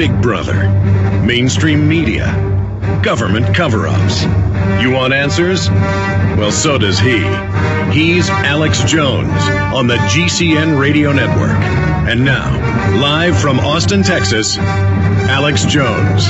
Big Brother, mainstream media, government cover-ups. You want answers? Well, so does he. He's Alex Jones on the GCN Radio Network. And now, live from Austin, Texas, Alex Jones.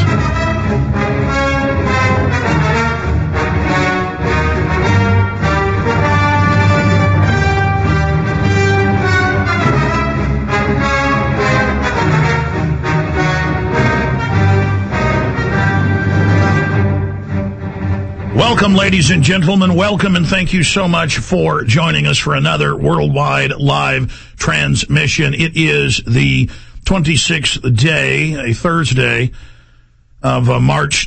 Welcome, ladies and gentlemen. Welcome, and thank you so much for joining us for another worldwide live transmission. It is the 26th day, a Thursday, of March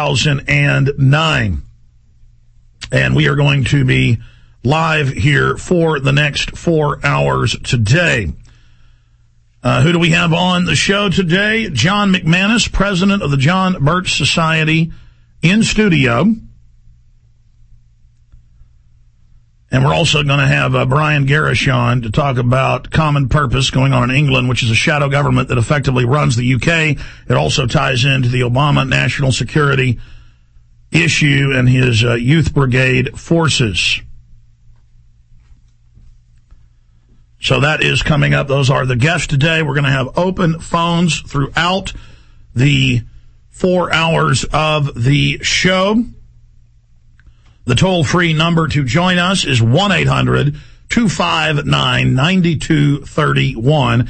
2009. And we are going to be live here for the next 4 hours today. Who do we have on the show today? John McManus, president of the John Birch Society, in studio. And we're also going to have Brian Garish on to talk about Common Purpose going on in England, which is a shadow government that effectively runs the UK. It also ties into the Obama national security issue and his youth brigade forces. So that is coming up. Those are the guests today. We're going to have open phones throughout the 4 hours of the show. The toll-free number to join us is 1-800-259-9231,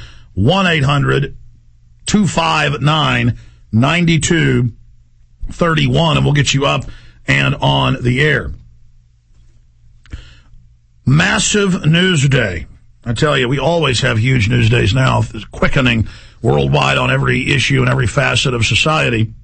1-800-259-9231, and we'll get you up and on the air. Massive news day. I tell you, we always have huge news days now, quickening worldwide on every issue and every facet of society.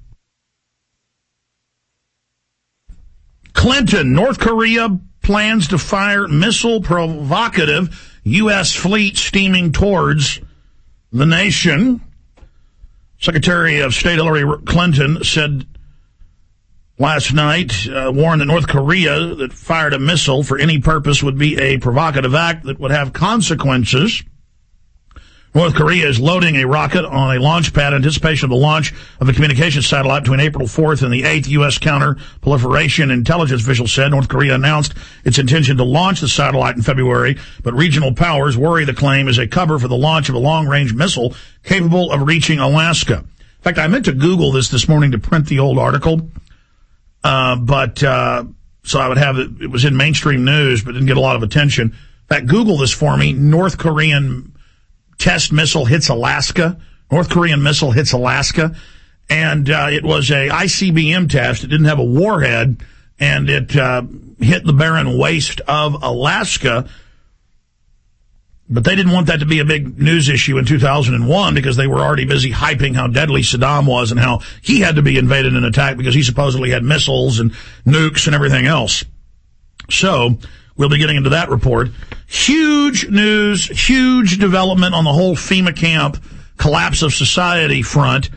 Clinton, North Korea plans to fire missile provocative U.S. fleet steaming towards the nation. Secretary of State Hillary Clinton said last night, warned that North Korea that fired a missile for any purpose would be a provocative act that would have consequences. North Korea is loading a rocket on a launch pad in anticipation of the launch of a communications satellite between April 4th and the 8th. U.S. Counter-Proliferation Intelligence officials said North Korea announced its intention to launch the satellite in February, but regional powers worry the claim is a cover for the launch of a long-range missile capable of reaching Alaska. In fact, I meant to Google this morning to print the old article, so I would have it. It was in mainstream news, but didn't get a lot of attention. In fact, Google this for me. North Korean test missile hits Alaska. North Korean missile hits Alaska. And it was a ICBM test. It didn't have a warhead, and it hit the barren waste of Alaska. But they didn't want that to be a big news issue in 2001 because they were already busy hyping how deadly Saddam was and how he had to be invaded and attacked because he supposedly had missiles and nukes and everything else. So we'll be getting into that report. Huge news, huge development on the whole FEMA camp collapse of society front.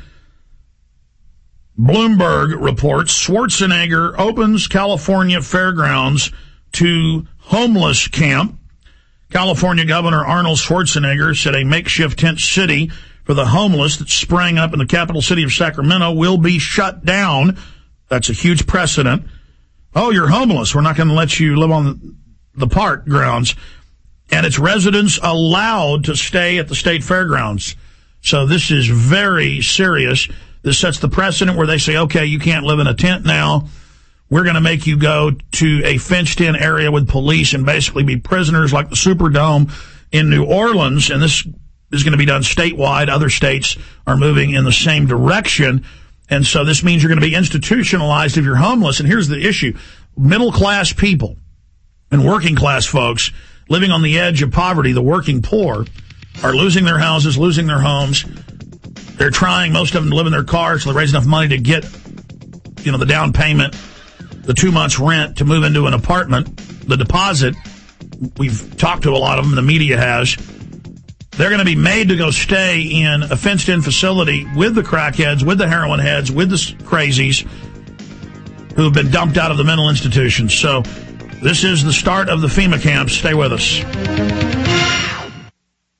Bloomberg reports Schwarzenegger opens California fairgrounds to homeless camp. California Governor Arnold Schwarzenegger said a makeshift tent city for the homeless that sprang up in the capital city of Sacramento will be shut down. That's a huge precedent. Oh, you're homeless. We're not going to let you live on the park grounds. And its residents allowed to stay at the state fairgrounds. So this is very serious. This sets the precedent where they say, okay, you can't live in a tent now. We're going to make you go to a fenced-in area with police and basically be prisoners like the Superdome in New Orleans. And this is going to be done statewide. Other states are moving in the same direction. And so this means you're going to be institutionalized if you're homeless. And here's the issue. Middle-class people and working-class folks living on the edge of poverty, the working poor, are losing their houses, losing their homes. They're trying, most of them, to live in their cars, so they raise enough money to get, the down payment, the 2 months rent to move into an apartment, the deposit. We've talked to a lot of them, the media has. They're going to be made to go stay in a fenced-in facility with the crackheads, with the heroin heads, with the crazies who have been dumped out of the mental institutions. So this is the start of the FEMA camps. Stay with us.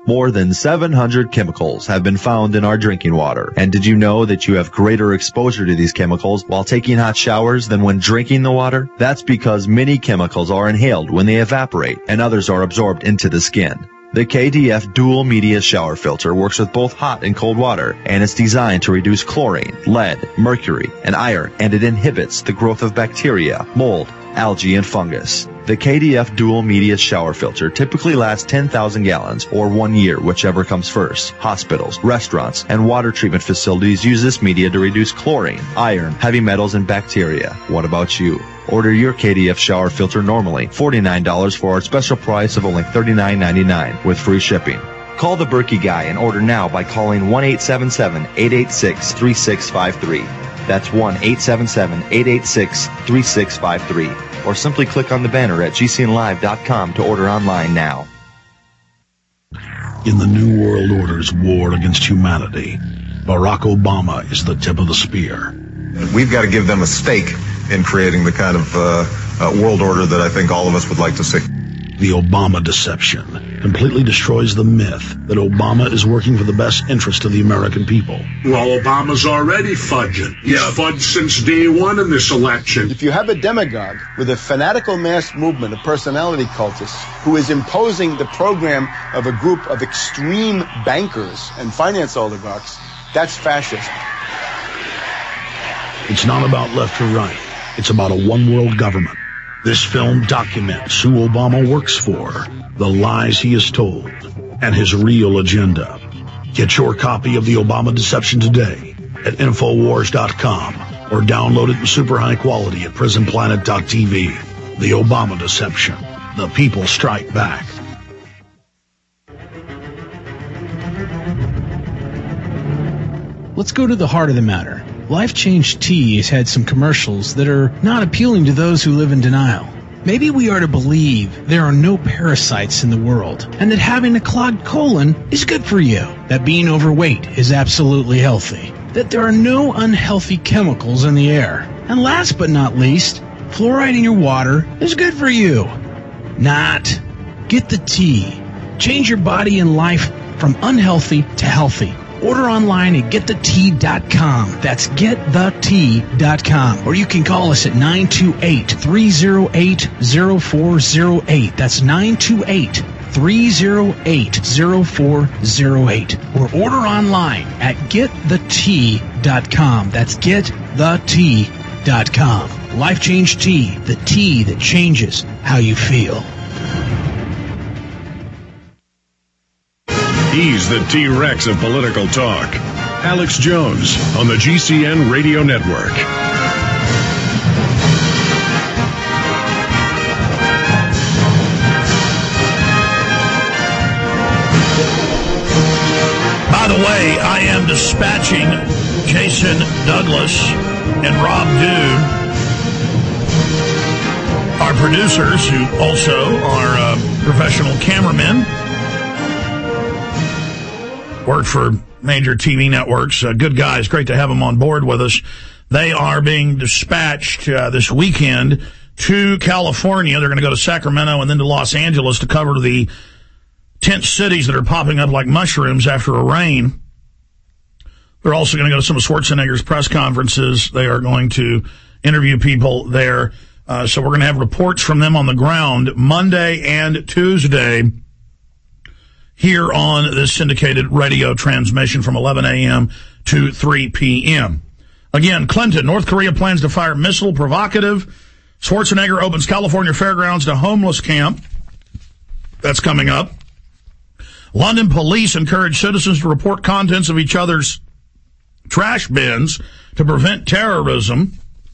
More than 700 chemicals have been found in our drinking water. And did you know that you have greater exposure to these chemicals while taking hot showers than when drinking the water? That's because many chemicals are inhaled when they evaporate and others are absorbed into the skin. The KDF Dual Media Shower Filter works with both hot and cold water, and it's designed to reduce chlorine, lead, mercury, and iron, and it inhibits the growth of bacteria, mold, algae, and fungus. The KDF Dual Media Shower Filter typically lasts 10,000 gallons or 1 year, whichever comes first. Hospitals, restaurants, and water treatment facilities use this media to reduce chlorine, iron, heavy metals, and bacteria. What about you? Order your KDF shower filter normally $49 for our special price of only $39.99 with free shipping. Call the Berkey Guy and order now by calling 1-877-886-3653. That's 1-877-886-3653. Or simply click on the banner at gcnlive.com to order online now. In the New World Order's war against humanity, Barack Obama is the tip of the spear. We've got to give them a stake in creating the kind of world order that I think all of us would like to see. The Obama deception completely destroys the myth that Obama is working for the best interest of the American people. Well, Obama's already fudging. He's fudged since day one in this election. If you have a demagogue with a fanatical mass movement of personality cultists who is imposing the program of a group of extreme bankers and finance oligarchs, that's fascism. It's not about left or right. It's about a one-world government. This film documents who Obama works for, the lies he has told, and his real agenda. Get your copy of The Obama Deception today at Infowars.com or download it in super high quality at PrisonPlanet.tv. The Obama Deception. The people strike back. Let's go to the heart of the matter. Life Change Tea has had some commercials that are not appealing to those who live in denial. Maybe we are to believe there are no parasites in the world, and that having a clogged colon is good for you, that being overweight is absolutely healthy, that there are no unhealthy chemicals in the air, and last but not least, fluoride in your water is good for you. Not. Get the tea. Change your body and life from unhealthy to healthy. Order online at getthetea.com. That's getthetea.com. Or you can call us at 928-308-0408. That's 928-308-0408. Or order online at getthetea.com. That's getthetea.com. Life Change Tea, the tea that changes how you feel. He's the T-Rex of political talk. Alex Jones on the GCN Radio Network. By the way, I am dispatching Jason Douglas and Rob Dude, our producers, who also are professional cameramen. Work for major TV networks. Good guys. Great to have them on board with us. They are being dispatched this weekend to California. They're going to go to Sacramento and then to Los Angeles to cover the tent cities that are popping up like mushrooms after a rain. They're also going to go to some of Schwarzenegger's press conferences. They are going to interview people there. So we're going to have reports from them on the ground Monday and Tuesday here on this syndicated radio transmission from 11 a.m. to 3 p.m. Again, Clinton, North Korea plans to fire missile provocative. Schwarzenegger opens California fairgrounds to homeless camp. That's coming up. London police encourage citizens to report contents of each other's trash bins to prevent terrorism.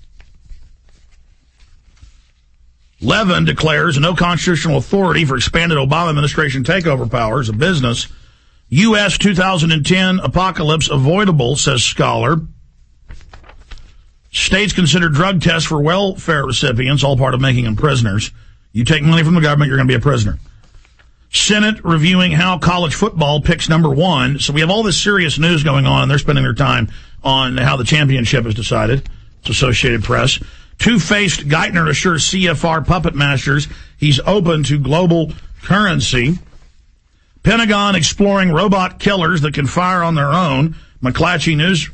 Levin declares no constitutional authority for expanded Obama administration takeover powers of business. U.S. 2010 apocalypse avoidable, says scholar. States consider drug tests for welfare recipients, all part of making them prisoners. You take money from the government, you're going to be a prisoner. Senate reviewing how college football picks number one. So we have all this serious news going on, and they're spending their time on how the championship is decided. It's Associated Press. Two-faced Geithner assures CFR puppet masters he's open to global currency. Pentagon exploring robot killers that can fire on their own. McClatchy News.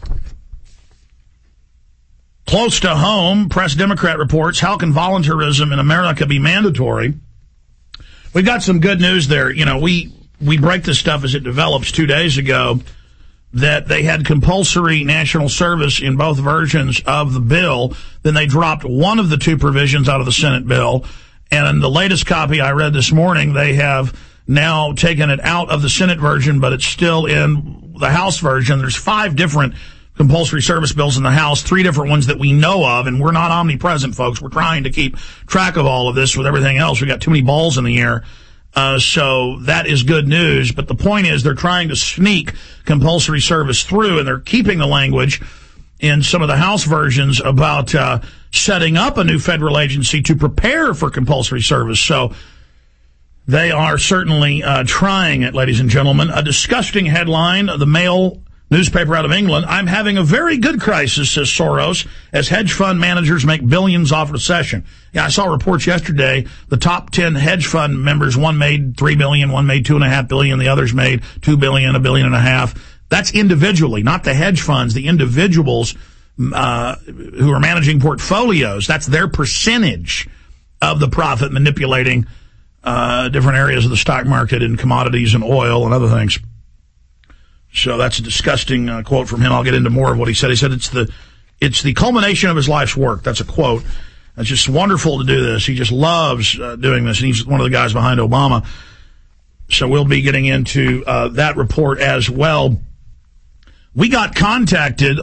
Close to home, Press Democrat reports, how can voluntarism in America be mandatory? We've got some good news there. You know, we break this stuff as it develops. 2 days ago that they had compulsory national service in both versions of the bill. Then they dropped one of the two provisions out of the Senate bill. And in the latest copy I read this morning, they have now taken it out of the Senate version, but it's still in the House version. There's 5 different compulsory service bills in the House, 3 different ones that we know of, and we're not omnipresent, folks. We're trying to keep track of all of this with everything else. We got too many balls in the air. So that is good news. But the point is they're trying to sneak compulsory service through, and they're keeping the language in some of the House versions about setting up a new federal agency to prepare for compulsory service. So they are certainly trying it, ladies and gentlemen. A disgusting headline, the Mail newspaper out of England. I'm having a very good crisis, says Soros, as hedge fund managers make billions off recession. Yeah, I saw reports yesterday. The top 10 hedge fund members, one made $3 billion, one made $2.5 billion, the others made $2 billion, $1.5 billion. That's individually, not the hedge funds, the individuals who are managing portfolios. That's their percentage of the profit, manipulating different areas of the stock market and commodities and oil and other things. So that's a disgusting quote from him. I'll get into more of what he said. He said it's the culmination of his life's work. That's a quote. It's just wonderful to do this. He just loves doing this, and he's one of the guys behind Obama. So we'll be getting into that report as well. We got contacted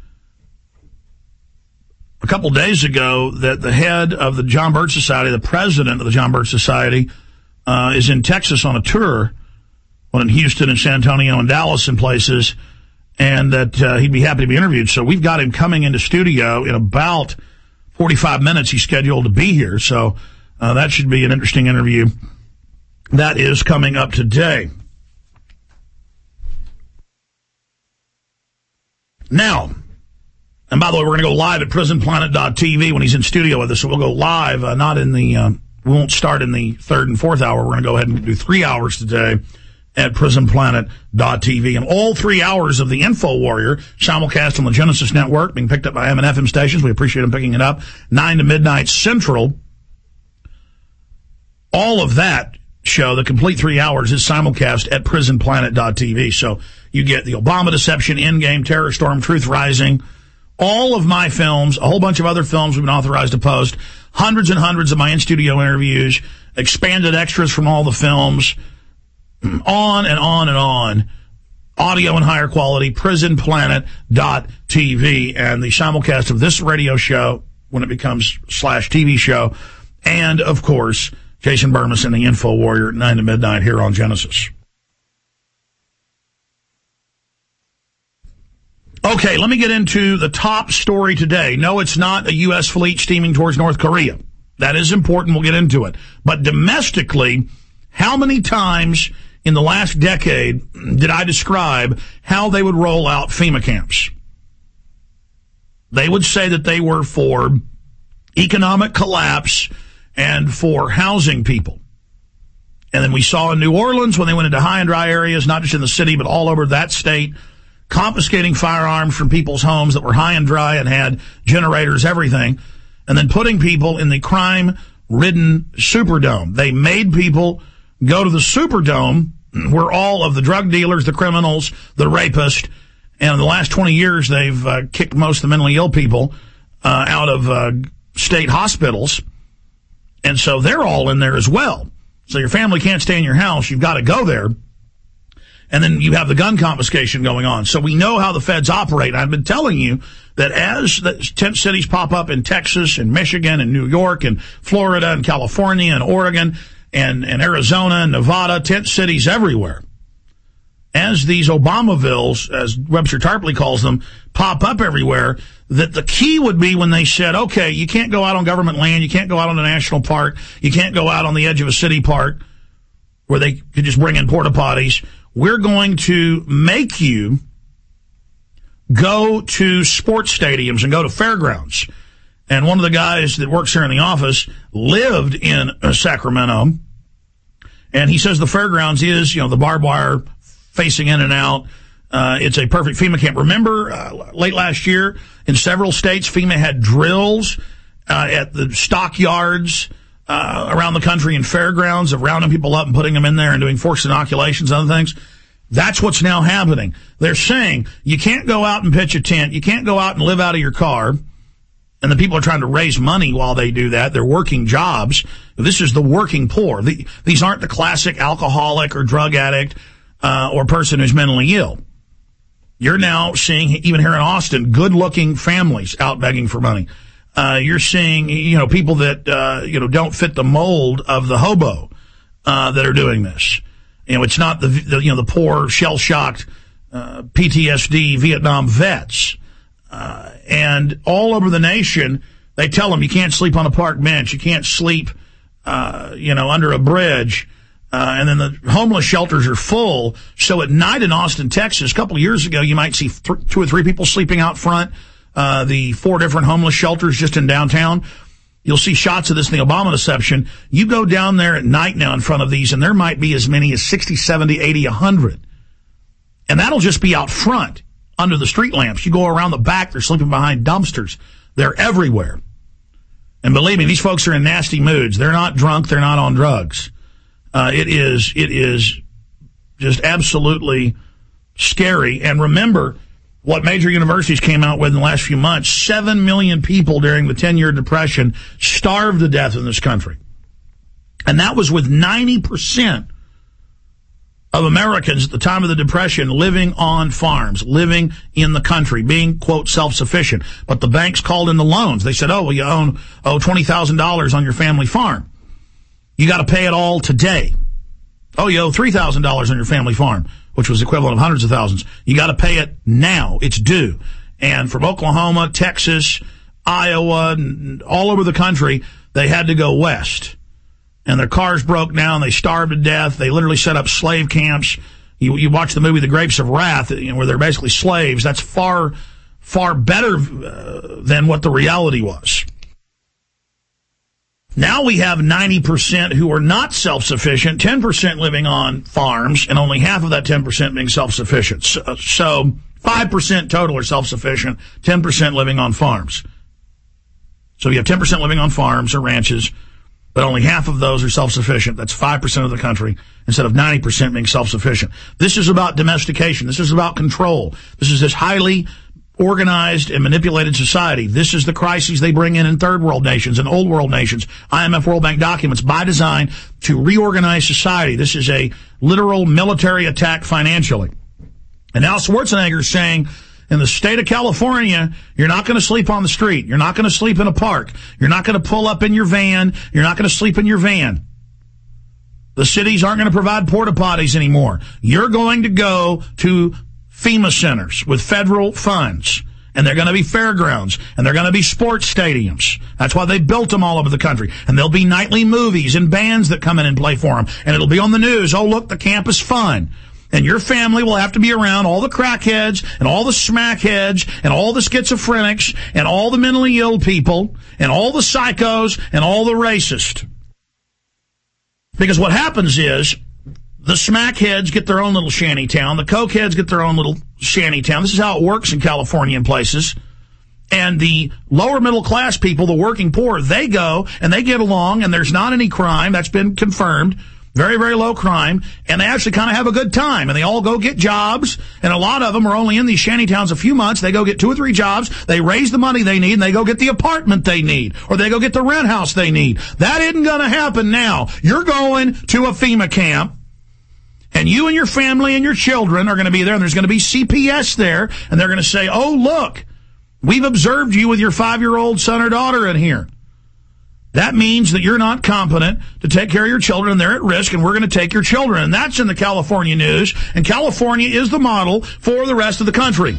a couple days ago that the head of the John Birch Society, the president of the John Birch Society, is in Texas on a tour. Well, in Houston and San Antonio and Dallas and places, and that he'd be happy to be interviewed. So we've got him coming into studio in about 45 minutes. He's scheduled to be here. So that should be an interesting interview. That is coming up today. Now, and by the way, we're going to go live at prisonplanet.tv when he's in studio with us. So we'll go live, not in the, we won't start in the 3rd and 4th hour. We're going to go ahead and do 3 hours today at prisonplanet.tv. And all 3 hours of the Info Warrior simulcast on the Genesis Network, being picked up by M&FM stations. We appreciate them picking it up. 9 to midnight Central. All of that show, the complete 3 hours, is simulcast at prisonplanet.tv. So you get the Obama deception, Endgame, Terror Storm, Truth Rising, all of my films, a whole bunch of other films we've been authorized to post, hundreds and hundreds of my in-studio interviews, expanded extras from all the films, on and on and on. Audio and higher quality, prisonplanet.tv, and the simulcast of this radio show when it becomes /TV show, and of course Jason Burmis and the Info Warrior at 9 to midnight here on Genesis. Okay, let me get into the top story today. No, it's not a U.S. fleet steaming towards North Korea. That is important. We'll get into it. But domestically, how many times in the last decade did I describe how they would roll out FEMA camps? They would say that they were for economic collapse and for housing people. And then we saw in New Orleans when they went into high and dry areas, not just in the city, but all over that state, confiscating firearms from people's homes that were high and dry and had generators, everything, and then putting people in the crime-ridden Superdome. They made people go to the Superdome, where all of the drug dealers, the criminals, the rapists, and in the last 20 years, they've kicked most of the mentally ill people out of state hospitals. And so they're all in there as well. So your family can't stay in your house. You've got to go there. And then you have the gun confiscation going on. So we know how the feds operate. I've been telling you that as the tent cities pop up in Texas and Michigan and New York and Florida and California and Oregon and Arizona and Nevada, tent cities everywhere, as these Obamavilles, as Webster Tarpley calls them, pop up everywhere, that the key would be when they said, okay, you can't go out on government land, you can't go out on a national park, you can't go out on the edge of a city park where they could just bring in porta potties. We're going to make you go to sports stadiums and go to fairgrounds. And one of the guys that works here in the office lived in Sacramento And he says the fairgrounds is, the barbed wire facing in and out. It's a perfect FEMA camp. Remember, late last year, in several states, FEMA had drills at the stockyards around the country and fairgrounds of rounding people up and putting them in there and doing forced inoculations and other things. That's what's now happening. They're saying you can't go out and pitch a tent. You can't go out and live out of your car. And the people are trying to raise money while they do that. They're working jobs. This is the working poor. These aren't the classic alcoholic or drug addict or person who's mentally ill. You're now seeing, even here in Austin, good-looking families out begging for money. You're seeing, people that, don't fit the mold of the hobo that are doing this. It's not the poor, shell-shocked, PTSD Vietnam vets. And all over the nation, they tell them you can't sleep on a park bench, you can't sleep, under a bridge. And then the homeless shelters are full. So at night in Austin, Texas, a couple of years ago, you might see 2 or 3 people sleeping out front, the 4 different homeless shelters just in downtown. You'll see shots of this in the Obama deception. You go down there at night now in front of these, and there might be as many as 60, 70, 80, 100. And that'll just be out front under the street lamps. You go around the back, they're sleeping behind dumpsters. They're everywhere. And believe me, these folks are in nasty moods. They're not drunk. They're not on drugs. It is just absolutely scary. And remember what major universities came out with in the last few months. 7 million people during the 10-year depression starved to death in this country. And that was with 90% of Americans at the time of the Depression living on farms, living in the country, being, quote, self-sufficient. But the banks called in the loans. They said, you owe $20,000 on your family farm. You got to pay it all today. You owe $3,000 on your family farm, which was equivalent of hundreds of thousands. You got to pay it now. It's due. And from Oklahoma, Texas, Iowa, and all over the country, they had to go west. And their cars broke down. They starved to death. They literally set up slave camps. You watch the movie The Grapes of Wrath, where they're basically slaves. That's far, far better than what the reality was. Now we have 90% who are not self-sufficient, 10% living on farms, and only half of that 10% being self-sufficient. So 5% total are self-sufficient, 10% living on farms. So you have 10% living on farms or ranches, but only half of those are self-sufficient. That's 5% of the country instead of 90% being self-sufficient. This is about domestication. This is about control. This is this highly organized and manipulated society. This is the crises they bring in third world nations and old world nations. IMF World Bank documents by design to reorganize society. This is a literal military attack financially. And now Schwarzenegger is saying, in the state of California, you're not going to sleep on the street. You're not going to sleep in a park. You're not going to pull up in your van. You're not going to sleep in your van. The cities aren't going to provide porta potties anymore. You're going to go to FEMA centers with federal funds, and they're going to be fairgrounds, and they're going to be sports stadiums. That's why they built them all over the country. And there'll be nightly movies and bands that come in and play for them. And it'll be on the news. Oh, look, the camp is fun. And your family will have to be around all the crackheads and all the smackheads and all the schizophrenics and all the mentally ill people and all the psychos and all the racists. Because what happens is the smackheads get their own little shanty town. The cokeheads get their own little shanty town. This is how it works in California in places. And the lower middle class people, the working poor, they go and they get along, and there's not any crime. That's been confirmed. Very, very low crime. And they actually kind of have a good time. And they all go get jobs. And a lot of them are only in these shanty towns a few months. They go get 2 or 3 jobs. They raise the money they need, and they go get the apartment they need. Or they go get the rent house they need. That isn't going to happen now. You're going to a FEMA camp. And you and your family and your children are going to be there, and there's going to be CPS there, and they're going to say, oh, look, we've observed you with your 5-year-old son or daughter in here. That means that you're not competent to take care of your children, and they're at risk, and we're going to take your children. And that's in the California news, and California is the model for the rest of the country.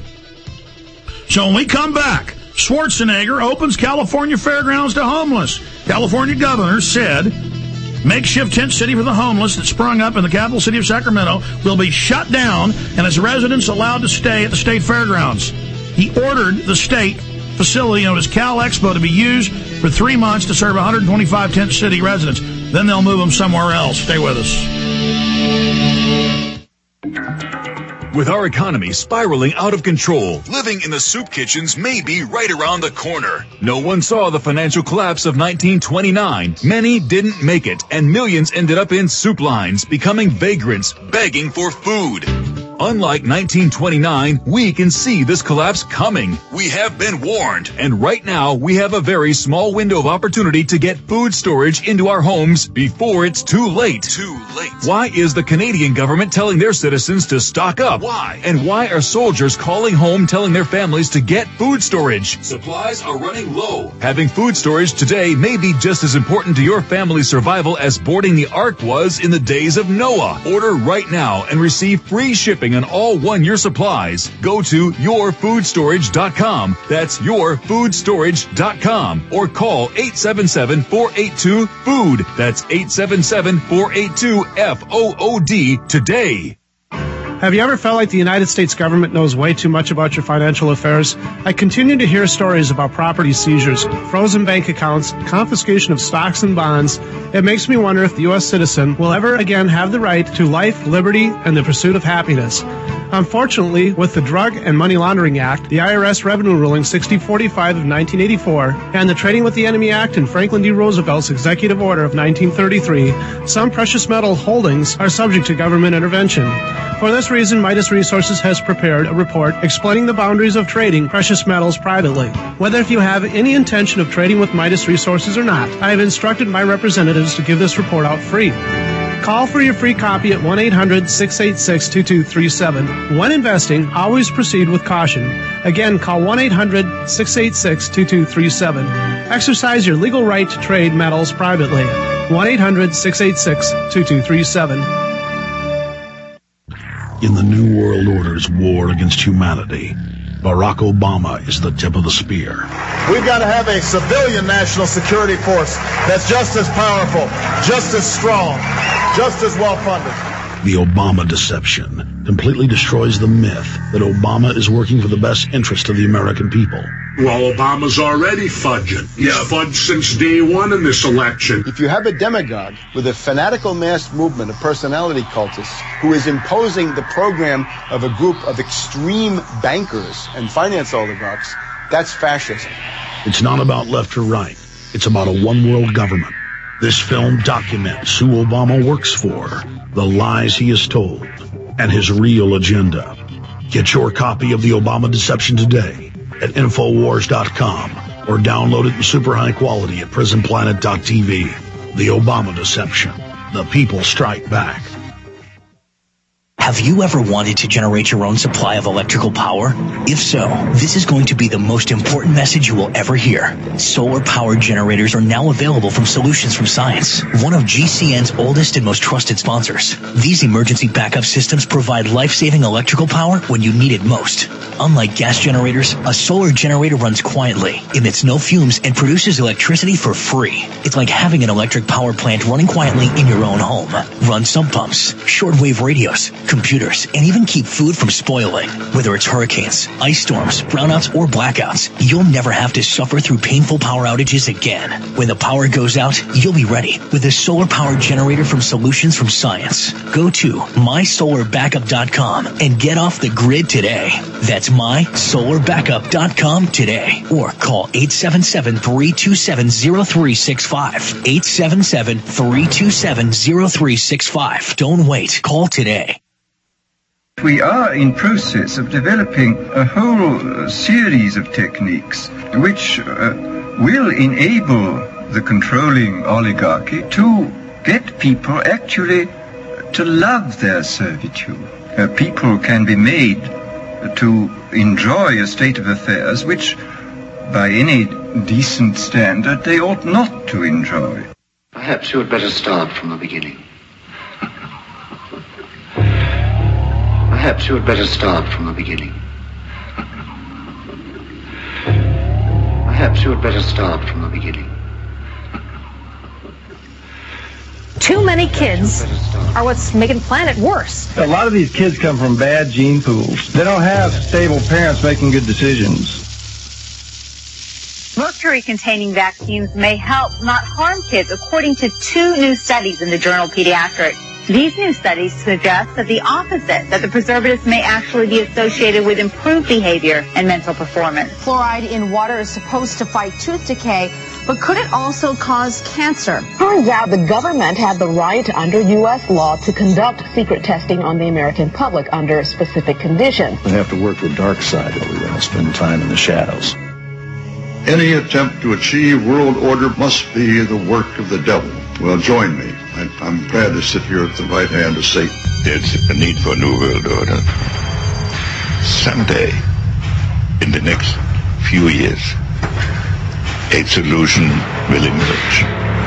So when we come back, Schwarzenegger opens California fairgrounds to homeless. California governor said makeshift tent city for the homeless that sprung up in the capital city of Sacramento will be shut down, and its residents allowed to stay at the state fairgrounds. He ordered the state facility known as Cal Expo to be used for 3 months to serve 125 tent city residents. Then they'll move them somewhere else. Stay with us. With our economy spiraling out of control, living in the soup kitchens may be right around the corner. No one saw the financial collapse of 1929. Many didn't make it, and millions ended up in soup lines, becoming vagrants, begging for food. Unlike 1929, we can see this collapse coming. We have been warned, and right now we have a very small window of opportunity to get food storage into our homes before it's too late. Why is the Canadian government telling their citizens to stock up? Why? And why are soldiers calling home telling their families to get food storage? Supplies are running low. Having food storage today may be just as important to your family's survival as boarding the Ark was in the days of Noah. Order right now and receive free shipping on all one-year supplies. Go to yourfoodstorage.com. That's yourfoodstorage.com. Or call 877-482-FOOD. That's 877-482-FOOD today. Have you ever felt like the United States government knows way too much about your financial affairs? I continue to hear stories about property seizures, frozen bank accounts, confiscation of stocks and bonds. It makes me wonder if the U.S. citizen will ever again have the right to life, liberty, and the pursuit of happiness. Unfortunately, with the Drug and Money Laundering Act, the IRS Revenue Ruling 6045 of 1984, and the Trading with the Enemy Act and Franklin D. Roosevelt's Executive Order of 1933, some precious metal holdings are subject to government intervention. For this reason, Midas Resources has prepared a report explaining the boundaries of trading precious metals privately. Whether if you have any intention of trading with Midas Resources or not, I have instructed my representatives to give this report out free. Call for your free copy at 1-800-686-2237. When investing, always proceed with caution. Again, call 1-800-686-2237. Exercise your legal right to trade metals privately. 1-800-686-2237. In the New World Order's war against humanity, Barack Obama is the tip of the spear. We've got to have a civilian national security force that's just as powerful, just as strong, just as well-funded. The Obama deception completely destroys the myth that Obama is working for the best interest of the American people. Well, Obama's already fudging. He's fudged since day one in this election. If you have a demagogue with a fanatical mass movement of personality cultists who is imposing the program of a group of extreme bankers and finance oligarchs, that's fascism. It's not about left or right. It's about a one-world government. This film documents who Obama works for, the lies he has told, and his real agenda. Get your copy of The Obama Deception today at Infowars.com or download it in super high quality at PrisonPlanet.tv. The Obama Deception. The people strike back. Have you ever wanted to generate your own supply of electrical power? If so, this is going to be the most important message you will ever hear. Solar-powered generators are now available from Solutions from Science, one of GCN's oldest and most trusted sponsors. These emergency backup systems provide life-saving electrical power when you need it most. Unlike gas generators, a solar generator runs quietly, emits no fumes, and produces electricity for free. It's like having an electric power plant running quietly in your own home. Run sump pumps, shortwave radios, computers, and even keep food from spoiling. Whether it's hurricanes, ice storms, brownouts, or blackouts, you'll never have to suffer through painful power outages again. When the power goes out, you'll be ready with a solar-powered generator from Solutions from Science. Go to mysolarbackup.com and get off the grid today. That's mysolarbackup.com today. Or call 877-327-0365. 877-327-0365. Don't wait. Call today. We are in process of developing a whole series of techniques which will enable the controlling oligarchy to get people actually to love their servitude. People can be made to enjoy a state of affairs which, by any decent standard, they ought not to enjoy. Perhaps you had better start from the beginning. Perhaps you had better start from the beginning. Perhaps you had better start from the beginning. Too many kids are what's making the planet worse. A lot of these kids come from bad gene pools. They don't have stable parents making good decisions. Mercury-containing vaccines may help, not harm kids, according to 2 new studies in the journal Pediatrics. These new studies suggest that the opposite, that the preservatives may actually be associated with improved behavior and mental performance. Fluoride in water is supposed to fight tooth decay, but could it also cause cancer? Turns out the government had the right under U.S. law to conduct secret testing on the American public under specific conditions. We have to work the dark side, or we're going to spend time in the shadows. Any attempt to achieve world order must be the work of the devil. Well, join me. I'm glad to sit here at the right hand of Satan. There's a need for a new world order. Someday, in the next few years, a solution will emerge.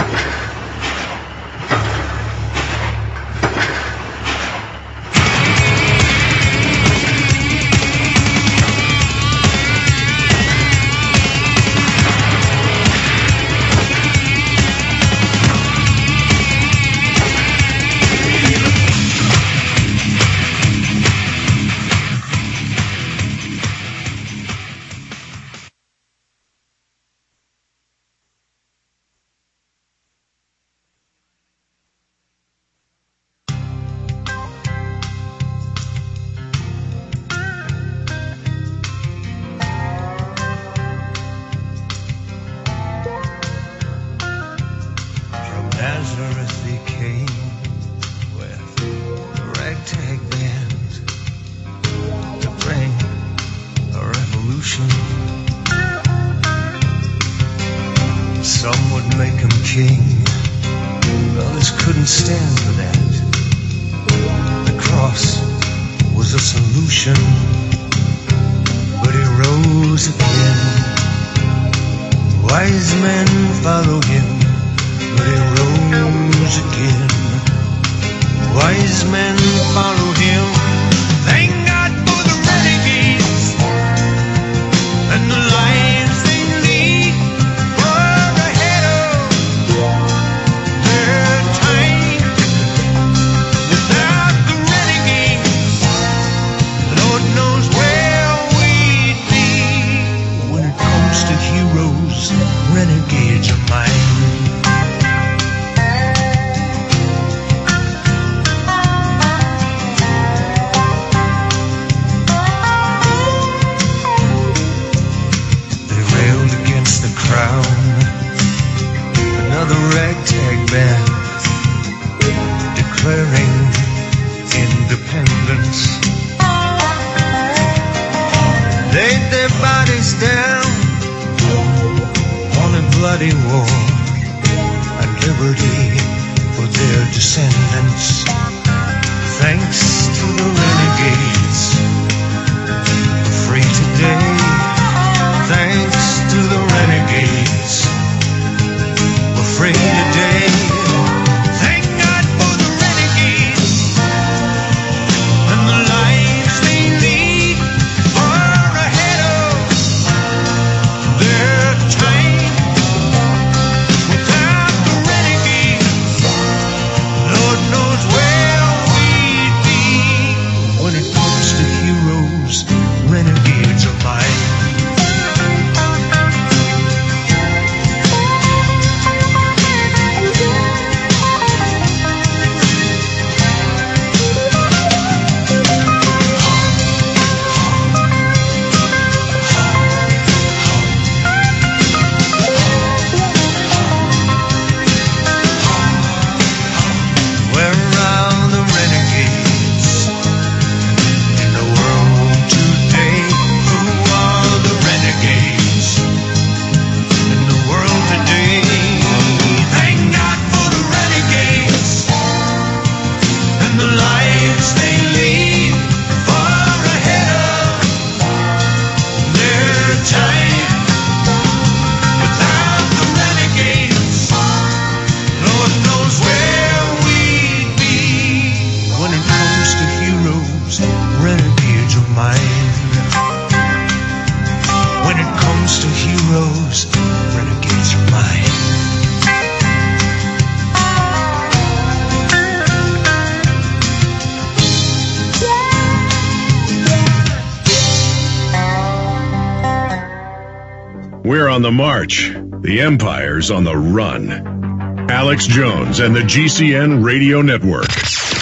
We're on the march. The Empire's on the run. Alex Jones and the GCN Radio Network.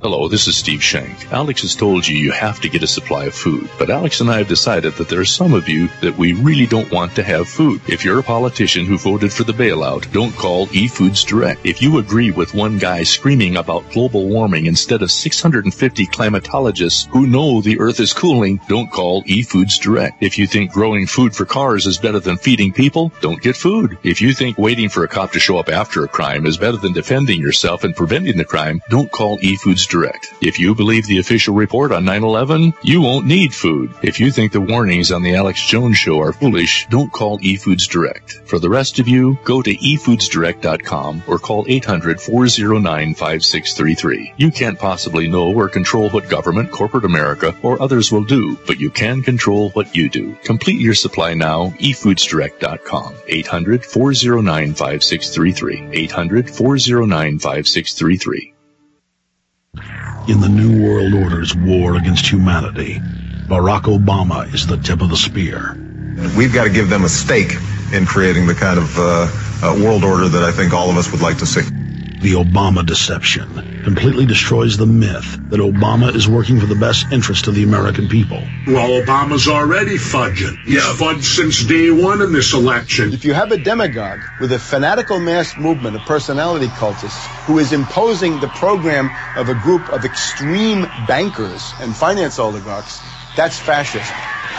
Hello, this is Steve Shank. Alex has told you have to get a supply of food, but Alex and I have decided that there are some of you that we really don't want to have food. If you're a politician who voted for the bailout, don't call eFoods Direct. If you agree with one guy screaming about global warming instead of 650 climatologists who know the earth is cooling, don't call eFoods Direct. If you think growing food for cars is better than feeding people, don't get food. If you think waiting for a cop to show up after a crime is better than defending yourself and preventing the crime, don't call eFoods Direct. If you believe the official report on 9/11, you won't need food. If you think the warnings on the Alex Jones Show are foolish, don't call eFoods Direct. For the rest of you, go to efoodsdirect.com or call 800-409-5633. You can't possibly know or control what government, corporate America, or others will do, but you can control what you do. Complete your supply now, efoodsdirect.com. 800-409-5633. 800-409-5633. In the New World Order's war against humanity, Barack Obama is the tip of the spear. We've got to give them a stake in creating the kind of world order that I think all of us would like to see. The Obama deception completely destroys the myth that Obama is working for the best interest of the American people. Well, Obama's already fudging. He's fudged since day one in this election. If you have a demagogue with a fanatical mass movement of personality cultists who is imposing the program of a group of extreme bankers and finance oligarchs, that's fascism.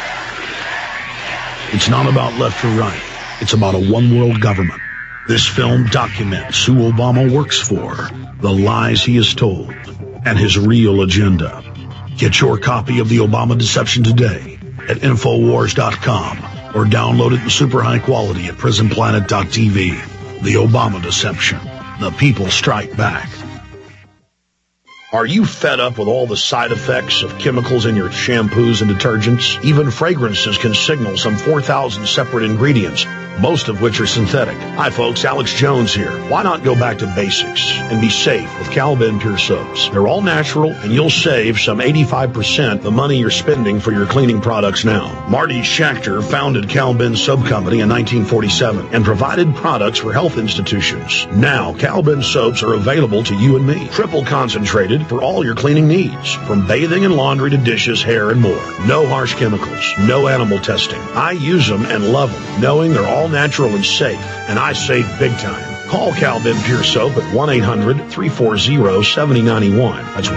It's not about left or right. It's about a one-world government. This film documents who Obama works for, the lies he has told, and his real agenda. Get your copy of The Obama Deception today at Infowars.com or download it in super high quality at PrisonPlanet.tv. The Obama Deception. The people strike back. Are you fed up with all the side effects of chemicals in your shampoos and detergents? Even fragrances can signal some 4,000 separate ingredients, most of which are synthetic. Hi folks, Alex Jones here. Why not go back to basics and be safe with Cal-Ben Pure Soaps? They're all natural and you'll save some 85% the money you're spending for your cleaning products now. Marty Schachter founded Cal-Ben Soap Company in 1947 and provided products for health institutions. Now, Cal-Ben soaps are available to you and me. Triple concentrated for all your cleaning needs, from bathing and laundry to dishes, hair, and more. No harsh chemicals, no animal testing. I use them and love them, knowing they're all natural and safe, and I save big time. Call Cal-Ben Pure Soap at 1-800-340-7091. That's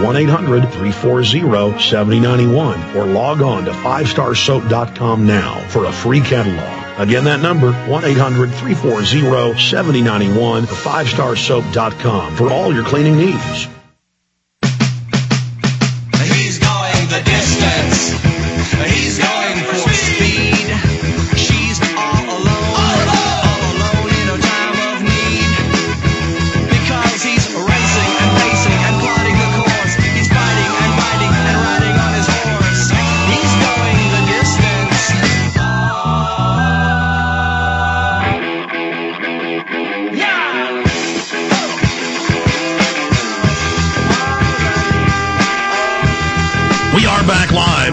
1-800-340-7091. Or log on to 5starsoap.com now for a free catalog. Again, that number, 1-800-340-7091 or 5starsoap.com for all your cleaning needs. He's going the distance. He's going for speed. She's all alone in a time of need. Because he's racing and pacing and plotting the course. He's fighting and fighting and riding on his horse. He's going the distance. We are back live.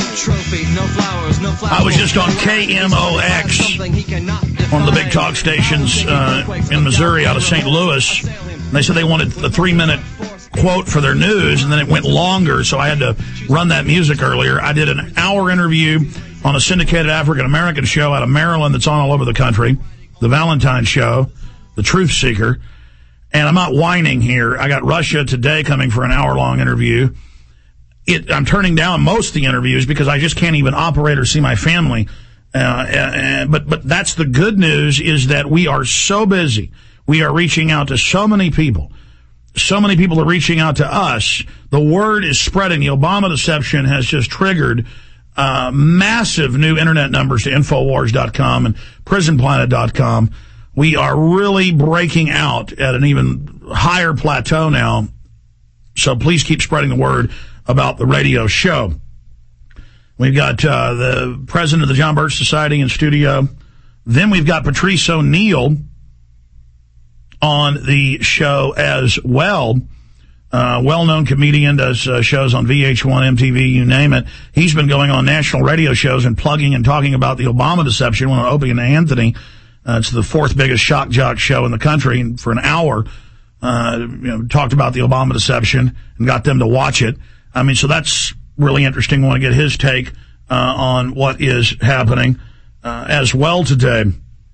I was just on KMOX, one of the big talk stations in Missouri out of St. Louis. They said they wanted a 3-minute quote for their news, and then it went longer, so I had to run that music earlier. I did an hour interview on a syndicated African-American show out of Maryland that's on all over the country, the Valentine Show, the Truth Seeker. And I'm not whining here. I got Russia Today coming for an hour-long interview. I'm turning down most of the interviews because I just can't even operate or see my family. But that's the good news, is that we are so busy. We are reaching out to so many people. So many people are reaching out to us. The word is spreading. The Obama deception has just triggered massive new internet numbers to Infowars.com and PrisonPlanet.com. We are really breaking out at an even higher plateau now. So please keep spreading the word about the radio show. We've got the president of the John Birch Society in studio. Then we've got Patrice O'Neill on the show as well. Well-known comedian, does shows on VH1, MTV, you name it. He's been going on national radio shows and plugging and talking about the Obama deception on Opie and Anthony. It's the fourth biggest shock jock show in the country, and for an hour. talked about the Obama deception and got them to watch it. I mean, so that's really interesting. I want to get his take on what is happening as well today.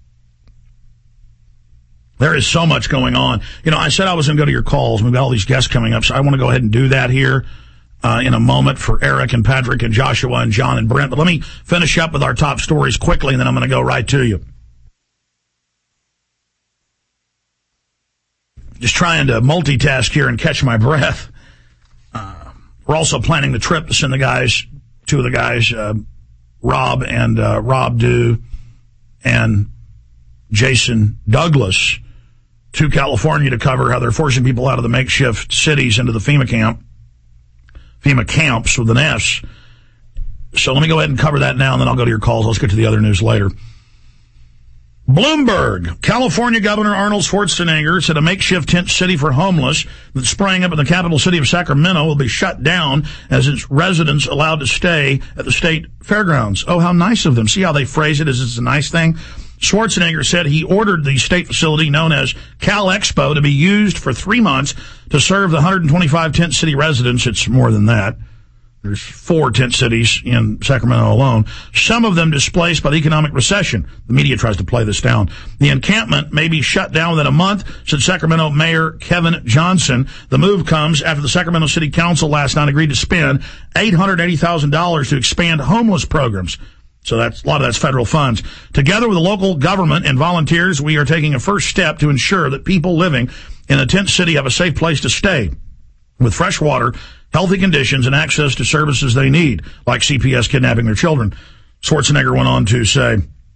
There is so much going on. I said I was going to go to your calls. We've got all these guests coming up, so I want to go ahead and do that here in a moment for Eric and Patrick and Joshua and John and Brent. But let me finish up with our top stories quickly, and then I'm going to go right to you. Just trying to multitask here and catch my breath. We're also planning the trip to send two of the guys, Rob and Rob Dew and Jason Douglas, to California to cover how they're forcing people out of the makeshift cities into the FEMA camps with an S. So let me go ahead and cover that now, and then I'll go to your calls. Let's get to the other news later. Bloomberg. California Governor Arnold Schwarzenegger said a makeshift tent city for homeless that's sprang up in the capital city of Sacramento will be shut down as its residents allowed to stay at the state fairgrounds. Oh, how nice of them. See how they phrase it as it's a nice thing? Schwarzenegger said he ordered the state facility known as Cal Expo to be used for 3 months to serve the 125 tent city residents. It's more than that. There's 4 tent cities in Sacramento alone, some of them displaced by the economic recession. The media tries to play this down. The encampment may be shut down within a month, said Sacramento Mayor Kevin Johnson. The move comes after the Sacramento City Council last night agreed to spend $880,000 to expand homeless programs. So a lot of that's federal funds. Together with the local government and volunteers, we are taking a first step to ensure that people living in a tent city have a safe place to stay with fresh water, healthy conditions, and access to services they need, like CPS kidnapping their children. Schwarzenegger went on to say,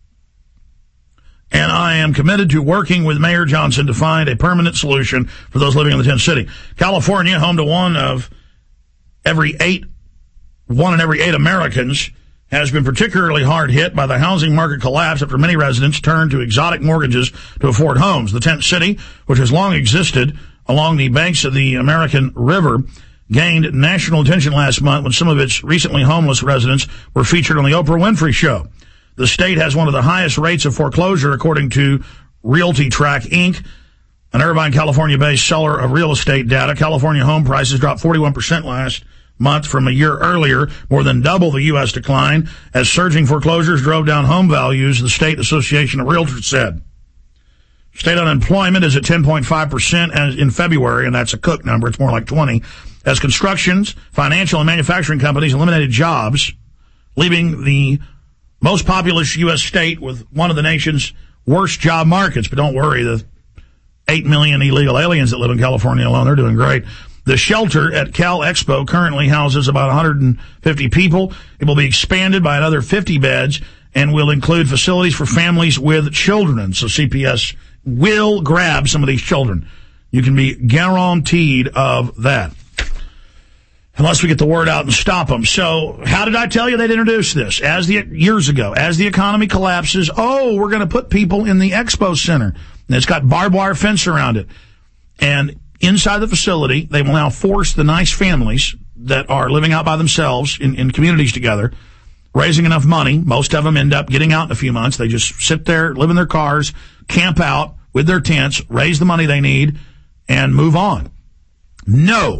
and I am committed to working with Mayor Johnson to find a permanent solution for those living in the tent city. California, home to one in every 8 Americans, has been particularly hard hit by the housing market collapse after many residents turned to exotic mortgages to afford homes. The tent city, which has long existed along the banks of the American River, gained national attention last month when some of its recently homeless residents were featured on the Oprah Winfrey Show. The state has one of the highest rates of foreclosure, according to Realty Track, Inc., an Irvine, California-based seller of real estate data. California home prices dropped 41% last month from a year earlier, more than double the U.S. decline, as surging foreclosures drove down home values, the State Association of Realtors said. State unemployment is at 10.5% in February, and that's a Cook number. It's more like 20. As constructions, financial, and manufacturing companies eliminated jobs, leaving the most populous U.S. state with one of the nation's worst job markets. But don't worry, the 8 million illegal aliens that live in California alone, they're doing great. The shelter at Cal Expo currently houses about 150 people. It will be expanded by another 50 beds and will include facilities for families with children. So CPS will grab some of these children. You can be guaranteed of that. Unless we get the word out and stop them. So how did I tell you they'd introduce this? Years ago, as the economy collapses, we're going to put people in the expo center. And it's got barbed wire fence around it. And inside the facility, they will now force the nice families that are living out by themselves in communities together, raising enough money. Most of them end up getting out in a few months. They just sit there, live in their cars, camp out with their tents, raise the money they need, and move on. No.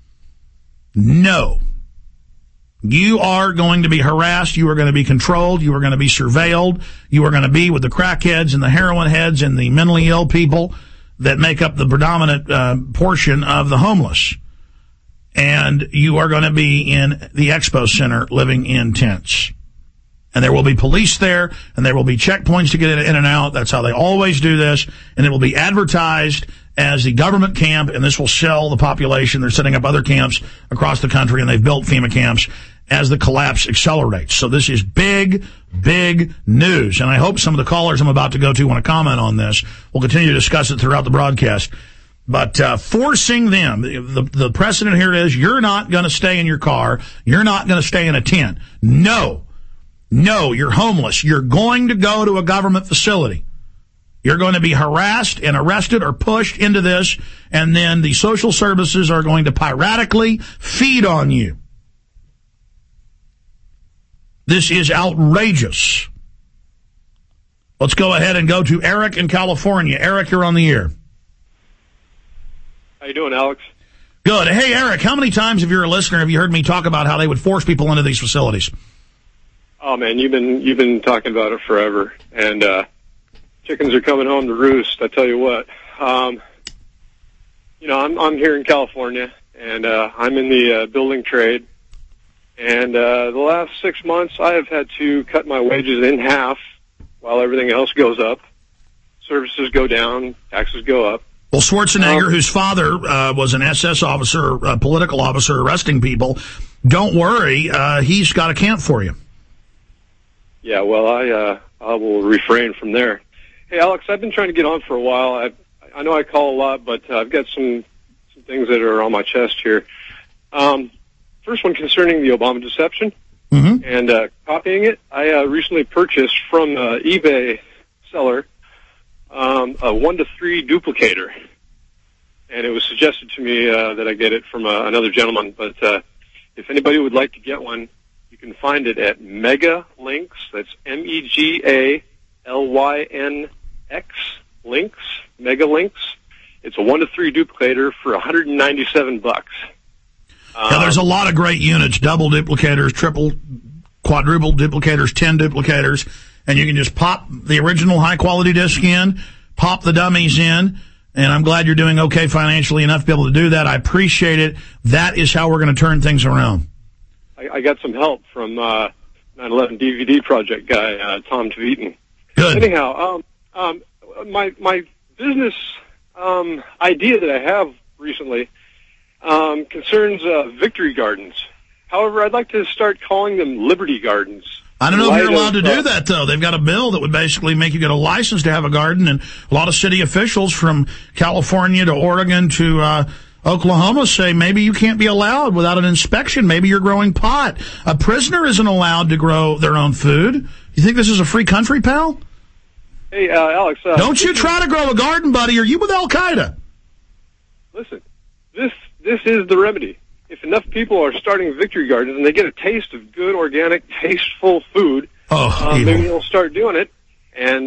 You are going to be harassed. You are going to be controlled. You are going to be surveilled. You are going to be with the crackheads and the heroin heads and the mentally ill people that make up the predominant portion of the homeless. And you are going to be in the expo center living in tents. And there will be police there, and there will be checkpoints to get in and out. That's how they always do this. And it will be advertised as the government camp, and this will sell the population. They're setting up other camps across the country, and they've built FEMA camps as the collapse accelerates. So this is big, big news. And I hope some of the callers I'm about to go to want to comment on this. We'll continue to discuss it throughout the broadcast. But forcing them, the precedent here is you're not going to stay in your car. You're not going to stay in a tent. No, you're homeless. You're going to go to a government facility. You're going to be harassed and arrested or pushed into this, and then the social services are going to piratically feed on you. This is outrageous. Let's go ahead and go to Eric in California. Eric, you're on the air. How you doing, Alex? Good. Hey, Eric, how many times, if you're a listener, have you heard me talk about how they would force people into these facilities? Oh man, you've been talking about it forever, and chickens are coming home to roost. I tell you what. You know, I'm here in California, and I'm in the building trade. And the last 6 months, I have had to cut my wages in half while everything else goes up. Services go down, taxes go up. Well, Schwarzenegger, whose father was an SS officer, a political officer arresting people, don't worry, he's got a camp for you. Yeah, well, I will refrain from there. Hey, Alex, I've been trying to get on for a while. I know I call a lot, but I've got some things that are on my chest here. First one concerning the Obama deception and copying it. I recently purchased from eBay seller a 1 to 3 duplicator, and it was suggested to me that I get it from another gentleman. But if anybody would like to get one, you can find it at Mega Links. That's MEGALYNX Links. Mega Links. It's a 1 to 3 duplicator for $197. Yeah, there's a lot of great units: double duplicators, triple, quadruple duplicators, 10 duplicators. And you can just pop the original high-quality disc in, pop the dummies in, and I'm glad you're doing okay financially enough to be able to do that. I appreciate it. That is how we're going to turn things around. I got some help from 9/11 DVD Project guy, Tom Tveeten. Good. Anyhow, my business idea that I have recently concerns Victory Gardens. However, I'd like to start calling them Liberty Gardens. I don't know if you're allowed to do that, though. They've got a bill that would basically make you get a license to have a garden, and a lot of city officials from California to Oregon to Oklahoma say maybe you can't be allowed without an inspection. Maybe you're growing pot. A prisoner isn't allowed to grow their own food. You think this is a free country, pal? Hey, Alex. Don't you try to grow a garden, buddy. Are you with Al-Qaeda? Listen, this is the remedy. If enough people are starting Victory Gardens and they get a taste of good, organic, tasteful food, maybe they'll start doing it, and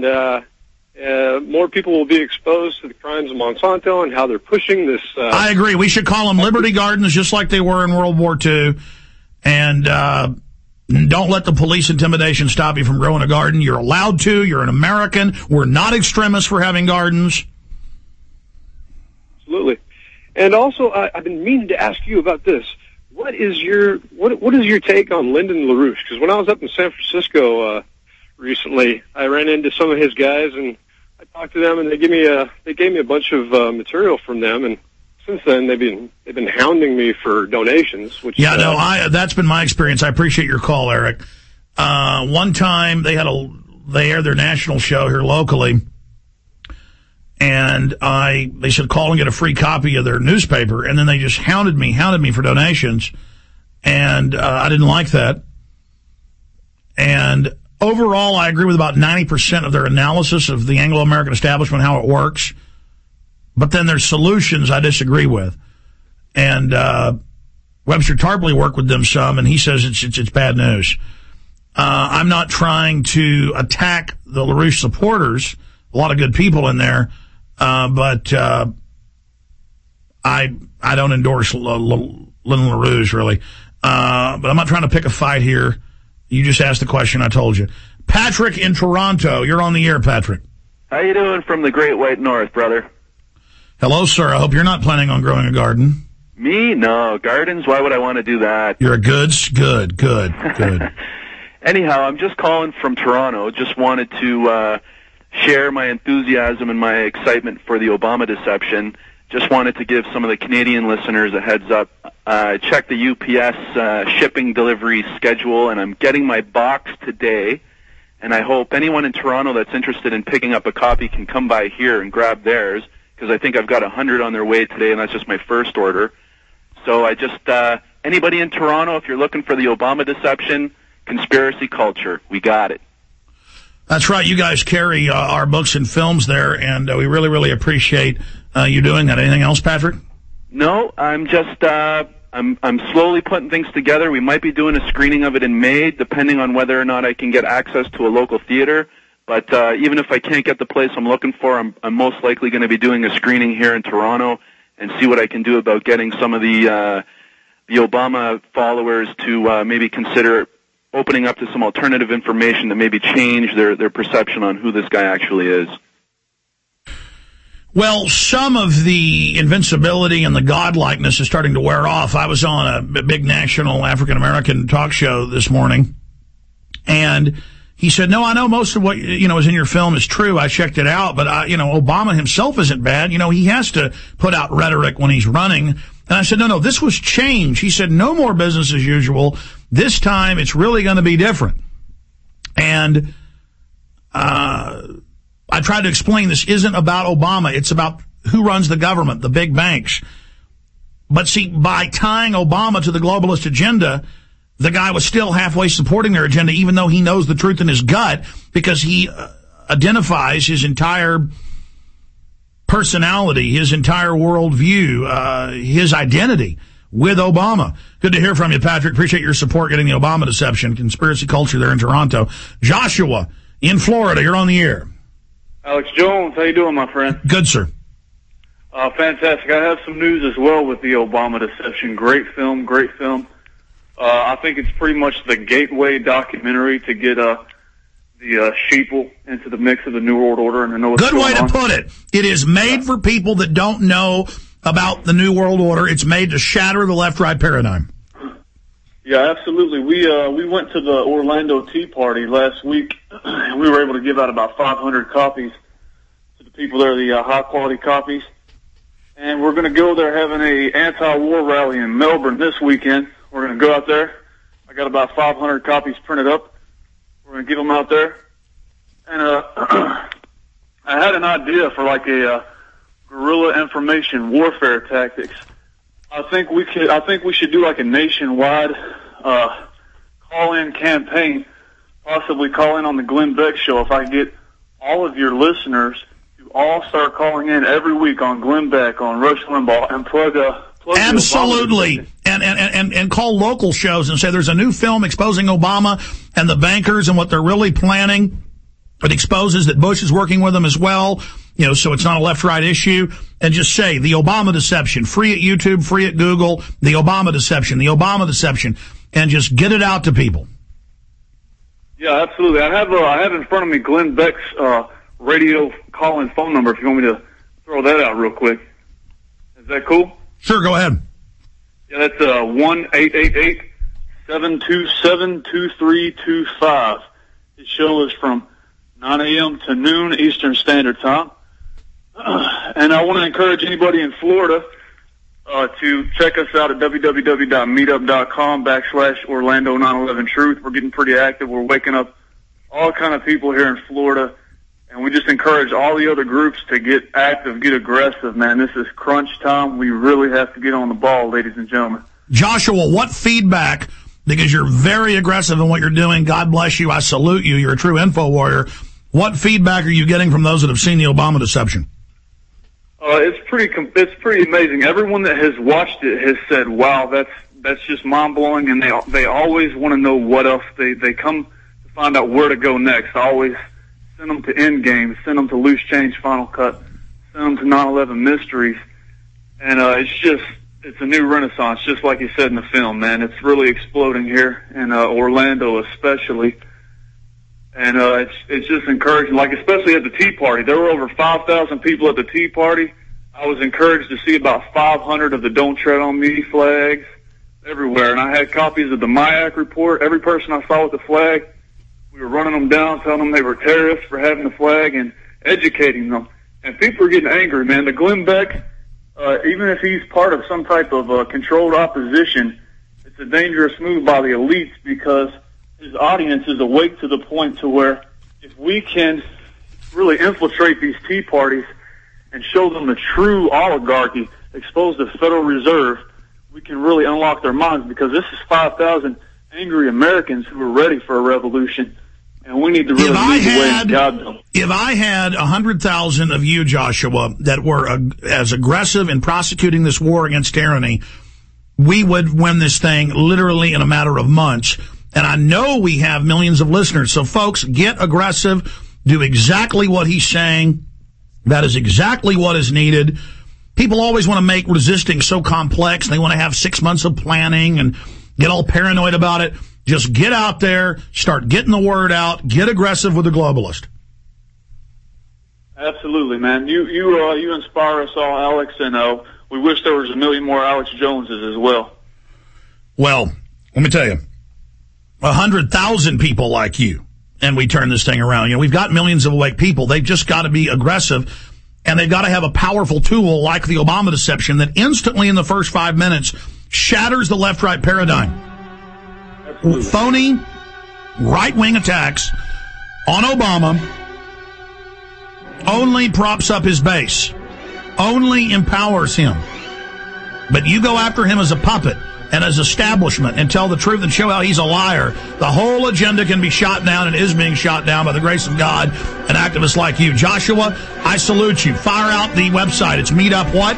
more people will be exposed to the crimes of Monsanto and how they're pushing this. I agree. We should call them Liberty Gardens just like they were in World War II, and don't let the police intimidation stop you from growing a garden. You're allowed to. You're an American. We're not extremists for having gardens. Absolutely. And also, I've been meaning to ask you about this. What is your take on Lyndon LaRouche? Because when I was up in San Francisco recently, I ran into some of his guys, and I talked to them, and they gave me a bunch of material from them. And since then, they've been hounding me for donations. Which that's been my experience. I appreciate your call, Eric. One time they aired their national show here locally. And they said, call and get a free copy of their newspaper. And then they just hounded me for donations. And I didn't like that. And overall, I agree with about 90% of their analysis of the Anglo-American establishment, how it works. But then there's solutions I disagree with. And Webster Tarpley worked with them some, and he says it's bad news. I'm not trying to attack the LaRouche supporters. A lot of good people in there. But I don't endorse Lyndon LaRouche, really. But I'm not trying to pick a fight here. You just asked the question, I told you. Patrick in Toronto, you're on the air, Patrick. How you doing from the Great White North, brother? Hello, sir. I hope you're not planning on growing a garden. Me? No. Gardens? Why would I want to do that? You're a good. Anyhow, I'm just calling from Toronto. Just wanted to share my enthusiasm and my excitement for the Obama deception. Just wanted to give some of the Canadian listeners a heads up. I checked the UPS shipping delivery schedule, and I'm getting my box today. And I hope anyone in Toronto that's interested in picking up a copy can come by here and grab theirs, because I think I've got 100 on their way today, and that's just my first order. So I just, anybody in Toronto, if you're looking for the Obama deception, conspiracy culture, we got it. That's right. You guys carry our books and films there, and we really, really appreciate you doing that. Anything else, Patrick? No, I'm just I'm slowly putting things together. We might be doing a screening of it in May, depending on whether or not I can get access to a local theater. But even if I can't get the place I'm looking for, I'm most likely going to be doing a screening here in Toronto. and see what I can do about getting some of the Obama followers to maybe consider opening up to some alternative information to maybe change their perception on who this guy actually is. Well, some of the invincibility and the godlikeness is starting to wear off. I was on a big national African-American talk show this morning, and he said, no, I know most of what, is in your film is true. I checked it out, but, Obama himself isn't bad. He has to put out rhetoric when he's running. And I said, no, this was change. He said, no more business as usual. This time it's really going to be different. And, I tried to explain this isn't about Obama. It's about who runs the government, the big banks. But see, by tying Obama to the globalist agenda, the guy was still halfway supporting their agenda, even though he knows the truth in his gut, because he identifies his entire personality, his entire worldview, his identity with Obama. Good to hear from you, Patrick. Appreciate your support getting the Obama deception, conspiracy culture there in Toronto. Joshua in Florida, you're on the air. Alex Jones, how you doing, my friend? Good, sir. Fantastic. I have some news as well with the Obama deception. Great film, great film. I think it's pretty much the gateway documentary to get the sheeple into the mix of the New World Order and to know what's going on. Good way to put it. It is made for people that don't know about the New World Order. It's made to shatter the left-right paradigm. Yeah, absolutely. We went to the Orlando Tea Party last week, and we were able to give out about 500 copies to the people there, the high-quality copies. And we're going to go there having a anti-war rally in Melbourne this weekend. We're going to go out there. I got about 500 copies printed up. We're going to give them out there. And I had an idea for like a guerrilla information warfare tactics. I think we should do like a nationwide call-in campaign, possibly call in on the Glenn Beck Show. If I get all of your listeners to all start calling in every week on Glenn Beck, on Rush Limbaugh, and plug absolutely, and call local shows and say there's a new film exposing Obama and the bankers and what they're really planning. It exposes that Bush is working with them as well, so it's not a left-right issue. And just say, the Obama deception, free at YouTube, free at Google, the Obama deception, and just get it out to people. Yeah, absolutely. I have in front of me Glenn Beck's radio call-in phone number, if you want me to throw that out real quick. Is that cool? Sure, go ahead. Yeah, that's 1-888-727-2325. His show is from 9 a.m. to noon Eastern Standard Time. And I want to encourage anybody in Florida to check us out at www.meetup.com/Orlando 9/11 Truth. We're getting pretty active. We're waking up all kind of people here in Florida. And we just encourage all the other groups to get active, get aggressive, man. This is crunch time. We really have to get on the ball, ladies and gentlemen. Joshua, what feedback, because you're very aggressive in what you're doing, God bless you, I salute you, you're a true info warrior. What feedback are you getting from those that have seen the Obama deception? It's pretty amazing. Everyone that has watched it has said, wow, that's just mind-blowing, and they always want to know what else. They come to find out where to go next. I always send them to Endgame, send them to Loose Change Final Cut, send them to 9/11 Mysteries, and it's a new renaissance, just like you said in the film, man. It's really exploding here in Orlando especially, and it's just encouraging, like especially at the Tea Party. There were over 5,000 people at the Tea Party. I was encouraged to see about 500 of the Don't Tread on Me flags everywhere, and I had copies of the MIAC report. Every person I saw with the flag, we were running them down, telling them they were terrorists for having the flag and educating them. And people are getting angry, man. The Glenn Beck, even if he's part of some type of controlled opposition, it's a dangerous move by the elites because his audience is awake to the point to where if we can really infiltrate these Tea Parties and show them the true oligarchy, expose the Federal Reserve, we can really unlock their minds, because this is 5,000 angry Americans who are ready for a revolution. And we need to really lead the way and guide them. If I had 100,000 of you, Joshua, that were as aggressive in prosecuting this war against tyranny, we would win this thing literally in a matter of months. And I know we have millions of listeners. So, folks, get aggressive. Do exactly what he's saying. That is exactly what is needed. People always want to make resisting so complex. They want to have 6 months of planning and get all paranoid about it. Just get out there, start getting the word out, get aggressive with the globalist. Absolutely, man. You inspire us all, Alex, and we wish there was a million more Alex Joneses as well. Well, let me tell you, 100,000 people like you, and we turn this thing around. You know, we've got millions of awake people. They've just got to be aggressive, and they've got to have a powerful tool like the Obama deception that instantly in the first 5 minutes shatters the left-right paradigm. Absolutely. Phony right-wing attacks on Obama only props up his base, only empowers him. But you go after him as a puppet and as establishment and tell the truth and show how he's a liar, the whole agenda can be shot down and is being shot down by the grace of God and activists like you. Joshua, I salute you. Fire out the website. It's Meetup what?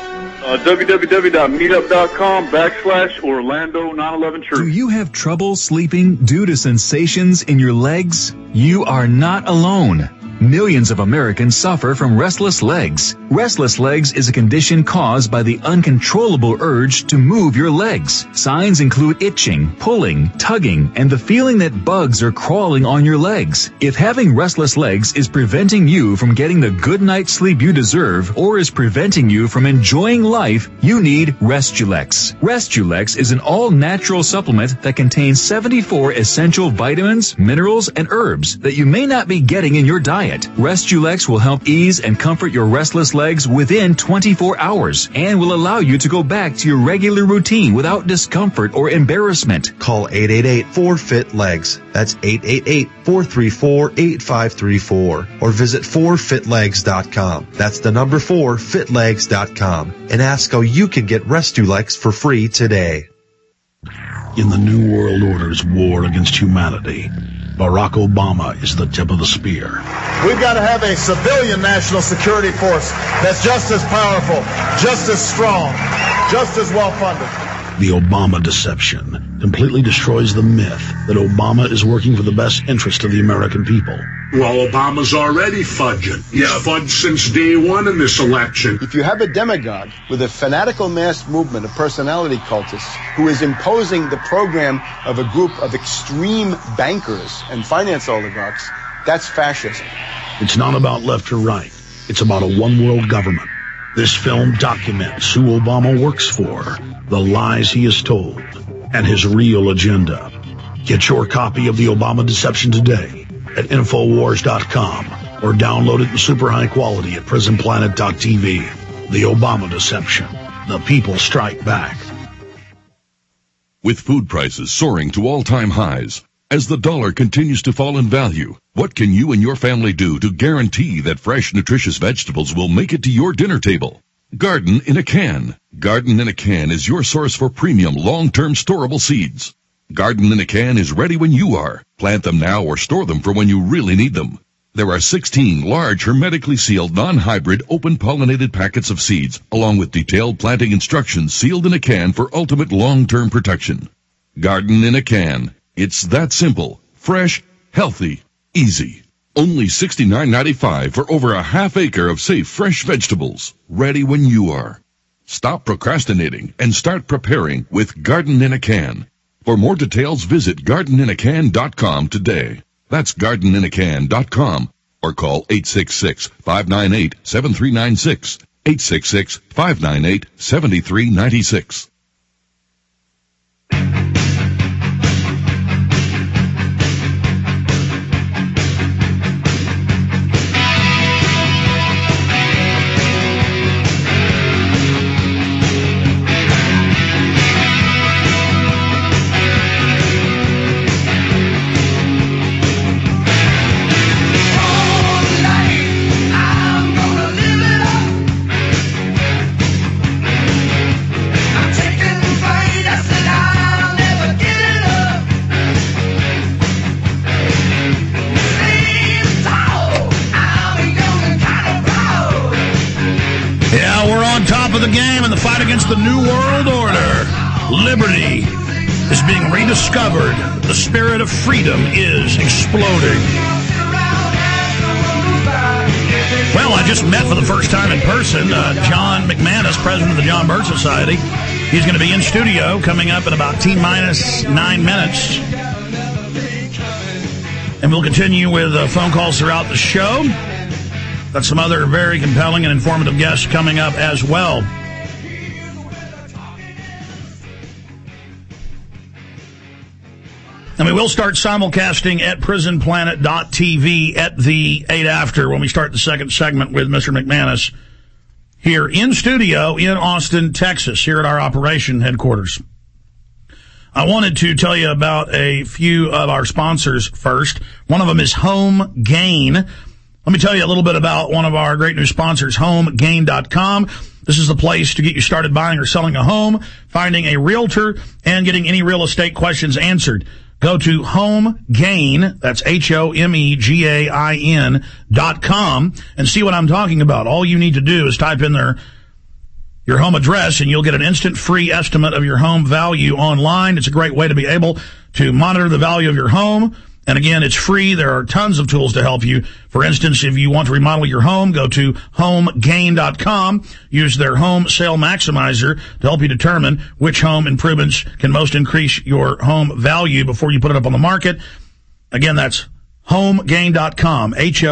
www.meetup.com/Orlando 911 Truth. Do you have trouble sleeping due to sensations in your legs? You are not alone. Millions of Americans suffer from restless legs. Restless legs is a condition caused by the uncontrollable urge to move your legs. Signs include itching, pulling, tugging, and the feeling that bugs are crawling on your legs. If having restless legs is preventing you from getting the good night's sleep you deserve or is preventing you from enjoying life, you need Restulex. Restulex is an all-natural supplement that contains 74 essential vitamins, minerals, and herbs that you may not be getting in your diet. Restulex will help ease and comfort your restless legs within 24 hours and will allow you to go back to your regular routine without discomfort or embarrassment. Call 888-4FIT-LEGS. That's 888-434-8534. Or visit 4fitlegs.com. That's the number 4fitlegs.com. And ask how you can get Restulex for free today. In the New World Order's war against humanity, Barack Obama is the tip of the spear. We've got to have a civilian national security force that's just as powerful, just as strong, just as well-funded. The Obama deception completely destroys the myth that Obama is working for the best interest of the American people. Well, Obama's already fudging. He's fudged since day one in this election. If you have a demagogue with a fanatical mass movement of personality cultists who is imposing the program of a group of extreme bankers and finance oligarchs, that's fascism. It's not about left or right. It's about a one-world government. This film documents who Obama works for, the lies he has told, and his real agenda. Get your copy of The Obama Deception today at Infowars.com or download it in super high quality at PrisonPlanet.tv. The Obama Deception. The people strike back. With food prices soaring to all-time highs, as the dollar continues to fall in value, what can you and your family do to guarantee that fresh, nutritious vegetables will make it to your dinner table? Garden in a Can. Garden in a Can is your source for premium, long-term storable seeds. Garden in a Can is ready when you are. Plant them now or store them for when you really need them. There are 16 large, hermetically sealed, non-hybrid, open-pollinated packets of seeds, along with detailed planting instructions sealed in a can for ultimate long-term protection. Garden in a Can. It's that simple, fresh, healthy, easy. Only $69.95 for over a half acre of safe, fresh vegetables, ready when you are. Stop procrastinating and start preparing with Garden in a Can. For more details, visit gardeninacan.com today. That's gardeninacan.com or call 866-598-7396. 866-598-7396. The New World Order. Liberty is being rediscovered. The spirit of freedom is exploding. Well, I just met for the first time in person John McManus, president of the John Birch Society. He's going to be in studio coming up in about T-minus 9 minutes. And we'll continue with phone calls throughout the show. Got some other very compelling and informative guests coming up as well. And we will start simulcasting at prisonplanet.tv at the 8 after when we start the second segment with Mr. McManus here in studio in Austin, Texas, here at our operation headquarters. I wanted to tell you about a few of our sponsors first. One of them is Home Gain. Let me tell you a little bit about one of our great new sponsors, HomeGain.com. This is the place to get you started buying or selling a home, finding a realtor, and getting any real estate questions answered. Go to HomeGain, that's HomeGain.com, and see what I'm talking about. All you need to do is type in your home address, and you'll get an instant free estimate of your home value online. It's a great way to be able to monitor the value of your home. And again, it's free. There are tons of tools to help you. For instance, if you want to remodel your home, go to HomeGain.com. Use their Home Sale Maximizer to help you determine which home improvements can most increase your home value before you put it up on the market. Again, that's HomeGain.com,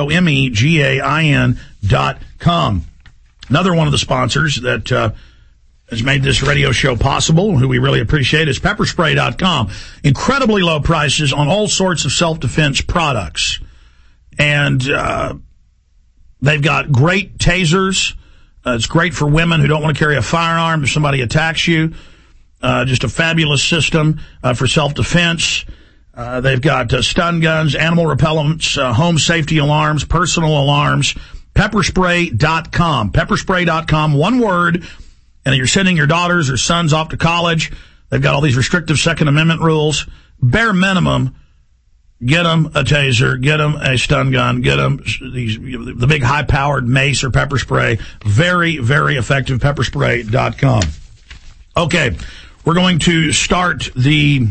HomeGain.com. Another one of the sponsors that has made this radio show possible, who we really appreciate, is Pepperspray.com. Incredibly low prices on all sorts of self-defense products. And they've got great tasers. It's great for women who don't want to carry a firearm if somebody attacks you. Just a fabulous system for self-defense. They've got stun guns, animal repellents, home safety alarms, personal alarms. Pepperspray.com. Pepperspray.com, one word. And you're sending your daughters or sons off to college. They've got all these restrictive Second Amendment rules. Bare minimum, get them a taser, get them a stun gun, get them the big high-powered mace or pepper spray. Very, very effective. Pepperspray.com. Okay, we're going to start the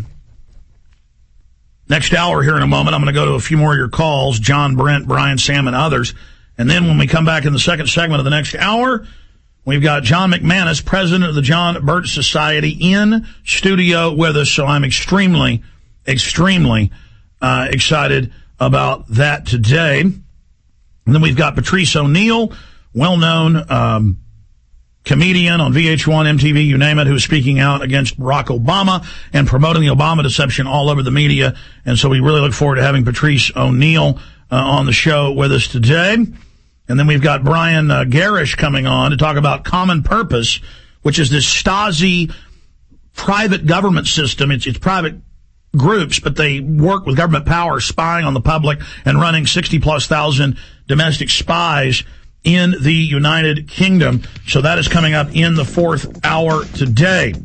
next hour here in a moment. I'm going to go to a few more of your calls, John, Brent, Brian, Sam, and others. And then when we come back in the second segment of the next hour, we've got John McManus, president of the John Birch Society, in studio with us. So I'm extremely, extremely excited about that today. And then we've got Patrice O'Neal, well-known comedian on VH1, MTV, you name it, who's speaking out against Barack Obama and promoting the Obama deception all over the media. And so we really look forward to having Patrice O'Neal on the show with us today. And then we've got Brian Garish coming on to talk about Common Purpose, which is this Stasi private government system. It's private groups, but they work with government power, spying on the public and running 60-plus thousand domestic spies in the United Kingdom. So that is coming up in the fourth hour today.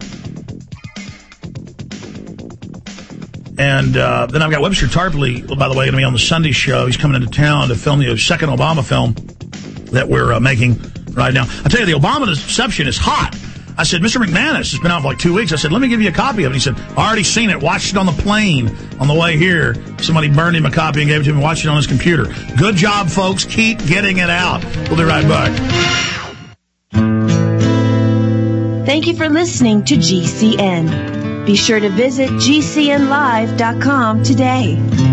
And then I've got Webster Tarpley, by the way, going to be on the Sunday show. He's coming into town to film the second Obama film that we're making right now. I tell you, the Obama deception is hot. I said, Mr. McManus, it's been out for like 2 weeks. I said, let me give you a copy of it. He said, I already seen it. Watched it on the plane on the way here. Somebody burned him a copy and gave it to him and watched it on his computer. Good job, folks. Keep getting it out. We'll be right back. Thank you for listening to GCN. Be sure to visit GCNlive.com today.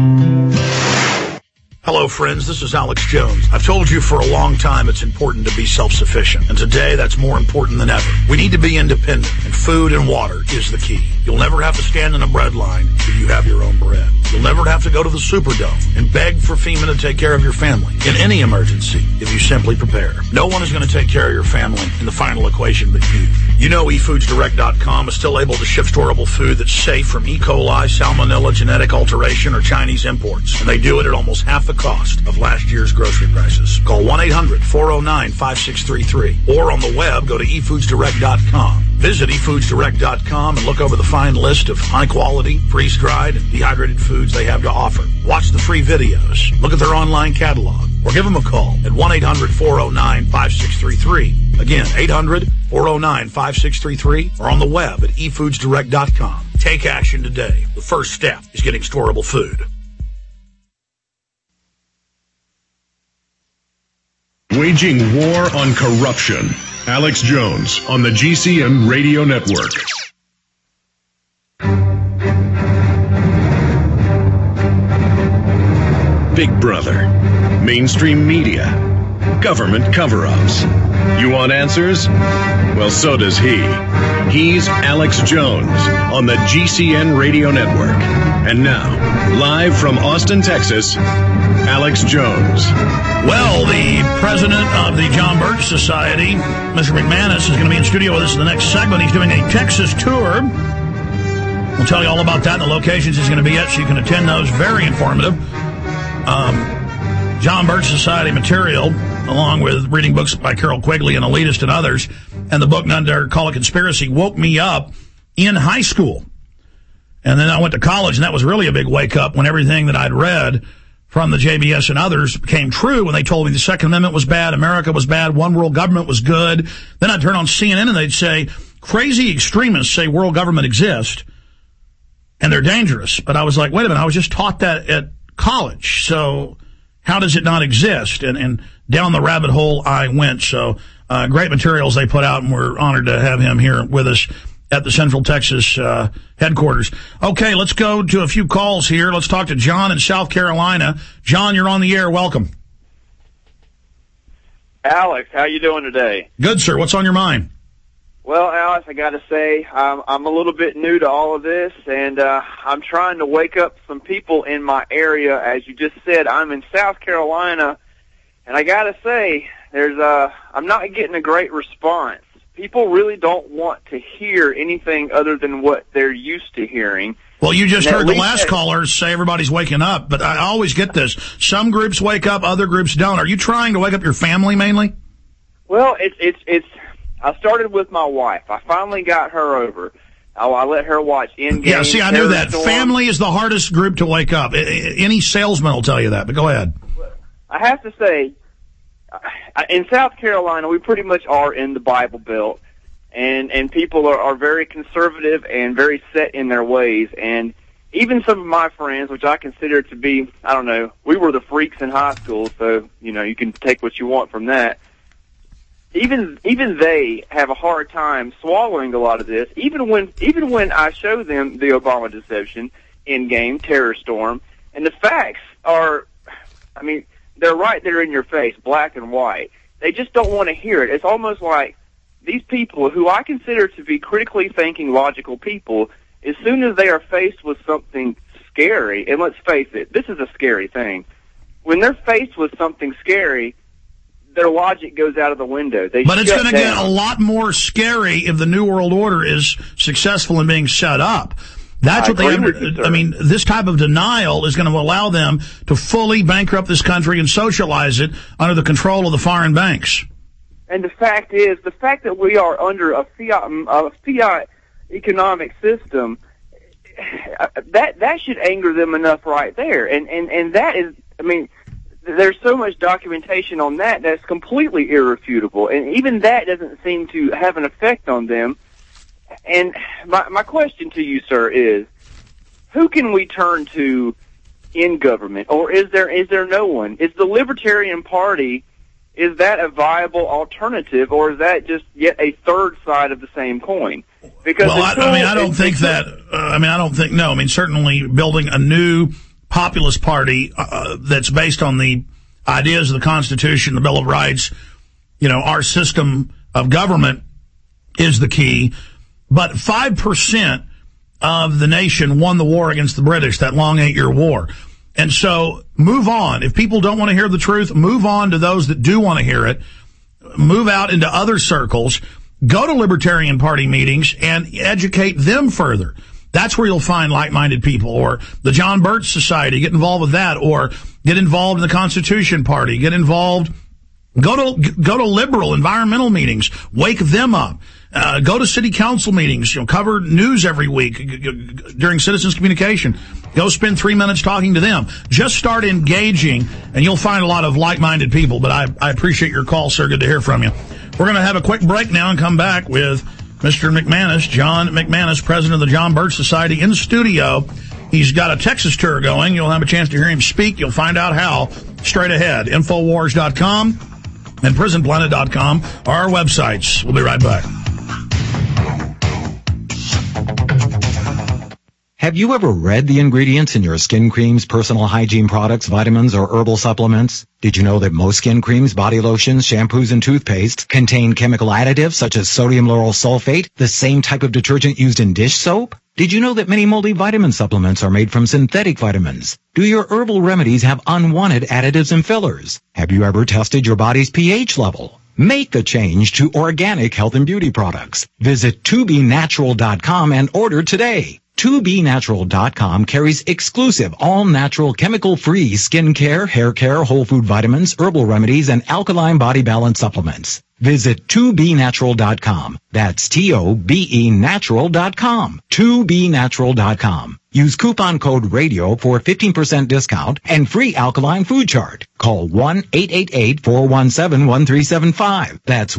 Hello, friends. This is Alex Jones. I've told you for a long time it's important to be self-sufficient. And today, that's more important than ever. We need to be independent, and food and water is the key. You'll never have to stand in a bread line if you have your own bread. You'll never have to go to the Superdome and beg for FEMA to take care of your family in any emergency if you simply prepare. No one is going to take care of your family in the final equation but you. You know eFoodsDirect.com is still able to ship storable food that's safe from E. coli, salmonella, genetic alteration, or Chinese imports. And they do it at almost half the cost of last year's grocery prices. Call 1-800-409-5633. Or on the web, go to eFoodsDirect.com. Visit eFoodsDirect.com and look over the fine list of high-quality, freeze-dried, and dehydrated foods they have to offer. Watch the free videos. Look at their online catalog. Or give them a call at 1-800-409-5633. Again, 800-409-5633. Or on the web at eFoodsDirect.com. Take action today. The first step is getting storable food. waging war on corruption. Alex Jones on the GCN Radio Network. Big Brother, mainstream media, government cover-ups. You want answers? Well, so does he. He's Alex Jones on the GCN Radio Network. And now, live from Austin, Texas, Alex Jones. Well, the president of the John Birch Society, Mr. McManus, is going to be in studio with us in the next segment. He's doing a Texas tour. We'll tell you all about that and the locations he's going to be at so you can attend those. Very informative. John Birch Society material, along with reading books by Carol Quigley and Elitist and others, and the book None Dare Call It Conspiracy, woke me up in high school. And then I went to college, and that was really a big wake-up when everything that I'd read from the JBS and others became true when they told me the Second Amendment was bad, America was bad, one world government was good. Then I'd turn on CNN, and they'd say, crazy extremists say world government exists, and they're dangerous. But I was like, wait a minute, I was just taught that at college, so how does it not exist? And down the rabbit hole I went. So great materials they put out, and we're honored to have him here with us at the Central Texas headquarters. Okay, let's go to a few calls here. Let's talk to John in South Carolina. John, you're on the air. Welcome. Alex, how you doing today? Good, sir. What's on your mind? Well, Alex, I got to say, I'm a little bit new to all of this, and I'm trying to wake up some people in my area. As you just said, I'm in South Carolina, and I got to say, I'm not getting a great response. People really don't want to hear anything other than what they're used to hearing. Well, you just heard the last caller say everybody's waking up, but I always get this. Some groups wake up, other groups don't. Are you trying to wake up your family mainly? Well, it's. I started with my wife. I finally got her over. I let her watch Endgame. Yeah, see, I knew that. Family is the hardest group to wake up. Any salesman will tell you that, but go ahead. I have to say, in South Carolina, we pretty much are in the Bible Belt, and people are very conservative and very set in their ways. And even some of my friends, which I consider to be, I don't know, we were the freaks in high school, so, you can take what you want from that. Even they have a hard time swallowing a lot of this. Even when I show them the Obama deception, Endgame, Terror Storm, and the facts are, they're right there in your face, black and white. They just don't want to hear it. It's almost like these people, who I consider to be critically thinking, logical people, as soon as they are faced with something scary, and let's face it, this is a scary thing. When they're faced with something scary, their logic goes out of the window. But it's going to get a lot more scary if the New World Order is successful in being set up. That's what this type of denial is going to allow them to fully bankrupt this country and socialize it under the control of the foreign banks. And the fact that we are under a fiat economic system, that should anger them enough right there. And that is, there's so much documentation on that's completely irrefutable, and even that doesn't seem to have an effect on them. And my question to you, sir, is who can we turn to in government, or is there no one? Is the Libertarian Party, is that a viable alternative, or is that just yet a third side of the same coin? Because I don't think that. Certainly building a new populist party that's based on the ideas of the Constitution, the Bill of Rights, our system of government is the key. But 5% of the nation won the war against the British, that long 8-year war. And so move on. If people don't want to hear the truth, move on to those that do want to hear it. Move out into other circles. Go to Libertarian Party meetings and educate them further. That's where you'll find like-minded people, or the John Birch Society. Get involved with that, or get involved in the Constitution Party. Get involved. Go to liberal environmental meetings. Wake them up. Go to city council meetings. Cover news every week during citizens communication. Go spend 3 minutes talking to them. Just start engaging, and you'll find a lot of like-minded people. But I appreciate your call, sir. Good to hear from you. We're going to have a quick break now and come back with Mr. McManus, John McManus, president of the John Birch Society, in the studio. He's got a Texas tour going. You'll have a chance to hear him speak. You'll find out how straight ahead. Infowars.com. and PrisonPlanet.com are our websites. We'll be right back. Have you ever read the ingredients in your skin creams, personal hygiene products, vitamins, or herbal supplements? Did you know that most skin creams, body lotions, shampoos, and toothpastes contain chemical additives such as sodium lauryl sulfate, the same type of detergent used in dish soap? Did you know that many multivitamin supplements are made from synthetic vitamins? Do your herbal remedies have unwanted additives and fillers? Have you ever tested your body's pH level? Make the change to organic health and beauty products. Visit 2BNatural.com and order today. 2BNatural.com carries exclusive, all-natural, chemical-free skincare, hair care, whole food vitamins, herbal remedies, and alkaline body balance supplements. Visit 2BNatural.com. That's TOBENatural.com. 2BNatural.com. Use coupon code RADIO for 15% discount and free alkaline food chart. Call 1-888-417-1375. That's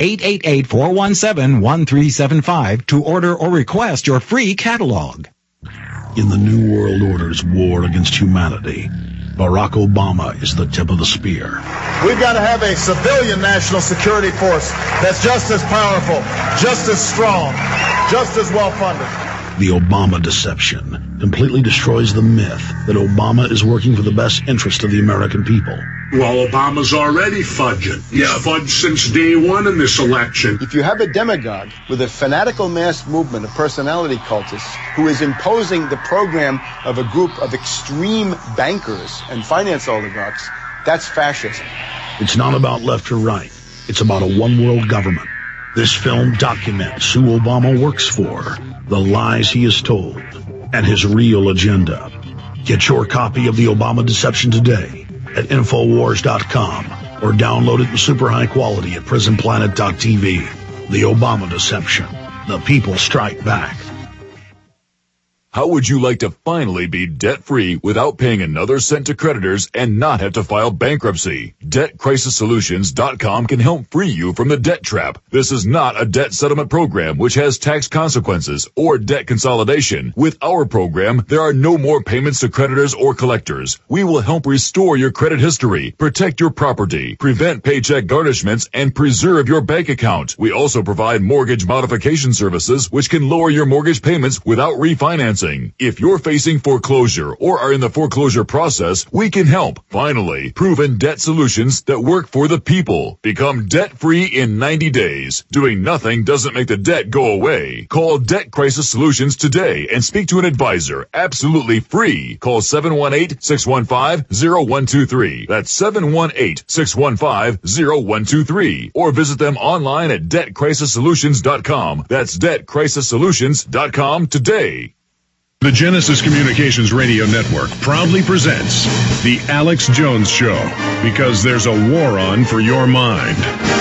1-888-417-1375 to order or request your free catalog. In the New World Order's war against humanity, Barack Obama is the tip of the spear. We've got to have a civilian national security force that's just as powerful, just as strong, just as well-funded. The Obama deception completely destroys the myth that Obama is working for the best interest of the American people. Well, Obama's already fudging. He's fudged since day one in this election. If you have a demagogue with a fanatical mass movement of personality cultists who is imposing the program of a group of extreme bankers and finance oligarchs, that's fascism. It's not about left or right. It's about a one-world government. This film documents who Obama works for, the lies he has told, and his real agenda. Get your copy of The Obama Deception today at Infowars.com or download it in super high quality at PrisonPlanet.tv. The Obama Deception. The people strike back. How would you like to finally be debt-free without paying another cent to creditors and not have to file bankruptcy? DebtCrisisSolutions.com can help free you from the debt trap. This is not a debt settlement program which has tax consequences or debt consolidation. With our program, there are no more payments to creditors or collectors. We will help restore your credit history, protect your property, prevent paycheck garnishments, and preserve your bank account. We also provide mortgage modification services which can lower your mortgage payments without refinancing. If you're facing foreclosure or are in the foreclosure process, we can help. Finally, proven debt solutions that work for the people. Become debt-free in 90 days. Doing nothing doesn't make the debt go away. Call Debt Crisis Solutions today and speak to an advisor. Absolutely free. Call 718-615-0123. That's 718-615-0123. Or visit them online at DebtCrisisSolutions.com. That's DebtCrisisSolutions.com today. The Genesis Communications Radio Network proudly presents The Alex Jones Show, because there's a war on for your mind.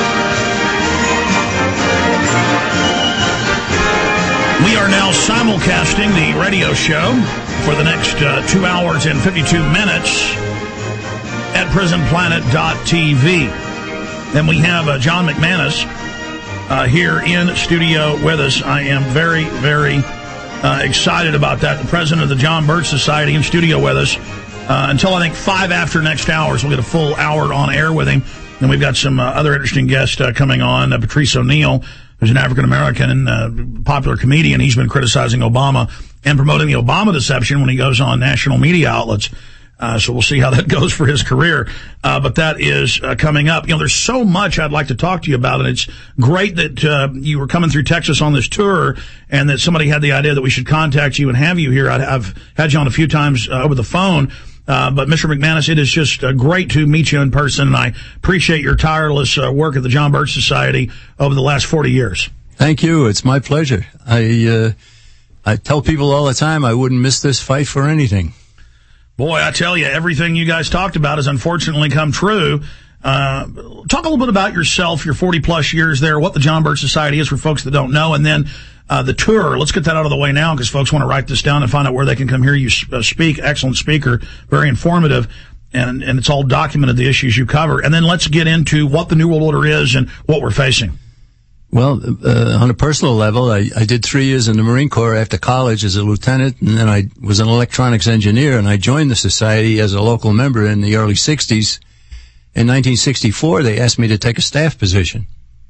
We are now simulcasting the radio show for the next 2 hours and 52 minutes at PrisonPlanet.tv. And we have John McManus here in studio with us. I am very, very excited about that. The president of the John Birch Society in studio with us until I think 5 after next hour. So we'll get a full hour on air with him. And we've got some other interesting guests coming on. Patrice O'Neill, who's an African-American and popular comedian. He's been criticizing Obama and promoting the Obama deception when he goes on national media outlets. So we'll see how that goes for his career. But that is coming up. You know, there's so much I'd like to talk to you about, and it's great that you were coming through Texas on this tour and that somebody had the idea that we should contact you and have you here. I've had you on a few times over the phone. But Mr. McManus, it is just great to meet you in person, and I appreciate your tireless work at the John Birch Society over the last 40 years. Thank you. It's my pleasure. I tell people all the time I wouldn't miss this fight for anything. Boy, I tell you, everything you guys talked about has unfortunately come true. Talk a little bit about yourself, your 40-plus years there, what the John Birch Society is for folks that don't know, and then the tour. Let's get that out of the way now because folks want to write this down and find out where they can come hear you speak. Excellent speaker, very informative, and it's all documented, the issues you cover. And then let's get into what the New World Order is and what we're facing. Well, on a personal level, I did 3 years in the Marine Corps after college as a lieutenant, and then I was an electronics engineer, and I joined the society as a local member in the early 60s. In 1964, they asked me to take a staff position.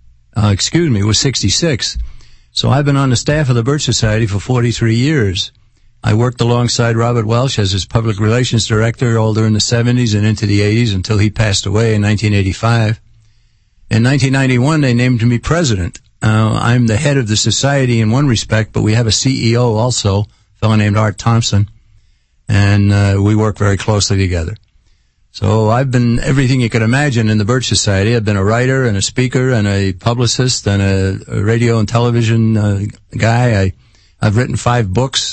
It was 66. So I've been on the staff of the Birch Society for 43 years. I worked alongside Robert Welch as his public relations director all during the 70s and into the 80s until he passed away in 1985. In 1991, they named me president. I'm the head of the society in one respect, but we have a CEO also, a fellow named Art Thompson, and we work very closely together. So I've been everything you could imagine in the Birch Society. I've been a writer and a speaker and a publicist and a radio and television guy. I've written 5 books.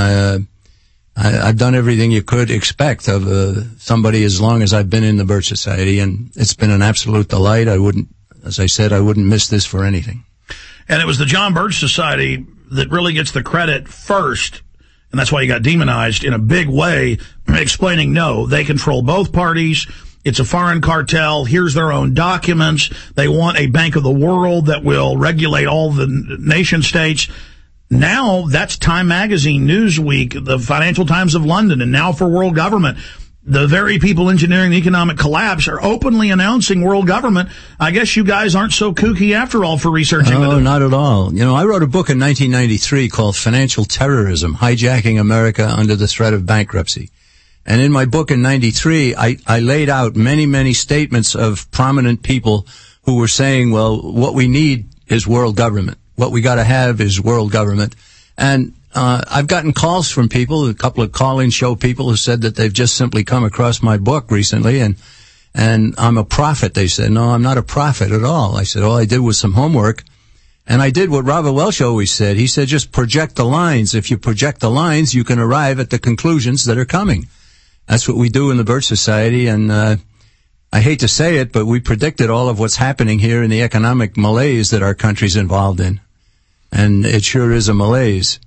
I've done everything you could expect of somebody as long as I've been in the Birch Society, and it's been an absolute delight. I wouldn't miss this for anything. And it was the John Birch Society that really gets the credit first, and that's why you got demonized in a big way, explaining, no, they control both parties. It's a foreign cartel. Here's their own documents. They want a Bank of the World that will regulate all the nation states. Now that's Time Magazine, Newsweek, the Financial Times of London, and now for world government. The very people engineering the economic collapse are openly announcing world government. I guess you guys aren't so kooky after all for researching. No, not at all. I wrote a book in 1993 called Financial Terrorism, Hijacking America Under the Threat of Bankruptcy. And in my book in 93, I laid out many, many statements of prominent people who were saying, well, what we need is world government. What we got to have is world government. And I've gotten calls from people, a couple of call-in show people who said that they've just simply come across my book recently, and I'm a prophet. They said, no, I'm not a prophet at all. I said, all I did was some homework, and I did what Robert Welch always said. He said, just project the lines. If you project the lines, you can arrive at the conclusions that are coming. That's what we do in the Birch Society, and I hate to say it, but we predicted all of what's happening here in the economic malaise that our country's involved in. And it sure is a malaise.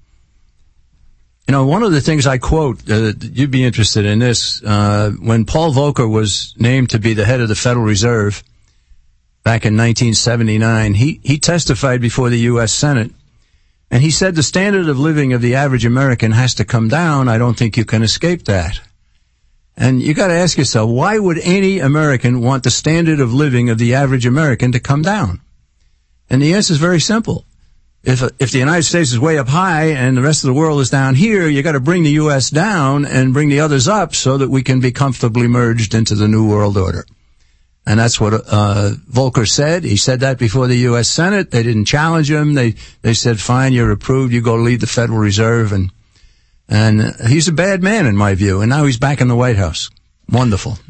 One of the things I quote, you'd be interested in this, when Paul Volcker was named to be the head of the Federal Reserve back in 1979, he testified before the U.S. Senate, and he said the standard of living of the average American has to come down. I don't think you can escape that. And you got to ask yourself, why would any American want the standard of living of the average American to come down? And the answer is very simple. If the United States is way up high and the rest of the world is down here, you got to bring the U.S. down and bring the others up so that we can be comfortably merged into the New World Order. And that's what Volcker said. He said that before the U.S. Senate. They didn't challenge him. They said, fine, you're approved. You go lead the Federal Reserve. And he's a bad man in my view. And now he's back in the White House. Wonderful.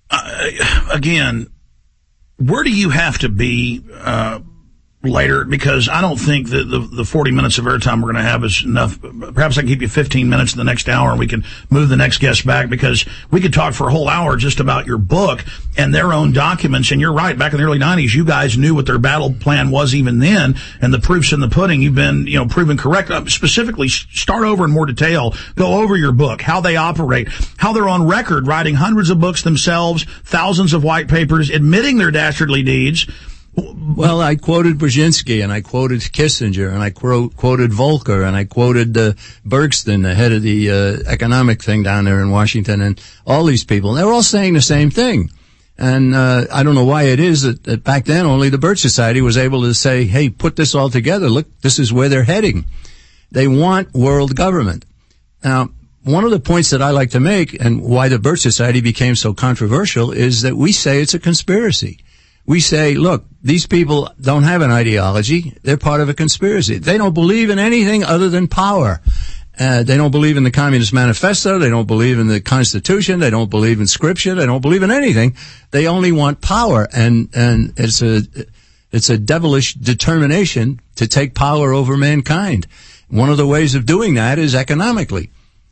Again, where do you have to be later? Because I don't think that the 40 minutes of airtime we're going to have is enough. Perhaps I can keep you 15 minutes in the next hour and we can move the next guest back, because we could talk for a whole hour just about your book and their own documents. And you're right, back in the early 90s, you guys knew what their battle plan was even then, and the proof's in the pudding. You've been, proven correct. Specifically, start over in more detail. Go over your book, how they operate, how they're on record writing hundreds of books themselves, thousands of white papers, admitting their dastardly deeds. Well, I quoted Brzezinski, and I quoted Kissinger, and I quoted Volcker, and I quoted Bergsten, the head of the economic thing down there in Washington, and all these people. They're all saying the same thing. And I don't know why it is that back then only the Birch Society was able to say, hey, put this all together. Look, this is where they're heading. They want world government. Now, one of the points that I like to make, and why the Birch Society became so controversial, is that we say it's a conspiracy. We say, look, these people don't have an ideology. They're part of a conspiracy. They don't believe in anything other than power. They don't believe in the Communist Manifesto. They don't believe in the Constitution. They don't believe in Scripture. They don't believe in anything. They only want power. And it's a devilish determination to take power over mankind. One of the ways of doing that is economically.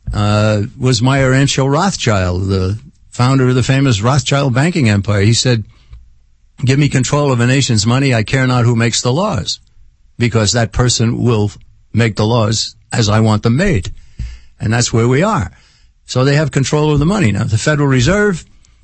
Was Meyer Amschel Rothschild, the founder of the famous Rothschild banking empire. He said, give me control of a nation's money. I care not who makes the laws, because that person will make the laws as I want them made. And that's where we are. So they have control of the money. Now, the Federal Reserve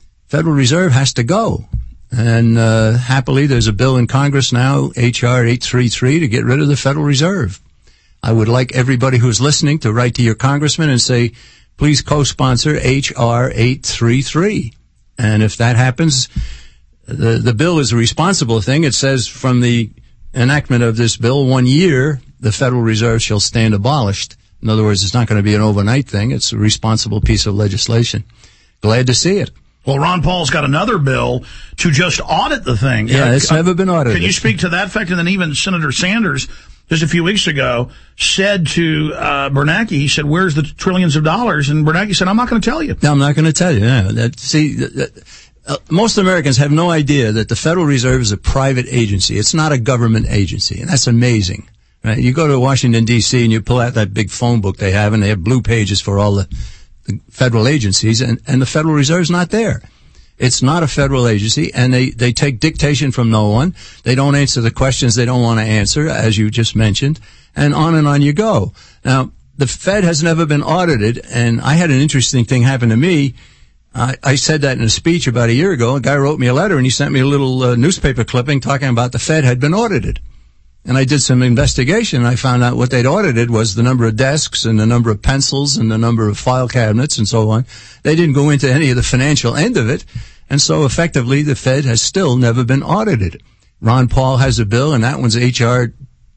has to go. And happily, there's a bill in Congress now, H.R. 833, to get rid of the Federal Reserve. I would like everybody who's listening to write to your congressman and say, please co-sponsor H.R. 833. And if that happens, the bill is a responsible thing. It says from the enactment of this bill, 1 year, the Federal Reserve shall stand abolished. In other words, it's not going to be an overnight thing. It's a responsible piece of legislation. Glad to see it. Well, Ron Paul's got another bill to just audit the thing. Yeah, it's never been audited. Can you speak to that fact? And then even Senator Sanders, just a few weeks ago, said to Bernanke, he said, where's the trillions of dollars? And Bernanke said, I'm not going to tell you. No, I'm not going to tell you. Yeah. Most Americans have no idea that the Federal Reserve is a private agency. It's not a government agency, and that's amazing. Right? You go to Washington, D.C., and you pull out that big phone book they have, and they have blue pages for all the federal agencies, and the Federal Reserve's not there. It's not a federal agency, and they take dictation from no one. They don't answer the questions they don't want to answer, as you just mentioned, and on you go. Now, the Fed has never been audited, and I had an interesting thing happen to me. I said that in a speech about a year ago. A guy wrote me a letter, and he sent me a little newspaper clipping talking about the Fed had been audited. And I did some investigation, and I found out what they'd audited was the number of desks and the number of pencils and the number of file cabinets and so on. They didn't go into any of the financial end of it. And so effectively, the Fed has still never been audited. Ron Paul has a bill, and that one's H.R.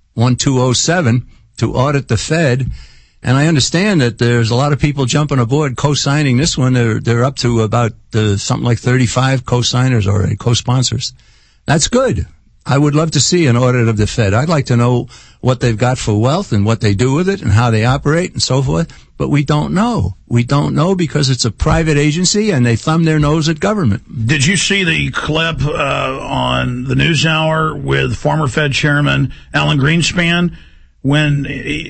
1207 to audit the Fed. And I understand that there's a lot of people jumping aboard co-signing this one. They're up to about something like 35 co-signers already, co-sponsors. That's good. I would love to see an audit of the Fed. I'd like to know what they've got for wealth and what they do with it and how they operate and so forth. But we don't know. We don't know because it's a private agency and they thumb their nose at government. Did you see the clip on the NewsHour with former Fed Chairman Alan Greenspan when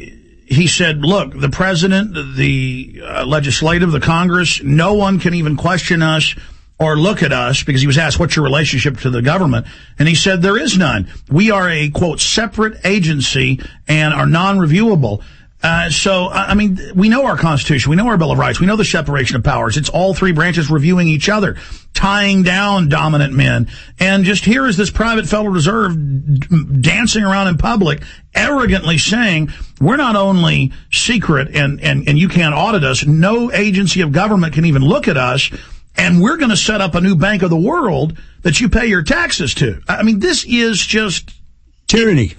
he said, look, the president, the legislative, the Congress, no one can even question us or look at us, because he was asked, what's your relationship to the government? And he said, there is none. We are a, quote, separate agency and are non-reviewable. So, I mean, we know our Constitution. We know our Bill of Rights. We know the separation of powers. It's all three branches reviewing each other, tying down dominant men. And just here is this private Federal Reserve dancing around in public, arrogantly saying, we're not only secret and you can't audit us. No agency of government can even look at us. And we're going to set up a new bank of the world that you pay your taxes to. I mean, this is just tyranny.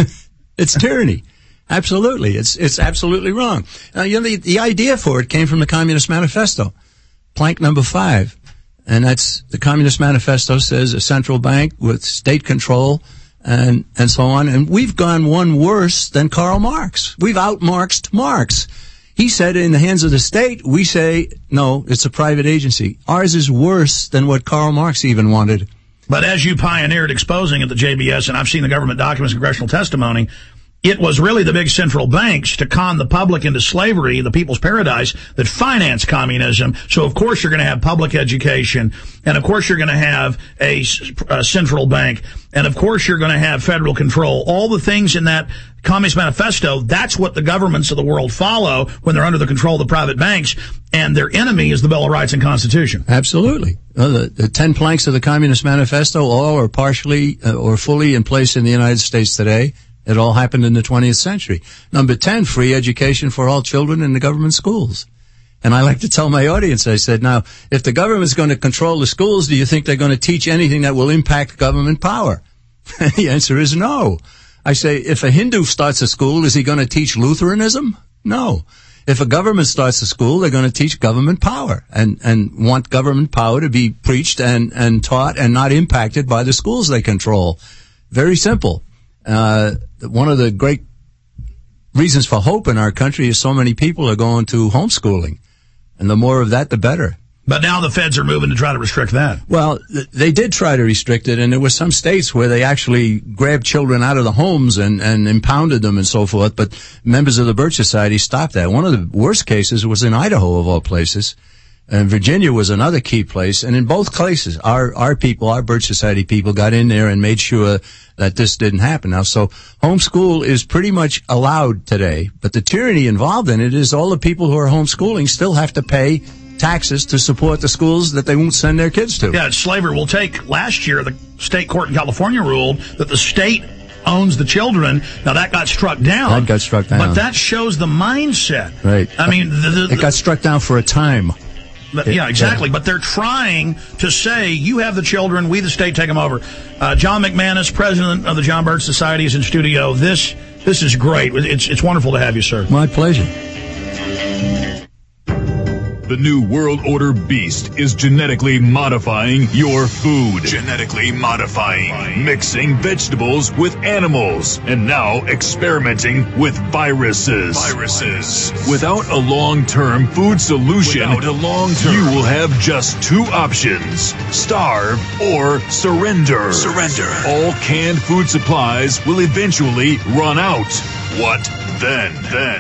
It's tyranny. Absolutely. It's absolutely wrong. Now, you know, the idea for it came from the Communist Manifesto, plank number 5. And that's the Communist Manifesto says a central bank with state control and so on. And we've gone one worse than Karl Marx. We've outmarxed Marx. He said in the hands of the state, we say, no, it's a private agency. Ours is worse than what Karl Marx even wanted. But as you pioneered exposing at the JBS, and I've seen the government documents, congressional testimony, it was really the big central banks to con the public into slavery, the people's paradise, that finance communism. So, of course, you're going to have public education, and, of course, you're going to have a central bank, and, of course, you're going to have federal control. All the things in that Communist Manifesto, that's what the governments of the world follow when they're under the control of the private banks, and their enemy is the Bill of Rights and Constitution. Absolutely. The 10 planks of the Communist Manifesto all are partially or fully in place in the United States today. It all happened in the 20th century. Number 10, free education for all children in the government schools. And I like to tell my audience, I said, now, if the government's going to control the schools, do you think they're going to teach anything that will impact government power? And the answer is no. I say, if a Hindu starts a school, is he going to teach Lutheranism? No. If a government starts a school, they're going to teach government power and want government power to be preached and taught and not impacted by the schools they control. Very simple. One of the great reasons for hope in our country is so many people are going to homeschooling. And the more of that, the better. But now the feds are moving to try to restrict that. Well, they did try to restrict it, and there were some states where they actually grabbed children out of the homes and impounded them and so forth, but members of the Birch Society stopped that. One of the worst cases was in Idaho, of all places. And Virginia was another key place. And in both places, our people, our Birch Society people, got in there and made sure that this didn't happen. Now, so homeschool is pretty much allowed today, but the tyranny involved in it is all the people who are homeschooling still have to pay taxes to support the schools that they won't send their kids to. Yeah, it's slavery. We'll take last year, the state court in California ruled that the state owns the children. Now, that got struck down. That got struck down. But that shows the mindset. Right. I mean, it got struck down for a time. Yeah, exactly. But they're trying to say, you have the children, we the state take them over. John McManus, president of the John Birch Society, is in studio. This is great. It's wonderful to have you, sir. My pleasure. The New World Order beast is genetically modifying your food. Genetically modifying. Mixing vegetables with animals. And now experimenting with viruses. Without a long-term food solution, you will have just two options. Starve or surrender. All canned food supplies will eventually run out. What then?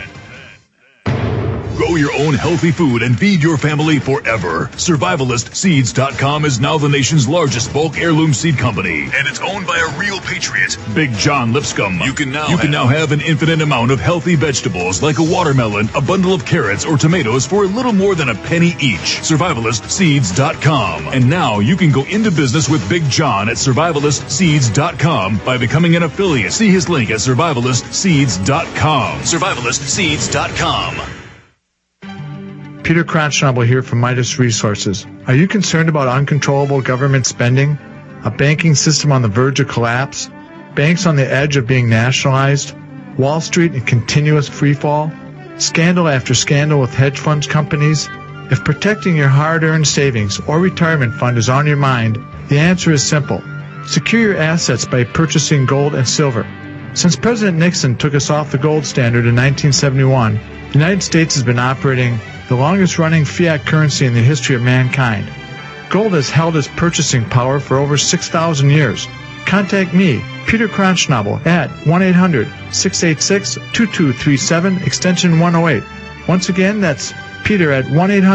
Grow your own healthy food and feed your family forever. SurvivalistSeeds.com is now the nation's largest bulk heirloom seed company, and it's owned by a real patriot, Big John Lipscomb. You can now have an infinite amount of healthy vegetables like a watermelon, a bundle of carrots, or tomatoes for a little more than a penny each. SurvivalistSeeds.com. And now you can go into business with Big John at SurvivalistSeeds.com by becoming an affiliate. See his link at SurvivalistSeeds.com. SurvivalistSeeds.com. Peter Kronschnabel here from Midas Resources. Are you concerned about uncontrollable government spending? A banking system on the verge of collapse? Banks on the edge of being nationalized? Wall Street in continuous freefall? Scandal after scandal with hedge funds companies? If protecting your hard-earned savings or retirement fund is on your mind, the answer is simple. Secure your assets by purchasing gold and silver. Since President Nixon took us off the gold standard in 1971, the United States has been operating the longest-running fiat currency in the history of mankind. Gold has held its purchasing power for over 6,000 years. Contact me, Peter Kronschnabel, at 1-800-686-2237, extension 108. Once again, that's Peter at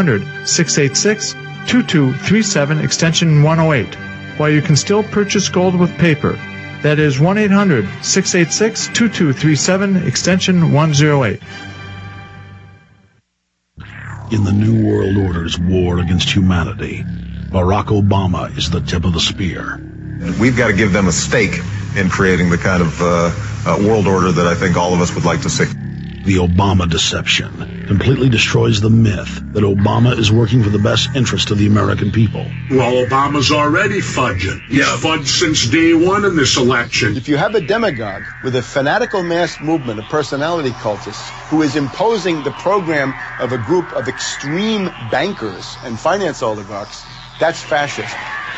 1-800-686-2237, extension 108. While you can still purchase gold with paper. That is 1-800-686-2237, extension 108. In the New World Order's war against humanity, Barack Obama is the tip of the spear. We've got to give them a stake in creating the kind of world order that I think all of us would like to see. The Obama deception completely destroys the myth that Obama is working for the best interest of the American people. Well, Obama's already fudging. He's fudged since day one in this election. If you have a demagogue with a fanatical mass movement of personality cultists who is imposing the program of a group of extreme bankers and finance oligarchs, that's fascism.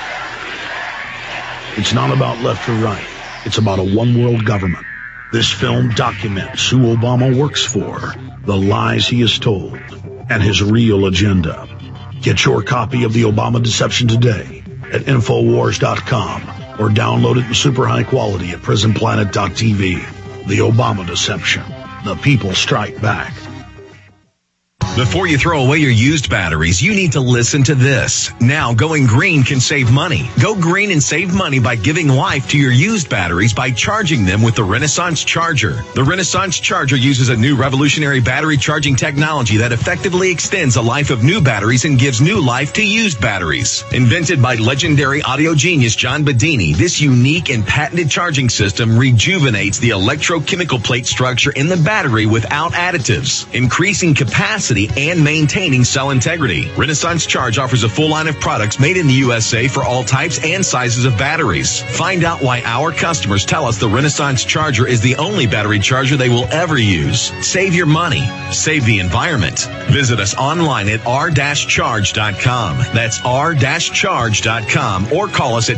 It's not about left or right. It's about a one-world government. This film documents who Obama works for, the lies he has told, and his real agenda. Get your copy of The Obama Deception today at Infowars.com or download it in super high quality at PrisonPlanet.tv. The Obama Deception. The people strike back. Before you throw away your used batteries, you need to listen to this. Now, going green can save money. Go green and save money by giving life to your used batteries by charging them with the Renaissance Charger. The Renaissance Charger uses a new revolutionary battery charging technology that effectively extends the life of new batteries and gives new life to used batteries. Invented by legendary audio genius John Bedini, this unique and patented charging system rejuvenates the electrochemical plate structure in the battery without additives, increasing capacity and maintaining cell integrity. Renaissance Charge offers a full line of products made in the USA for all types and sizes of batteries. Find out why our customers tell us the Renaissance Charger is the only battery charger they will ever use. Save your money. Save the environment. Visit us online at r-charge.com. That's r-charge.com or call us at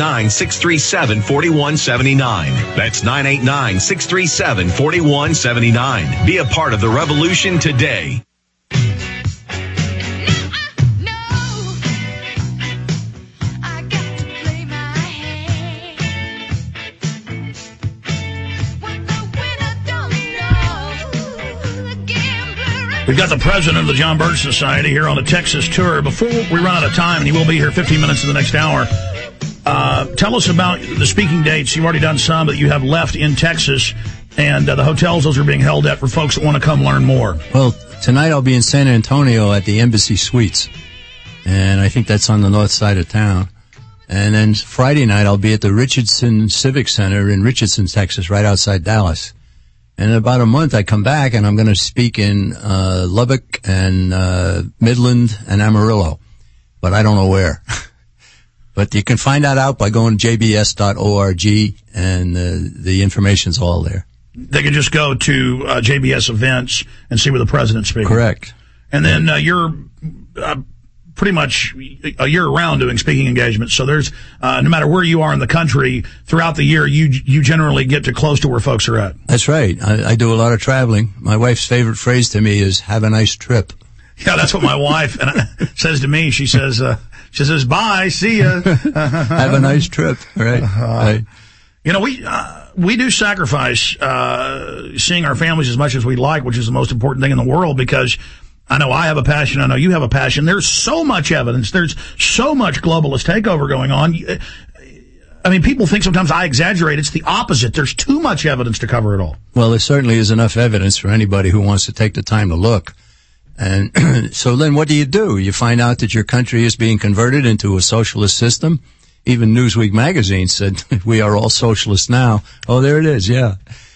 989-637-4179. That's 989-637-4179. Be a part of the revolution today. We've got the president of the John Birch Society here on a Texas tour. Before we run out of time, and he will be here 15 minutes in the next hour, tell us about the speaking dates. You've already done some that you have left in Texas, and the hotels those are being held at for folks that want to come learn more. Well, tonight I'll be in San Antonio at the Embassy Suites, and I think that's on the north side of town. And then Friday night I'll be at the Richardson Civic Center in Richardson, Texas, right outside Dallas. And in about a month, I come back, and I'm going to speak in Lubbock and Midland and Amarillo, but I don't know where. But you can find that out by going to jbs.org, and the information's all there. They can just go to JBS events and see where the president's speaking. Correct. And then you're pretty much a year round doing speaking engagements. So there's no matter where you are in the country throughout the year, you generally get to close to where folks are at. That's right. I do a lot of traveling. My wife's favorite phrase to me is "Have a nice trip." Yeah, that's what my wife says to me. She says, "Bye, see ya." Have a nice trip, right? Right. You know, we do sacrifice seeing our families as much as we like, which is the most important thing in the world, because I know I have a passion. I know you have a passion. There's so much evidence. There's so much globalist takeover going on. I mean, people think sometimes I exaggerate. It's the opposite. There's too much evidence to cover it all. Well, there certainly is enough evidence for anybody who wants to take the time to look. And so then what do? You find out that your country is being converted into a socialist system. Even Newsweek magazine said, we are all socialists now. Oh, there it is, yeah.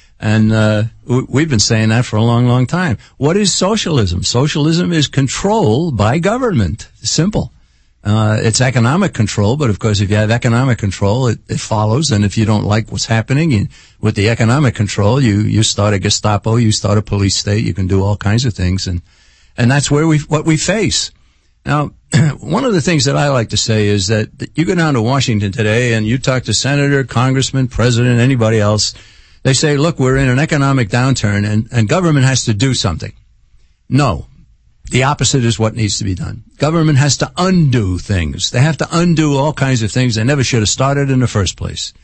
And we've been saying that for a long, long time. What is socialism? Socialism is control by government. Simple. It's economic control, but of course if you have economic control, it follows. And if you don't like what's happening with the economic control, you start a Gestapo, you start a police state, you can do all kinds of things. And that's what we face. Now, one of the things that I like to say is that you go down to Washington today and you talk to senator, congressman, president, anybody else. They say, look, we're in an economic downturn and government has to do something. No. The opposite is what needs to be done. Government has to undo things. They have to undo all kinds of things they never should have started in the first place.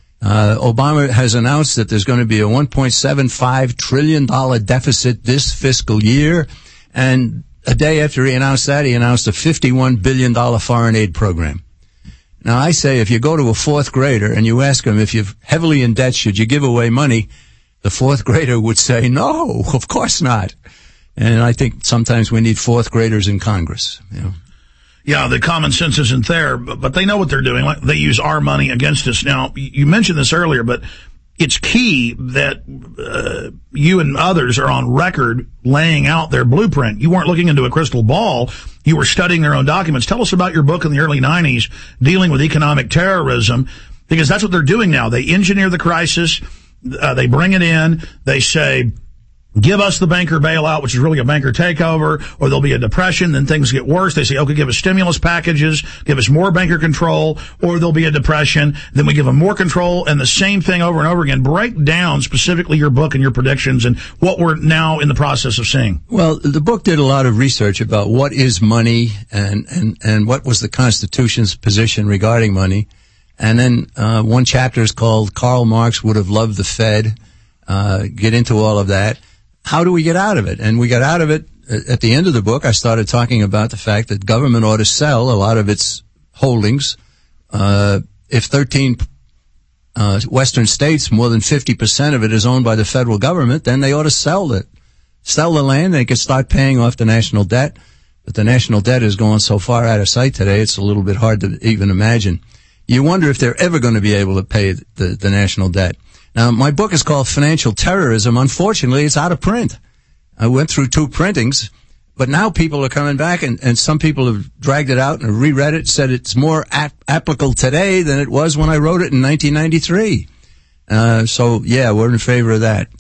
Obama has announced that there's going to be a $1.75 trillion deficit this fiscal year. And a day after he announced that, he announced a $51 billion foreign aid program. Now, I say if you go to a fourth grader and you ask him if you're heavily in debt, should you give away money, the fourth grader would say, no, of course not. And I think sometimes we need fourth graders in Congress. You know. Yeah, the common sense isn't there, but they know what they're doing. Like, they use our money against us. Now, you mentioned this earlier, but it's key that you and others are on record laying out their blueprint. You weren't looking into a crystal ball. You were studying their own documents. Tell us about your book in the early 90s dealing with economic terrorism, because that's what they're doing now. They engineer the crisis. They bring it in. They say, give us the banker bailout, which is really a banker takeover, or there'll be a depression, then things get worse. They say, okay, give us stimulus packages, give us more banker control, or there'll be a depression. Then we give them more control, and the same thing over and over again. Break down specifically your book and your predictions and what we're now in the process of seeing. Well, the book did a lot of research about what is money and what was the Constitution's position regarding money. And then one chapter is called Karl Marx Would Have Loved the Fed. Get into all of that. How do we get out of it? And we got out of it at the end of the book. I started talking about the fact that government ought to sell a lot of its holdings. If 13 Western states, more than 50% of it is owned by the federal government, then they ought to sell it. Sell the land. They could start paying off the national debt. But the national debt is going so far out of sight today, it's a little bit hard to even imagine. You wonder if they're ever going to be able to pay the national debt. Now, my book is called Financial Terrorism. Unfortunately, it's out of print. I went through 2 printings, but now people are coming back, and some people have dragged it out and reread it, said it's more applicable today than it was when I wrote it in 1993. So, yeah, we're in favor of that.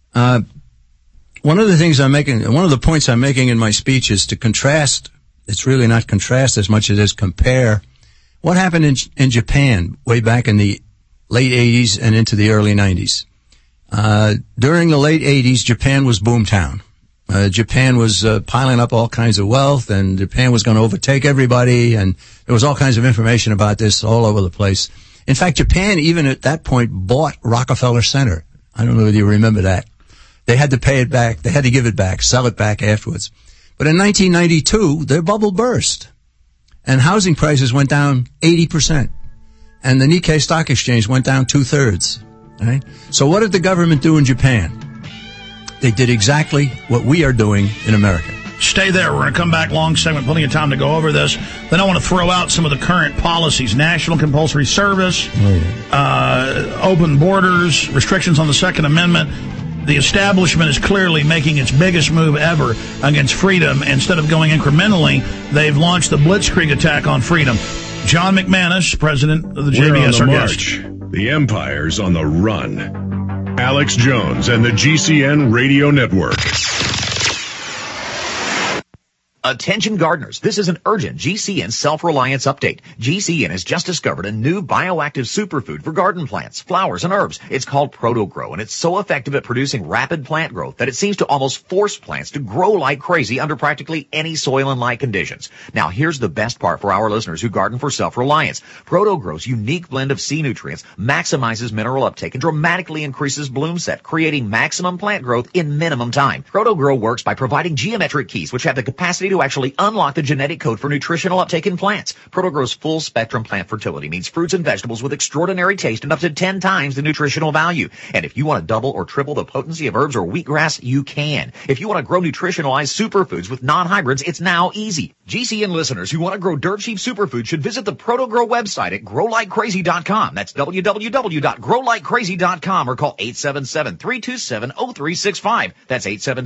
One of the points I'm making in my speech is to contrast. It's really not contrast as much as it is compare. What happened in Japan way back in the late 80s and into the early 90s. During the late 80s, Japan was boomtown. Japan was piling up all kinds of wealth, and Japan was going to overtake everybody, and there was all kinds of information about this all over the place. In fact, Japan, even at that point, bought Rockefeller Center. I don't know whether you remember that. They had to pay it back. They had to give it back, sell it back afterwards. But in 1992, their bubble burst, and housing prices went down 80%. And the Nikkei Stock Exchange went down 2/3. Right? So what did the government do in Japan? They did exactly what we are doing in America. Stay there. We're going to come back. Long segment, plenty of time to go over this. Then I want to throw out some of the current policies. National compulsory service, open borders, restrictions on the Second Amendment. the establishment is clearly making its biggest move ever against freedom. Instead of going incrementally, they've launched the blitzkrieg attack on freedom. John McManus, president of the JBS, our guest. The empire's on the run. Alex Jones and the GCN Radio Network. Attention gardeners, this is an urgent GCN self-reliance update. GCN has just discovered a new bioactive superfood for garden plants, flowers, and herbs. It's called ProtoGrow, and it's so effective at producing rapid plant growth that it seems to almost force plants to grow like crazy under practically any soil and light conditions. Now, here's the best part for our listeners who garden for self-reliance. ProtoGrow's unique blend of C nutrients maximizes mineral uptake and dramatically increases bloom set, creating maximum plant growth in minimum time. ProtoGrow works by providing geometric keys which have the capacity to actually unlock the genetic code for nutritional uptake in plants. ProtoGrow's full spectrum plant fertility means fruits and vegetables with extraordinary taste and up to 10 times the nutritional value. And if you want to double or triple the potency of herbs or wheatgrass, you can. If you want to grow nutritionalized superfoods with non-hybrids, it's now easy. GCN listeners who want to grow dirt cheap superfoods should visit the ProtoGrow website at growlikecrazy.com. That's www.growlikecrazy.com or call 877-327-0365. That's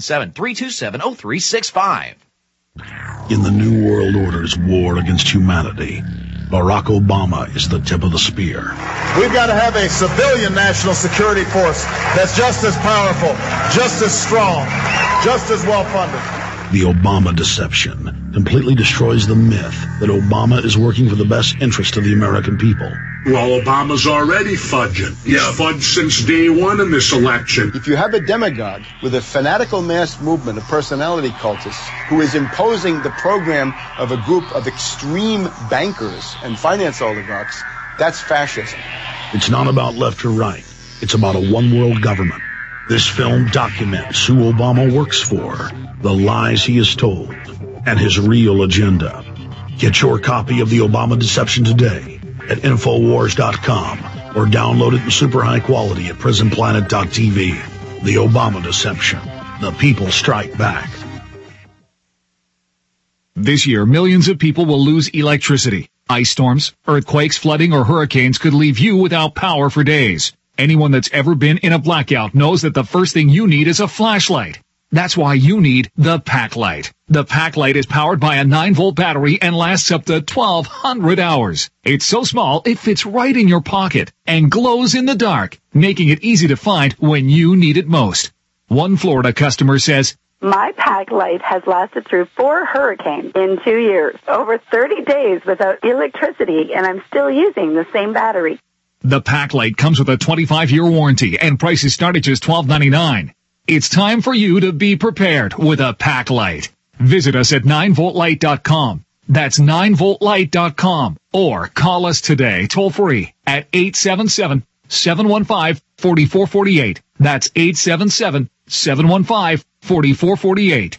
877-327-0365. In the New World Order's war against humanity, Barack Obama is the tip of the spear. We've got to have a civilian national security force that's just as powerful, just as strong, just as well-funded. The Obama deception completely destroys the myth that Obama is working for the best interest of the American people. Well, Obama's already fudging. He's fudged since day one in this election. If you have a demagogue with a fanatical mass movement of personality cultists who is imposing the program of a group of extreme bankers and finance oligarchs, that's fascism. It's not about left or right. It's about a one-world government. This film documents who Obama works for, the lies he has told, and his real agenda. Get your copy of The Obama Deception today at Infowars.com or download it in super high quality at PrisonPlanet.tv. The Obama Deception. The people strike back. This year, millions of people will lose electricity. Ice storms, earthquakes, flooding, or hurricanes could leave you without power for days. Anyone that's ever been in a blackout knows that the first thing you need is a flashlight. That's why you need the Packlight. The Packlight is powered by a 9-volt battery and lasts up to 1,200 hours. It's so small, it fits right in your pocket and glows in the dark, making it easy to find when you need it most. One Florida customer says, "My Packlight has lasted through 4 hurricanes in 2 years, over 30 days without electricity, and I'm still using the same battery." The Packlight comes with a 25-year warranty and prices start at just $12.99. It's time for you to be prepared with a Packlight. Visit us at 9voltlight.com. That's 9voltlight.com. Or call us today toll free at 877-715-4448. That's 877-715-4448.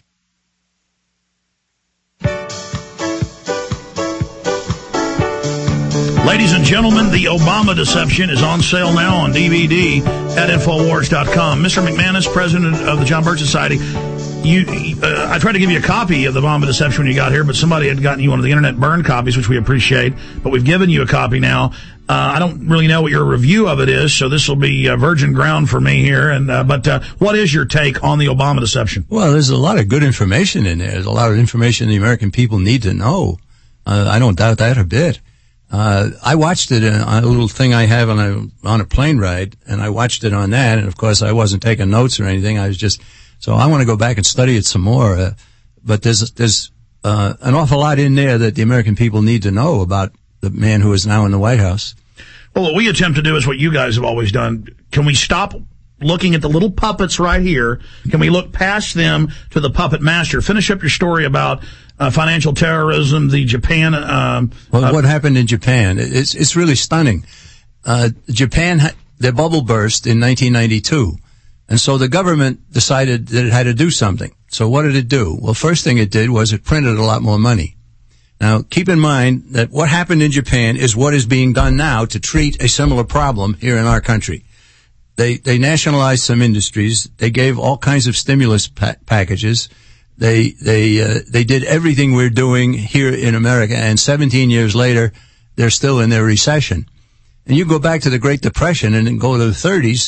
Ladies and gentlemen, The Obama Deception is on sale now on DVD at Infowars.com. Mr. McManus, president of the John Birch Society, I tried to give you a copy of The Obama Deception when you got here, but somebody had gotten you one of the internet burn copies, which we appreciate, but we've given you a copy now. I don't really know what your review of it is, so this will be virgin ground for me here. But what is your take on The Obama Deception? Well, there's a lot of good information in there. There's a lot of information the American people need to know. I don't doubt that a bit. I watched it on a little thing I have on a plane ride, and I watched it on that, and of course I wasn't taking notes or anything. I was just, so I want to go back and study it some more. But there's an awful lot in there that the American people need to know about the man who is now in the White House. Well, what we attempt to do is what you guys have always done. Can we stop looking at the little puppets right here? Can we look past them to the puppet master? Finish up your story about financial terrorism, the Japan. What happened in Japan? It's really stunning. Japan, their bubble burst in 1992. And so the government decided that it had to do something. So what did it do? Well, first thing it did was it printed a lot more money. Now, keep in mind that what happened in Japan is what is being done now to treat a similar problem here in our country. They nationalized some industries. They gave all kinds of stimulus packages. They did everything we're doing here in America, and 17 years later, they're still in their recession. And you go back to the Great Depression and then go to the 30s,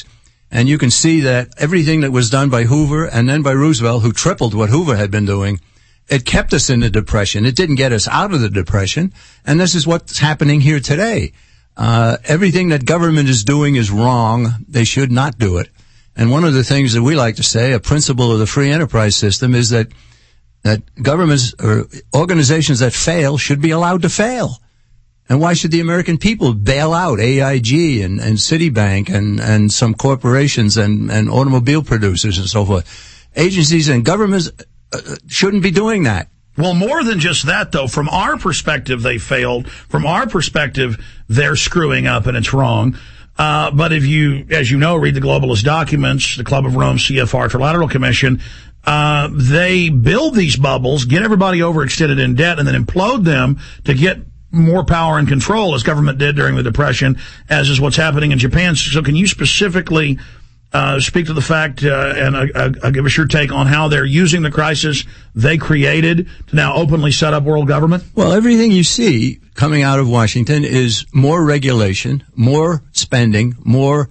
And you can see that everything that was done by Hoover and then by Roosevelt, who tripled what Hoover had been doing, it kept us in the Depression. It didn't get us out of the Depression. And this is what's happening here today. Everything that government is doing is wrong. They should not do it. And one of the things that we like to say, a principle of the free enterprise system, is that governments or organizations that fail should be allowed to fail. And why should the American people bail out AIG and Citibank and some corporations and automobile producers and so forth? Agencies and governments shouldn't be doing that. Well, more than just that, though. From our perspective, they failed. From our perspective, they're screwing up and it's wrong. But if you, as you know, read the globalist documents, the Club of Rome, CFR, Trilateral Commission, they build these bubbles, get everybody overextended in debt, and then implode them to get more power and control, as government did during the Depression, as is what's happening in Japan. So can you specifically speak to the fact, and I'll give us your take on how they're using the crisis they created to now openly set up world government? Well, everything you see coming out of Washington is more regulation, more spending, more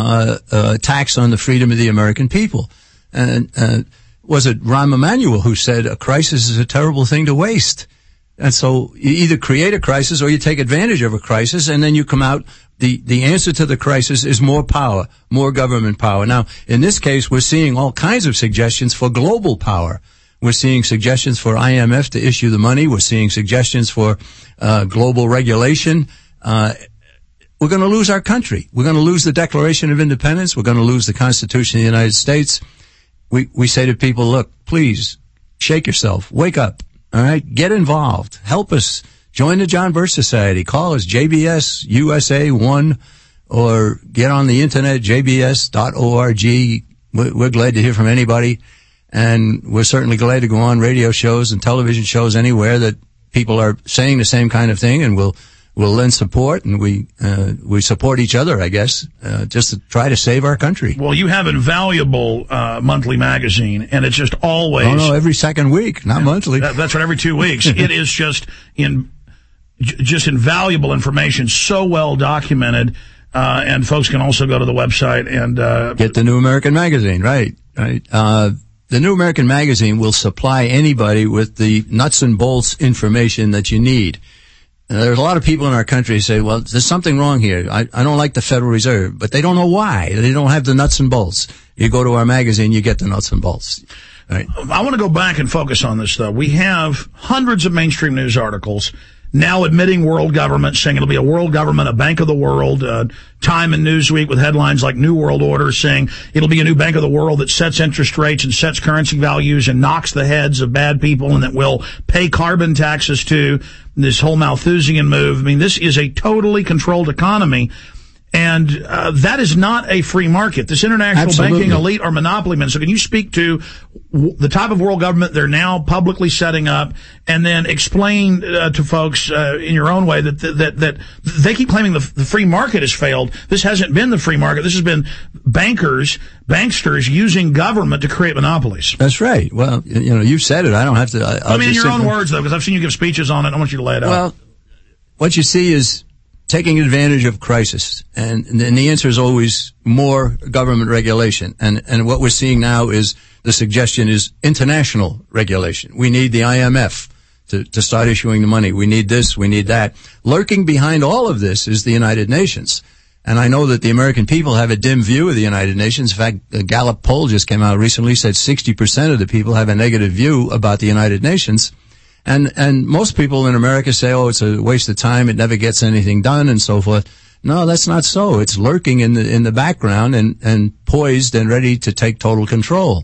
tax on the freedom of the American people. And was it Rahm Emanuel who said a crisis is a terrible thing to waste? And so you either create a crisis or you take advantage of a crisis, and then you come out. The answer to the crisis is more power, more government power. Now, in this case, we're seeing all kinds of suggestions for global power. We're seeing suggestions for IMF to issue the money. We're seeing suggestions for global regulation. We're going to lose our country. We're going to lose the Declaration of Independence. We're going to lose the Constitution of the United States. We say to people, look, please shake yourself, wake up. All right, get involved. Help us. Join the John Birch Society. Call us JBS USA 1 or get on the internet, jbs.org. We're glad to hear from anybody. And we're certainly glad to go on radio shows and television shows anywhere that people are saying the same kind of thing, and we'll lend support, and we support each other, I guess, just to try to save our country. Well, you have invaluable monthly magazine, and it's just always... Oh, no, every second week, not monthly. That's right, every 2 weeks. It is just invaluable information, so well documented, and folks can also go to the website and... get the New American Magazine, right. The New American Magazine will supply anybody with the nuts and bolts information that you need. There's a lot of people in our country who say, well, there's something wrong here. I don't like the Federal Reserve, but they don't know why. They don't have the nuts and bolts. You go to our magazine, you get the nuts and bolts. Right. I want to go back and focus on this, though. We have hundreds of mainstream news articles now admitting world government, saying it'll be a world government, a bank of the world. Time and Newsweek with headlines like New World Order saying it'll be a new bank of the world that sets interest rates and sets currency values and knocks the heads of bad people and that will pay carbon taxes to. This whole Malthusian move. I mean, this is a totally controlled economy. And that is not a free market. This international banking elite are monopoly men. So can you speak to the type of world government they're now publicly setting up, and then explain to folks in your own way that they keep claiming the free market has failed. This hasn't been the free market. This has been banksters using government to create monopolies. That's right. Well, you've said it. I don't have to. I mean, in your own words, though, because I've seen you give speeches on it. I want you to lay it out. Well, what you see is taking advantage of crisis. And the answer is always more government regulation. And what we're seeing now is the suggestion is international regulation. We need the IMF to start issuing the money. We need this, we need that. Lurking behind all of this is the United Nations. And I know that the American people have a dim view of the United Nations. In fact, a Gallup poll just came out recently, said 60% of the people have a negative view about the United Nations. And most people in America say, oh, it's a waste of time, it never gets anything done, and so forth. No, that's not so. It's lurking in the background and poised and ready to take total control.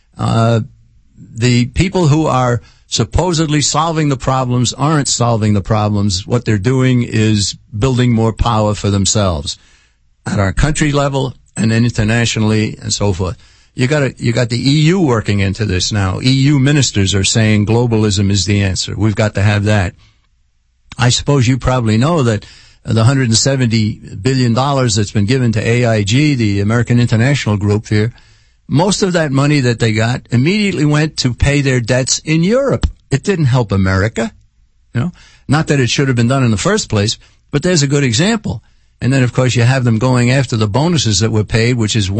The people who are supposedly solving the problems aren't solving the problems. What they're doing is building more power for themselves at our country level and then internationally and so forth. You got the EU working into this now. EU ministers are saying globalism is the answer. We've got to have that. I suppose you probably know that the $170 billion that's been given to AIG, the American International Group here, most of that money that they got immediately went to pay their debts in Europe. It didn't help America. Not that it should have been done in the first place, but there's a good example. And then, of course, you have them going after the bonuses that were paid, which is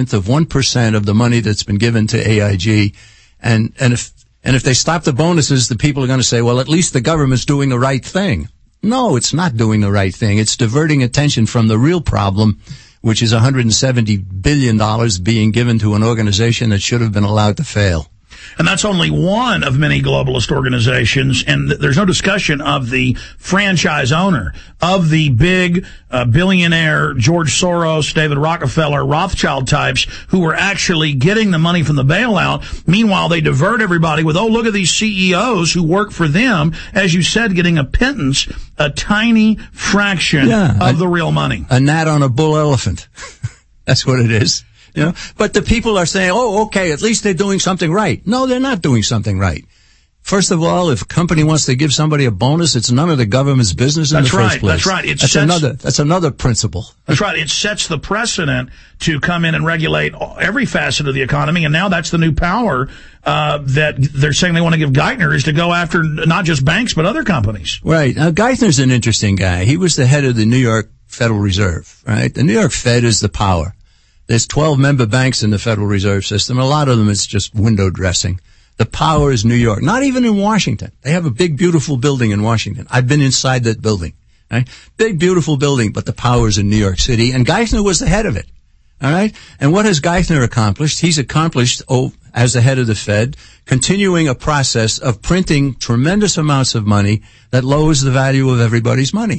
0.1% of the money that's been given to AIG. And if they stop the bonuses, the people are going to say, well, at least the government's doing the right thing. No, it's not doing the right thing. It's diverting attention from the real problem, which is $170 billion being given to an organization that should have been allowed to fail. And that's only one of many globalist organizations, and there's no discussion of the franchise owner, of the big billionaire George Soros, David Rockefeller, Rothschild types who were actually getting the money from the bailout. Meanwhile, they divert everybody with, oh, look at these CEOs who work for them, as you said, getting a pittance, a tiny fraction of the real money. A gnat on a bull elephant. That's what it is. You know, but the people are saying, oh, okay, at least they're doing something right. No, they're not doing something right. First of all, if a company wants to give somebody a bonus, it's none of the government's business in the first place. That's right. That's another principle. That's right. It sets the precedent to come in and regulate every facet of the economy, and now that's the new power that they're saying they want to give Geithner, is to go after not just banks but other companies. Right. Now, Geithner's an interesting guy. He was the head of the New York Federal Reserve, right? The New York Fed is the power. There's 12 member banks in the Federal Reserve System. A lot of them, it's just window dressing. The power is New York. Not even in Washington. They have a big, beautiful building in Washington. I've been inside that building. Right? Big, beautiful building, but the power is in New York City, and Geithner was the head of it. All right? And what has Geithner accomplished? He's accomplished, as the head of the Fed, continuing a process of printing tremendous amounts of money that lowers the value of everybody's money.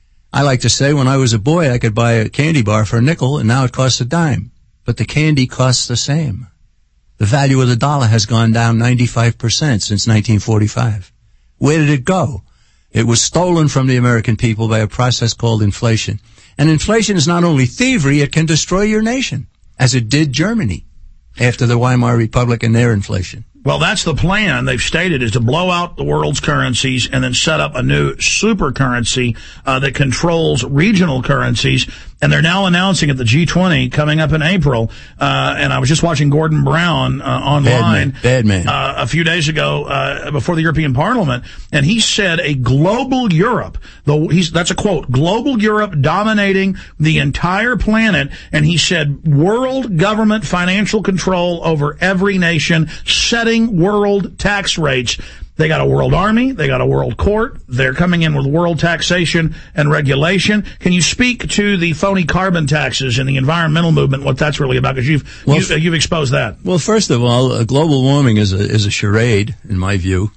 I like to say when I was a boy, I could buy a candy bar for a nickel, and now it costs a dime. But the candy costs the same. The value of the dollar has gone down 95% since 1945. Where did it go? It was stolen from the American people by a process called inflation. And inflation is not only thievery, it can destroy your nation, as it did Germany after the Weimar Republic and their inflation. Well, that's the plan they've stated, is to blow out the world's currencies and then set up a new super currency that controls regional currencies. And they're now announcing at the G20 coming up in April. And I was just watching Gordon Brown online Bad man. A few days ago before the European Parliament, and he said a global Europe. That's a quote. Global Europe dominating the entire planet, and he said world government financial control over every nation, setting world tax rates. They got a world army. They got a world court. They're coming in with world taxation and regulation. Can you speak to the phony carbon taxes and the environmental movement, what that's really about? Because you've exposed that. Well, first of all, global warming is a charade, in my view.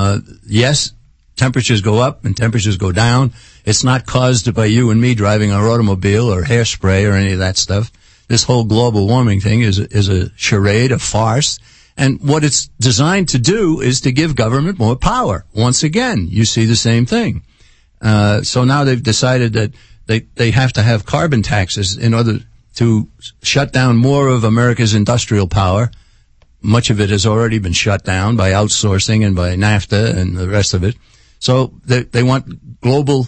Yes, temperatures go up and temperatures go down. It's not caused by you and me driving our automobile or hairspray or any of that stuff. This whole global warming thing is a charade, a farce. And what it's designed to do is to give government more power. Once again, you see the same thing. So now they've decided that they have to have carbon taxes in order to shut down more of America's industrial power. Much of it has already been shut down by outsourcing and by NAFTA and the rest of it. So they want global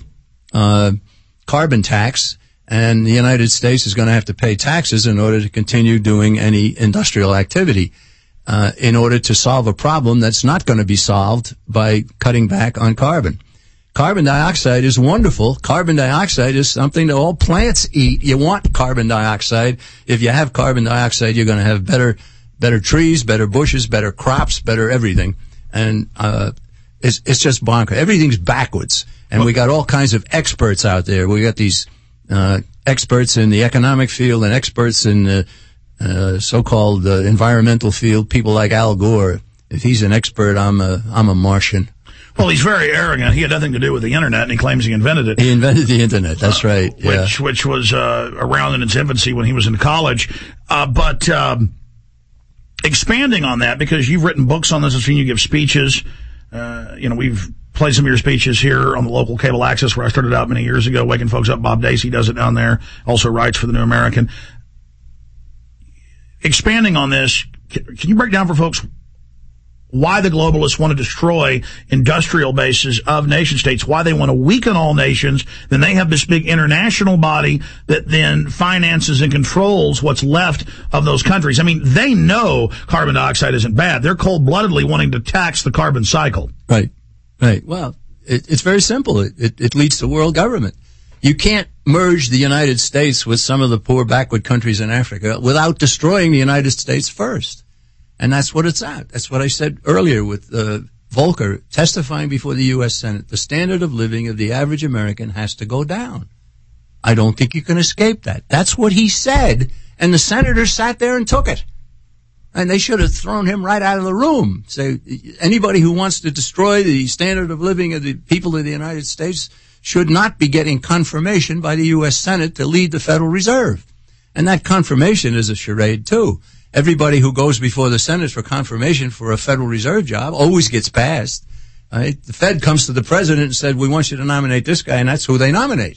carbon tax, and the United States is going to have to pay taxes in order to continue doing any industrial activity. In order to solve a problem that's not going to be solved by cutting back on carbon. Carbon dioxide is wonderful. Carbon dioxide is something that all plants eat. You want carbon dioxide. If you have carbon dioxide, you're going to have better trees, better bushes, better crops, better everything. And it's just bonkers. Everything's backwards. And we got all kinds of experts out there. We got these experts in the economic field and experts in the so-called environmental field, people like Al Gore. If he's an expert, I'm a Martian. Well, he's very arrogant. He had nothing to do with the internet, and he claims he invented it. He invented the internet. That's right. Yeah. Which was around in its infancy when he was in college. But expanding on that, because you've written books on this, I've seen you give speeches. We've played some of your speeches here on the local cable access where I started out many years ago, waking folks up. Bob Dacey does it down there. Also writes for the New American. Expanding on this, can you break down for folks why the globalists want to destroy industrial bases of nation states, why they want to weaken all nations? Then they have this big international body that then finances and controls what's left of those countries. I mean, they know carbon dioxide isn't bad. They're cold-bloodedly wanting to tax the carbon cycle. Right. Well, it's very simple. It leads to world government. You can't merge the United States with some of the poor backward countries in Africa without destroying the United States first. And that's what it's at. That's what I said earlier with Volcker testifying before the U.S. Senate. The standard of living of the average American has to go down. I don't think you can escape that. That's what he said, and the senators sat there and took it. And they should have thrown him right out of the room. Say, anybody who wants to destroy the standard of living of the people of the United States should not be getting confirmation by the U.S. Senate to lead the Federal Reserve. And that confirmation is a charade, too. Everybody who goes before the Senate for confirmation for a Federal Reserve job always gets passed. Right? The Fed comes to the president and said, we want you to nominate this guy, and that's who they nominate.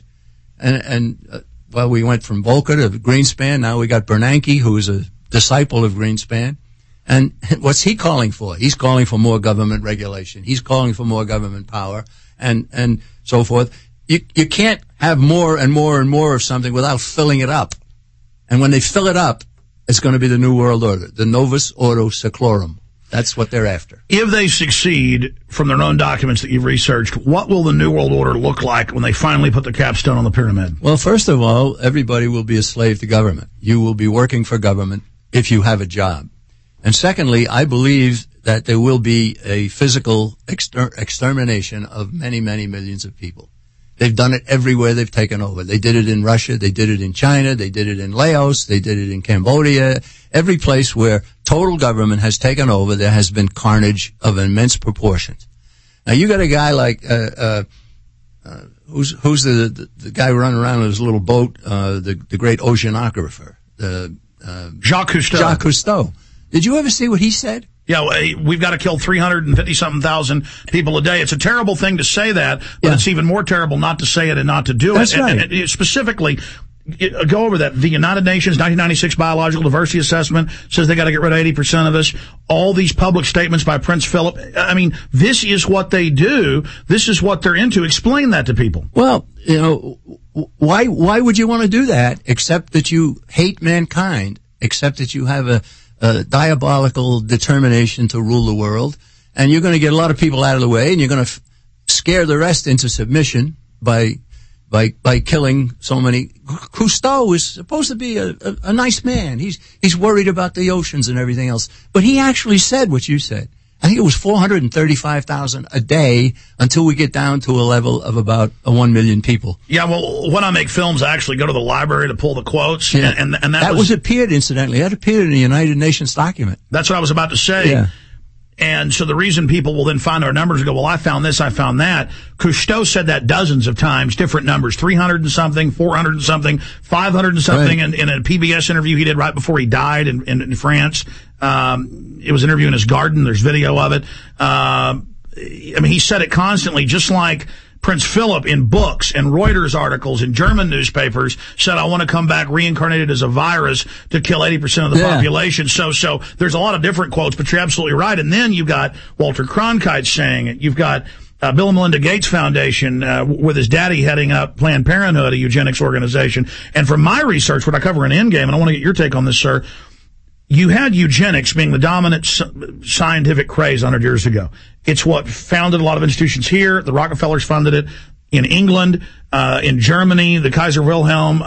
Well, we went from Volcker to Greenspan. Now we got Bernanke, who is a disciple of Greenspan. And what's he calling for? He's calling for more government regulation. He's calling for more government power and so forth. You can't have more and more and more of something without filling it up. And when they fill it up, it's going to be the New World Order, the Novus Ordo Seclorum. That's what they're after. If they succeed, from their own documents that you've researched, what will the New World Order look like when they finally put the capstone on the pyramid? Well, first of all, everybody will be a slave to government. You will be working for government if you have a job. And secondly, I believe that there will be a physical extermination of many, many millions of people. They've done it everywhere they've taken over. They did it in Russia. They did it in China. They did it in Laos. They did it in Cambodia. Every place where total government has taken over, there has been carnage of immense proportions. Now, you got a guy like, who's the guy running around in his little boat, the great oceanographer, Jacques Cousteau. Jacques Cousteau. Did you ever see what he said? Yeah, we've got to kill 350-something thousand people a day. It's a terrible thing to say that, but it's even more terrible not to say it and not to do it. That's right. And specifically, go over that. The United Nations 1996 Biological Diversity Assessment says they got to get rid of 80% of us. All these public statements by Prince Philip. I mean, this is what they do. This is what they're into. Explain that to people. Well, you know, why would you want to do that except that you hate mankind, except that you have a diabolical determination to rule the world, and you're going to get a lot of people out of the way, and you're going to scare the rest into submission by killing so many. Cousteau is supposed to be a nice man. He's worried about the oceans and everything else, but he actually said what you said. I think it was 435,000 a day until we get down to a level of about 1 million people. Yeah, well, when I make films, I actually go to the library to pull the quotes, yeah. and that was appeared, incidentally. That appeared in a United Nations document. That's what I was about to say. Yeah. And so the reason people will then find our numbers and go, well, I found this, I found that. Cousteau said that dozens of times, different numbers, 300 and something, 400 and something, 500 and something, right. in a PBS interview he did right before he died in France. It was an interview in his garden. There's video of it. I mean, he said it constantly, just like Prince Philip in books and Reuters articles and German newspapers said, I want to come back reincarnated as a virus to kill 80% of the population. So there's a lot of different quotes, but you're absolutely right. And then you've got Walter Cronkite saying it. You've got Bill and Melinda Gates Foundation with his daddy heading up Planned Parenthood, a eugenics organization. And from my research, what I cover in Endgame, and I want to get your take on this, sir, you had eugenics being the dominant scientific craze 100 years ago. It's what founded a lot of institutions here. The Rockefellers funded it in England, in Germany, the Kaiser Wilhelm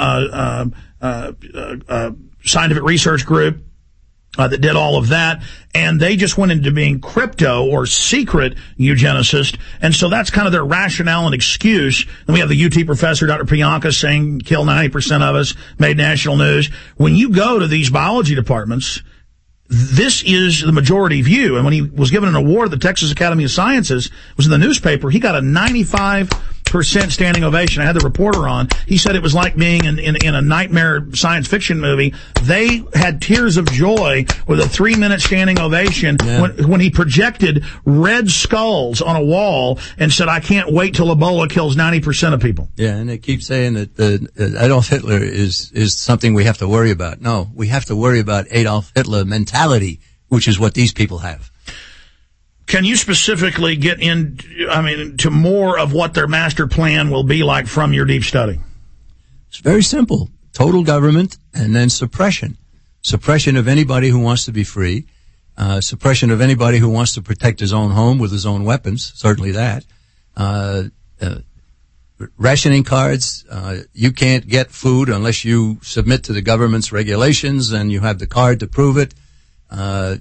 scientific research group that did all of that. And they just went into being crypto or secret eugenicists. And so that's kind of their rationale and excuse. And we have the UT professor, Dr. Pianka, saying kill 90% of us, made national news. When you go to these biology departments, this is the majority view. And when he was given an award at the Texas Academy of Sciences, it was in the newspaper, he got a 95% standing ovation. I had the reporter on. He said it was like being in a nightmare science fiction movie. They had tears of joy with a 3-minute standing ovation when he projected red skulls on a wall and said, I can't wait till Ebola kills 90% of people. Yeah, and they keep saying that Adolf Hitler is something we have to worry about. No, we have to worry about Adolf Hitler mentality, which is what these people have. Can you specifically get to more of what their master plan will be like from your deep study? It's very simple. Total government and then suppression. Suppression of anybody who wants to be free. Suppression of anybody who wants to protect his own home with his own weapons. Certainly that. rationing cards. You can't get food unless you submit to the government's regulations and you have the card to prove it. The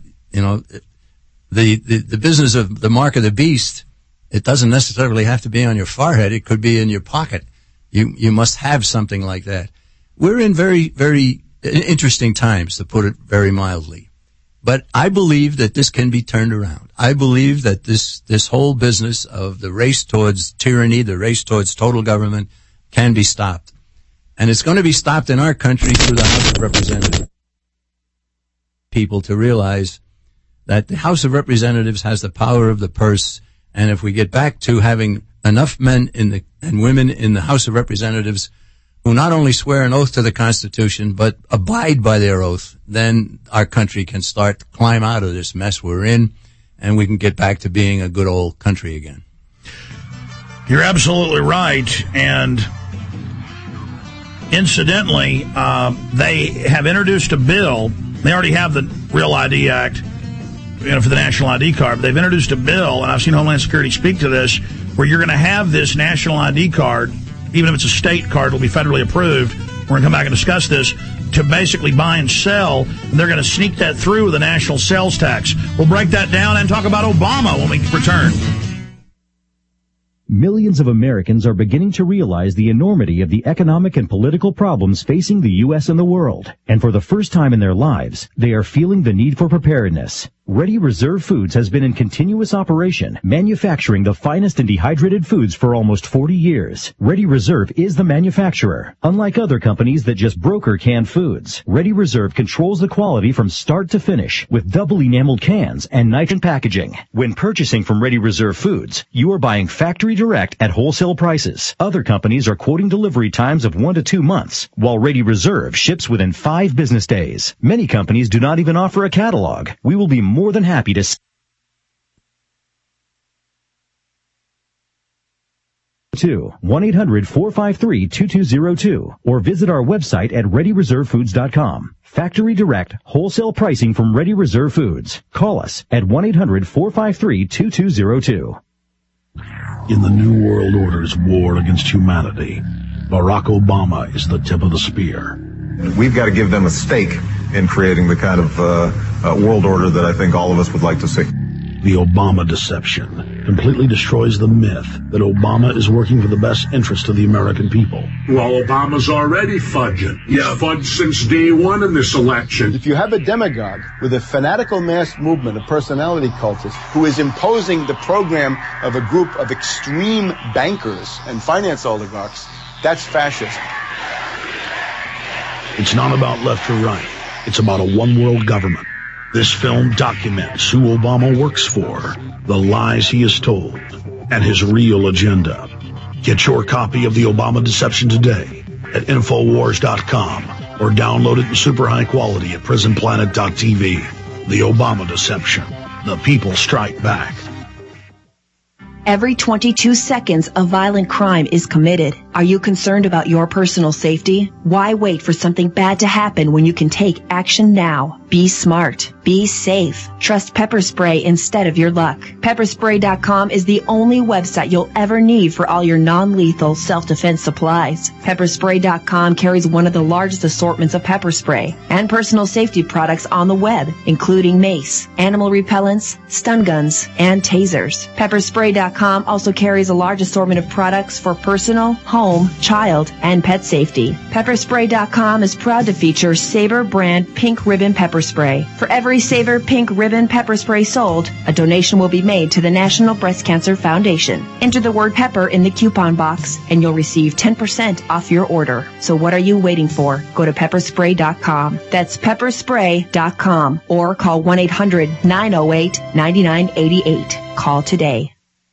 business of the mark of the beast, it doesn't necessarily have to be on your forehead. It could be in your pocket. You must have something like that. We're in very, very interesting times, to put it very mildly. But I believe that this can be turned around. I believe that this whole business of the race towards tyranny, the race towards total government, can be stopped. And it's going to be stopped in our country through the House of Representatives. People to realize that the House of Representatives has the power of the purse, and if we get back to having enough men and women in the House of Representatives who not only swear an oath to the Constitution, but abide by their oath, then our country can start to climb out of this mess we're in, and we can get back to being a good old country again. You're absolutely right, and incidentally, they have introduced a bill. They already have the Real ID Act, for the national ID card. But they've introduced a bill, and I've seen Homeland Security speak to this, where you're going to have this national ID card. Even if it's a state card, it'll be federally approved. We're going to come back and discuss this, to basically buy and sell, and they're going to sneak that through with a national sales tax. We'll break that down and talk about Obama when we return. Millions of Americans are beginning to realize the enormity of the economic and political problems facing the U.S. and the world. And for the first time in their lives, they are feeling the need for preparedness. Ready Reserve Foods has been in continuous operation, manufacturing the finest and dehydrated foods for almost 40 years. Ready Reserve is the manufacturer. Unlike other companies that just broker canned foods, Ready Reserve controls the quality from start to finish with double enameled cans and nitrogen packaging. When purchasing from Ready Reserve Foods, you are buying factory direct at wholesale prices. Other companies are quoting delivery times of 1 to 2 months, while Ready Reserve ships within 5 business days. Many companies do not even offer a catalog. We will be more than happy to 1-800-453-2202 or visit our website at ReadyReserveFoods.com. Factory direct wholesale pricing from Ready Reserve Foods. Call us at 1-800-453-2202. In the New World Order's war against humanity, Barack Obama is the tip of the spear. We've got to give them a stake in creating the kind of world order that I think all of us would like to see. The Obama deception completely destroys the myth that Obama is working for the best interest of the American people. Well, Obama's already fudging. He's fudged since day one in this election. If you have a demagogue with a fanatical mass movement of personality cultists who is imposing the program of a group of extreme bankers and finance oligarchs, that's fascism. It's not about left or right. It's about a one-world government. This film documents who Obama works for, the lies he has told, and his real agenda. Get your copy of The Obama Deception today at Infowars.com or download it in super high quality at PrisonPlanet.tv. The Obama Deception. The people strike back. Every 22 seconds, a violent crime is committed. Are you concerned about your personal safety? Why wait for something bad to happen when you can take action now? Be smart. Be safe. Trust Pepper Spray instead of your luck. Pepperspray.com is the only website you'll ever need for all your non-lethal self-defense supplies. Pepperspray.com carries one of the largest assortments of pepper spray and personal safety products on the web, including mace, animal repellents, stun guns, and tasers. Pepperspray.com also carries a large assortment of products for personal, home, child, and pet safety. Pepperspray.com is proud to feature Sabre brand pink ribbon pepper spray. For every Sabre pink ribbon pepper spray sold, a donation will be made to the National Breast Cancer Foundation. Enter the word pepper in the coupon box and you'll receive 10% off your order. So what are you waiting for? Go to pepperspray.com. That's pepperspray.com or call 1-800-908-9988. Call today.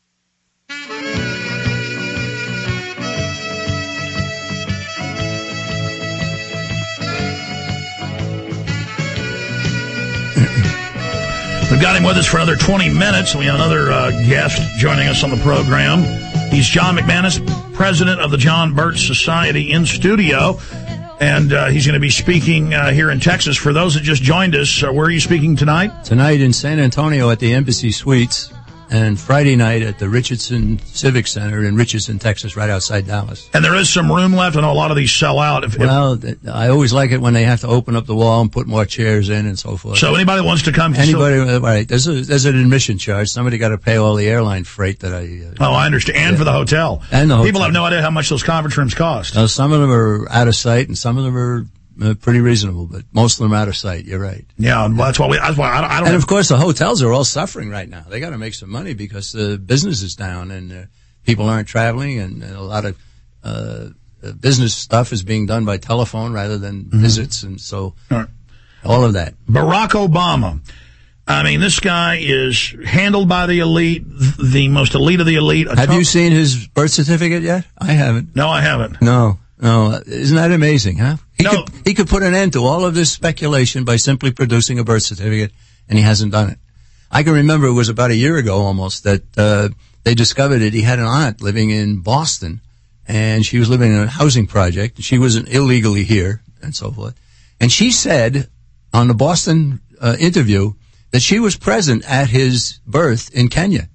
We've got him with us for another 20 minutes. We have another guest joining us on the program. He's John McManus, president of the John Birch Society, in studio. And he's going to be speaking here in Texas. For those that just joined us, where are you speaking tonight? Tonight in San Antonio at the Embassy Suites. and Friday night at the Richardson Civic Center in Richardson, Texas, right outside Dallas. And there is some room left. I know a lot of these sell out. I always like it when they have to open up the wall and put more chairs in and so forth. So anybody wants to come? Right. There's an admission charge. Somebody got to pay all the airline freight that I understand. And for the hotel. And the hotel. People have no idea how much those conference rooms cost. Some of them are out of sight, and some of them are pretty reasonable, but most of them are out of sight. You're right. Yeah, well, that's why I don't. And of course, the hotels are all suffering right now. They got to make some money because the business is down and people aren't traveling, and a lot of business stuff is being done by telephone rather than visits, and so all of that. Barack Obama. I mean, this guy is handled by the elite, the most elite of the elite. Have you seen his birth certificate yet? I haven't. No, I haven't. No. Isn't that amazing, huh? He could put an end to all of this speculation by simply producing a birth certificate, and he hasn't done it. I can remember it was about a year ago almost that they discovered it. He had an aunt living in Boston, and she was living in a housing project. She was illegally here and so forth. And she said on the Boston interview that she was present at his birth in Kenya,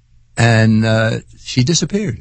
and she disappeared.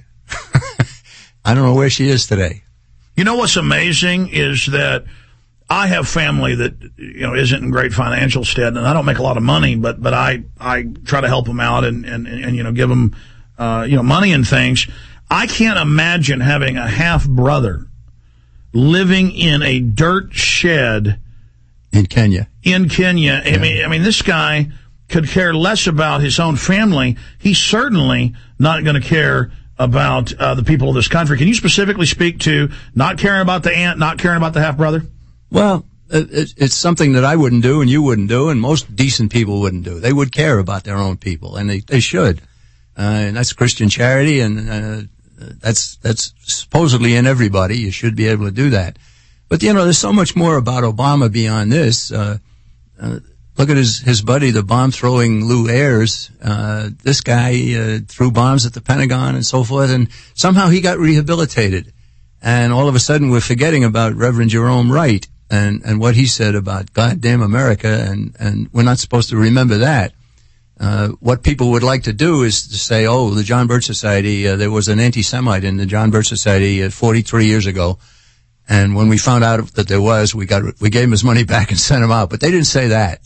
I don't know where she is today. You know what's amazing is that I have family that isn't in great financial stead, and I don't make a lot of money, but I try to help them out and give them money and things. I can't imagine having a half brother living in a dirt shed in Kenya. Yeah. I mean, this guy could care less about his own family. He's certainly not going to care about the people of this country. Can you specifically speak to not caring about the aunt, not caring about the half-brother? Well, it's something that I wouldn't do and you wouldn't do and most decent people wouldn't do. They would care about their own people, and they should. And that's Christian charity, and that's supposedly in everybody. You should be able to do that. But, there's so much more about Obama beyond this. Look at his buddy, the bomb-throwing Lou Ayres. This guy threw bombs at the Pentagon and so forth, and somehow he got rehabilitated. And all of a sudden we're forgetting about Reverend Jerome Wright and what he said about goddamn America, and we're not supposed to remember that. What people would like to do is to say, the John Birch Society, there was an anti-Semite in the John Birch Society 43 years ago. And when we found out that there was, we gave him his money back and sent him out. But they didn't say that,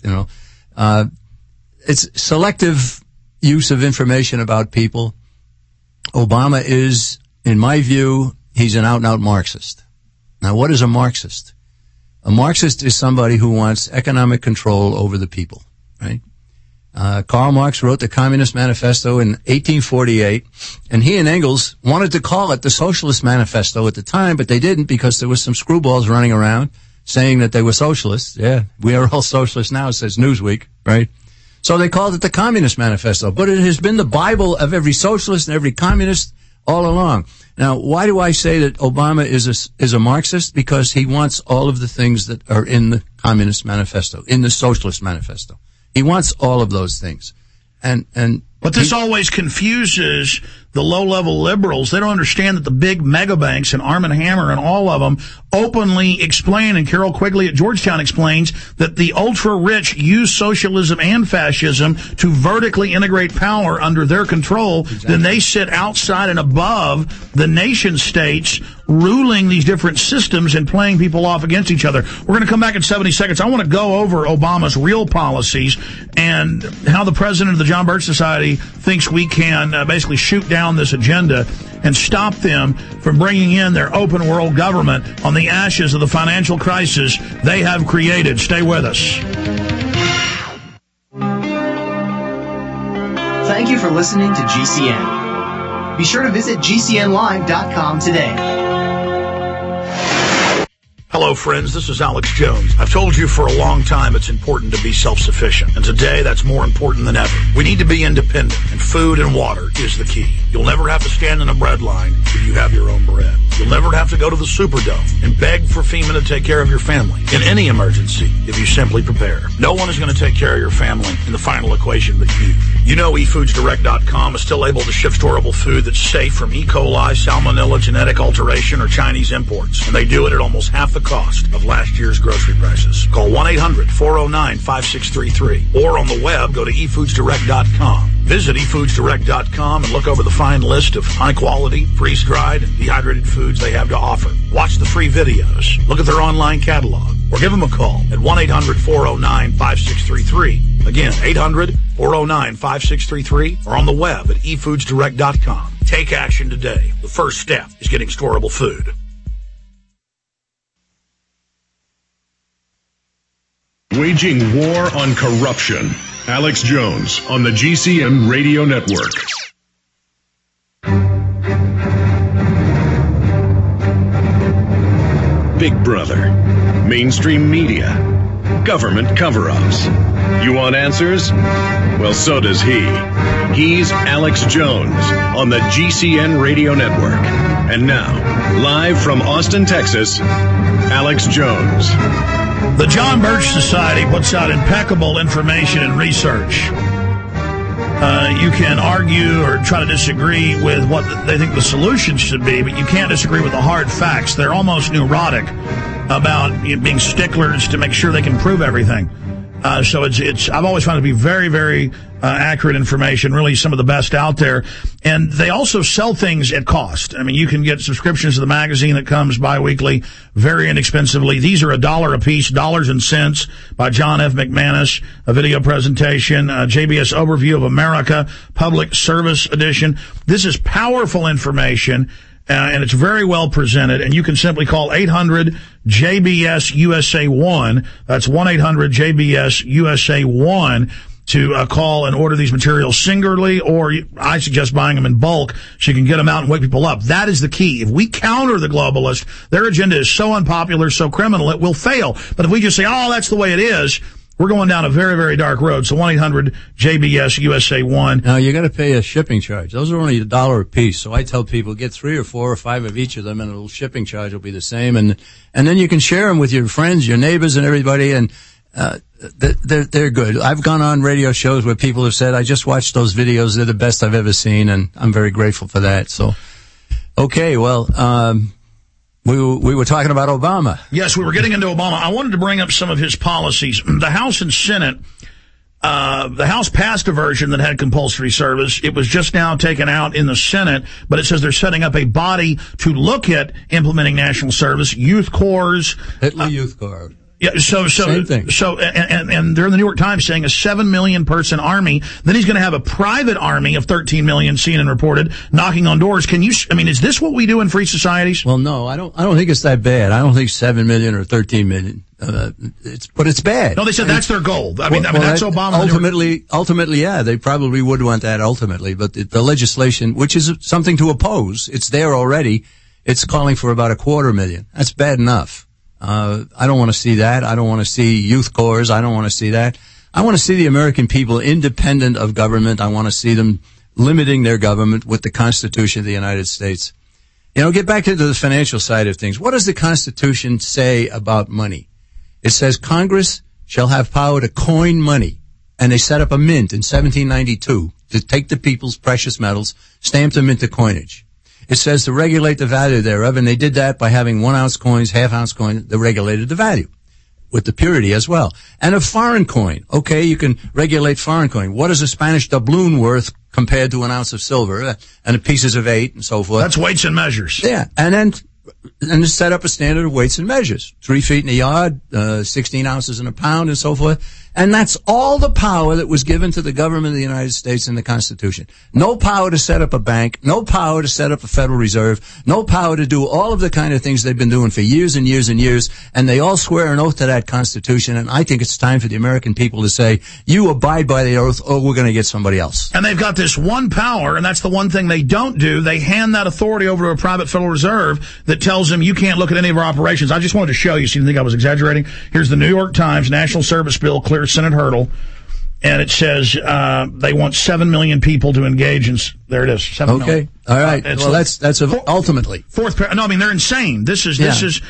It's selective use of information about people. Obama is, in my view, he's an out-and-out Marxist. Now, what is a Marxist? A Marxist is somebody who wants economic control over the people, right? Karl Marx wrote the Communist Manifesto in 1848, and he and Engels wanted to call it the Socialist Manifesto at the time, but they didn't because there was some screwballs running around saying that they were socialists. Yeah, we are all socialists now, says Newsweek, right? So they called it the Communist Manifesto, but it has been the Bible of every socialist and every communist all along. Now, why do I say that Obama is a Marxist? Because he wants all of the things that are in the Communist Manifesto, in the Socialist Manifesto. He wants all of those things. But this always confuses the low-level liberals. They don't understand that the big mega banks and Arm & Hammer and all of them openly explain, and Carol Quigley at Georgetown explains, that the ultra-rich use socialism and fascism to vertically integrate power under their control. Exactly. Then they sit outside and above the nation states, ruling these different systems and playing people off against each other. We're going to come back in 70 seconds. I want to go over Obama's real policies and how the president of the John Birch Society thinks we can basically shoot down this agenda and stop them from bringing in their open world government on the ashes of the financial crisis they have created. Stay with us. Thank you for listening to GCN. Be sure to visit GCNlive.com today. Hello, friends. This is Alex Jones. I've told you for a long time it's important to be self-sufficient, and today that's more important than ever. We need to be independent, and food and water is the key. You'll never have to stand in a bread line if you have your own bread. You'll never have to go to the Superdome and beg for FEMA to take care of your family in any emergency if you simply prepare. No one is going to take care of your family in the final equation but you. You know eFoodsDirect.com is still able to ship storable food that's safe from E. coli, salmonella, genetic alteration, or Chinese imports, and they do it at almost half the the cost of last year's grocery prices. Call 1-800-409-5633. Or on the web, go to efoodsdirect.com. Visit efoodsdirect.com and look over the fine list of high-quality, freeze-dried, and dehydrated foods they have to offer. Watch the free videos. Look at their online catalog. Or give them a call at 1-800-409-5633. Again, 800-409-5633. Or on the web at efoodsdirect.com. Take action today. The first step is getting storable food. Waging war on corruption. Alex Jones on the GCN Radio Network. Big Brother, mainstream media, government cover-ups. You want answers? Well, so does he. He's Alex Jones on the GCN Radio Network. And now, live from Austin, Texas, Alex Jones. The John Birch Society puts out impeccable information and research. You can argue or try to disagree with what they think the solution should be, but you can't disagree with the hard facts. They're almost neurotic about being sticklers to make sure they can prove everything. So it's I've always found it to be very, very accurate information, really some of the best out there. And they also sell things at cost. I mean, you can get subscriptions to the magazine that comes bi-weekly very inexpensively. These are $1 a piece, Dollars and Cents by John F. McManus, a video presentation, JBS Overview of America, Public Service Edition. This is powerful information. And it's very well presented, and you can simply call 800-JBS-USA-1. That's 1-800-JBS-USA-1 to call and order these materials singularly, or I suggest buying them in bulk so you can get them out and wake people up. That is the key. If we counter the globalists, their agenda is so unpopular, so criminal, it will fail. But if we just say, oh, that's the way it is, we're going down a very, very dark road. So 1-800-JBS-USA-1. Now, you got to pay a shipping charge. Those are only $1 a piece. So I tell people, get 3 or 4 or 5 of each of them, and a little shipping charge will be the same. And then you can share them with your friends, your neighbors, and everybody. And they're good. I've gone on radio shows where people have said, I just watched those videos. They're the best I've ever seen, and I'm very grateful for that. So, okay, well, we were talking about Obama. Yes, we were getting into Obama. I wanted to bring up some of his policies. The House and Senate, the House passed a version that had compulsory service. It was just now taken out in the Senate, but it says they're setting up a body to look at implementing national service, youth corps. Hitler Youth Corps. Yeah, Same thing. And they're in the New York Times saying a 7 million person army. Then he's going to have a private army of 13 million, CNN reported, knocking on doors. Is this what we do in free societies? Well, no, I don't think it's that bad. I don't think 7 million or 13 million. But it's bad. No, they said that's their goal. That's Obama. Ultimately, yeah, they probably would want that ultimately. But the legislation, which is something to oppose, it's there already. It's calling for about 250,000. That's bad enough. I don't want to see that. I don't want to see youth corps. I don't want to see that. I want to see the American people independent of government. I want to see them limiting their government with the Constitution of the United States. Get back into the financial side of things. What does the Constitution say about money? It says Congress shall have power to coin money. And they set up a mint in 1792 to take the people's precious metals, stamp them into coinage. It says to regulate the value thereof, and they did that by having 1 ounce coins, half-ounce coins that regulated the value with the purity as well. And a foreign coin, okay, you can regulate foreign coin. What is a Spanish doubloon worth compared to 1 ounce of silver and the pieces of 8 and so forth? That's weights and measures. Yeah, and then set up a standard of weights and measures. 3 feet in a yard, 16 ounces in a pound and so forth. And that's all the power that was given to the government of the United States in the Constitution. No power to set up a bank, no power to set up a Federal Reserve, no power to do all of the kind of things they've been doing for years and years and years, and they all swear an oath to that Constitution, and I think it's time for the American people to say, you abide by the oath, or we're going to get somebody else. And they've got this one power, and that's the one thing they don't do. They hand that authority over to a private Federal Reserve that tells them you can't look at any of our operations. I just wanted to show you, so you think I was exaggerating. Here's the New York Times National Service Bill clears Senate hurdle, and it says they want 7 million people to engage in. There it is. 7 okay. million. All right. Well, that's ultimately they're insane. This is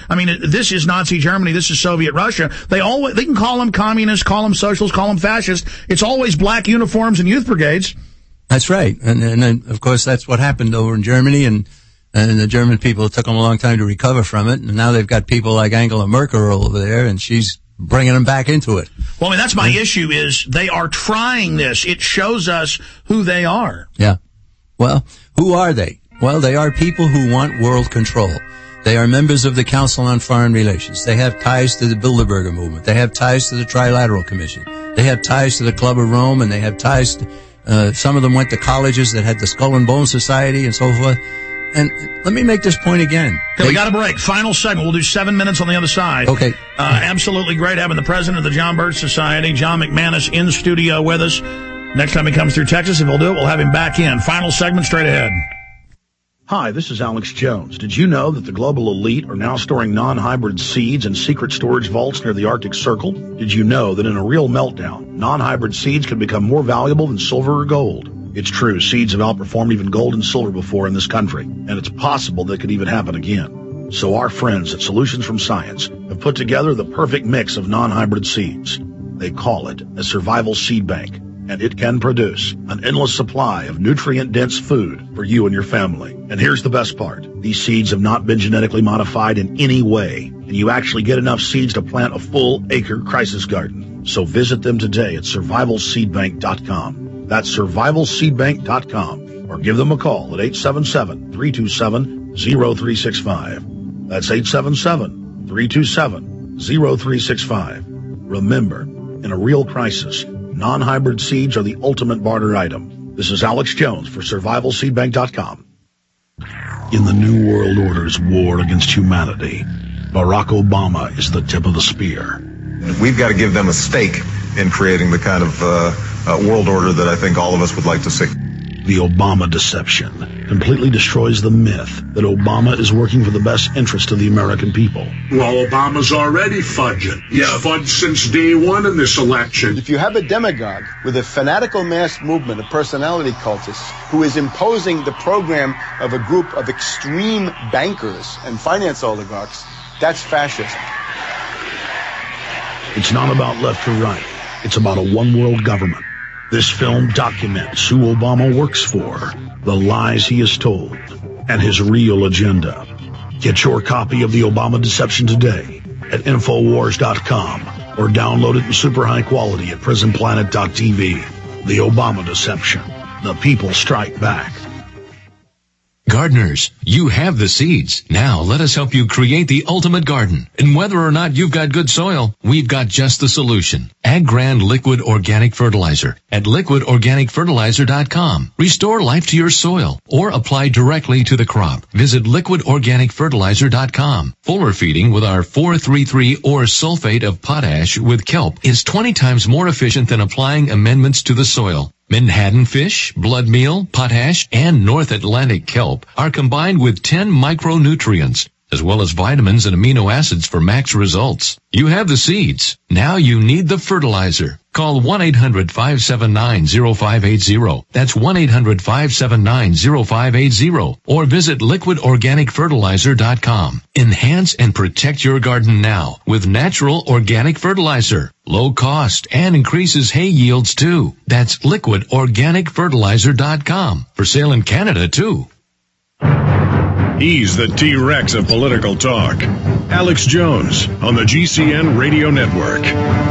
Nazi Germany. This is Soviet Russia. They can call them communists, call them socialists, call them fascists. It's always black uniforms and youth brigades. That's right. And then of course that's what happened over in Germany, and And the German people, it took them a long time to recover from it. And now they've got people like Angela Merkel over there, and she's bringing them back into it. Well, I mean, that's my issue is they are trying this. It shows us who they are. Yeah. Well, who are they? Well, they are people who want world control. They are members of the Council on Foreign Relations. They have ties to the Bilderberger movement. They have ties to the Trilateral Commission. They have ties to the Club of Rome, and they have ties to, some of them went to colleges that had the Skull and Bone Society and so forth. And let me make this point again. Okay, we got a break. Final segment. We'll do 7 minutes on the other side. Okay. Absolutely great having the president of the John Birch Society, John McManus, in studio with us. Next time he comes through Texas, if he'll do it, we'll have him back in. Final segment straight ahead. Hi, this is Alex Jones. Did you know that the global elite are now storing non-hybrid seeds in secret storage vaults near the Arctic Circle? Did you know that in a real meltdown, non-hybrid seeds can become more valuable than silver or gold? It's true, seeds have outperformed even gold and silver before in this country, and it's possible that could even happen again. So our friends at Solutions from Science have put together the perfect mix of non-hybrid seeds. They call it a survival seed bank, and it can produce an endless supply of nutrient-dense food for you and your family. And here's the best part. These seeds have not been genetically modified in any way, and you actually get enough seeds to plant a full-acre crisis garden. So visit them today at survivalseedbank.com. That's survivalseedbank.com, or give them a call at 877-327-0365. That's 877-327-0365. Remember, in a real crisis, non-hybrid seeds are the ultimate barter item. This is Alex Jones for survivalseedbank.com. In the New World Order's war against humanity, Barack Obama is the tip of the spear. We've got to give them a stake in creating the kind of world order that I think all of us would like to see. The Obama deception completely destroys the myth that Obama is working for the best interest of the American people. Well, Obama's already fudging. He's fudged since day one in this election. If you have a demagogue with a fanatical mass movement of personality cultists who is imposing the program of a group of extreme bankers and finance oligarchs, that's fascism. It's not about left or right. It's about a one-world government. This film documents who Obama works for, the lies he has told, and his real agenda. Get your copy of The Obama Deception today at Infowars.com or download it in super high quality at PrisonPlanet.tv. The Obama Deception. The people strike back. Gardeners, you have the seeds. Now let us help you create the ultimate garden. And whether or not you've got good soil, we've got just the solution. AgGrand Liquid Organic Fertilizer at liquidorganicfertilizer.com. Restore life to your soil or apply directly to the crop. Visit liquidorganicfertilizer.com. Fuller feeding with our 4-3-3 or sulfate of potash with kelp is 20 times more efficient than applying amendments to the soil. Menhaden fish, blood meal, potash, and North Atlantic kelp are combined with 10 micronutrients, as well as vitamins and amino acids for max results. You have the seeds. Now you need the fertilizer. Call 1-800-579-0580. That's 1-800-579-0580. Or visit liquidorganicfertilizer.com. Enhance and protect your garden now with natural organic fertilizer. Low cost and increases hay yields too. That's liquidorganicfertilizer.com. For sale in Canada too. He's the T-Rex of political talk. Alex Jones on the GCN Radio Network.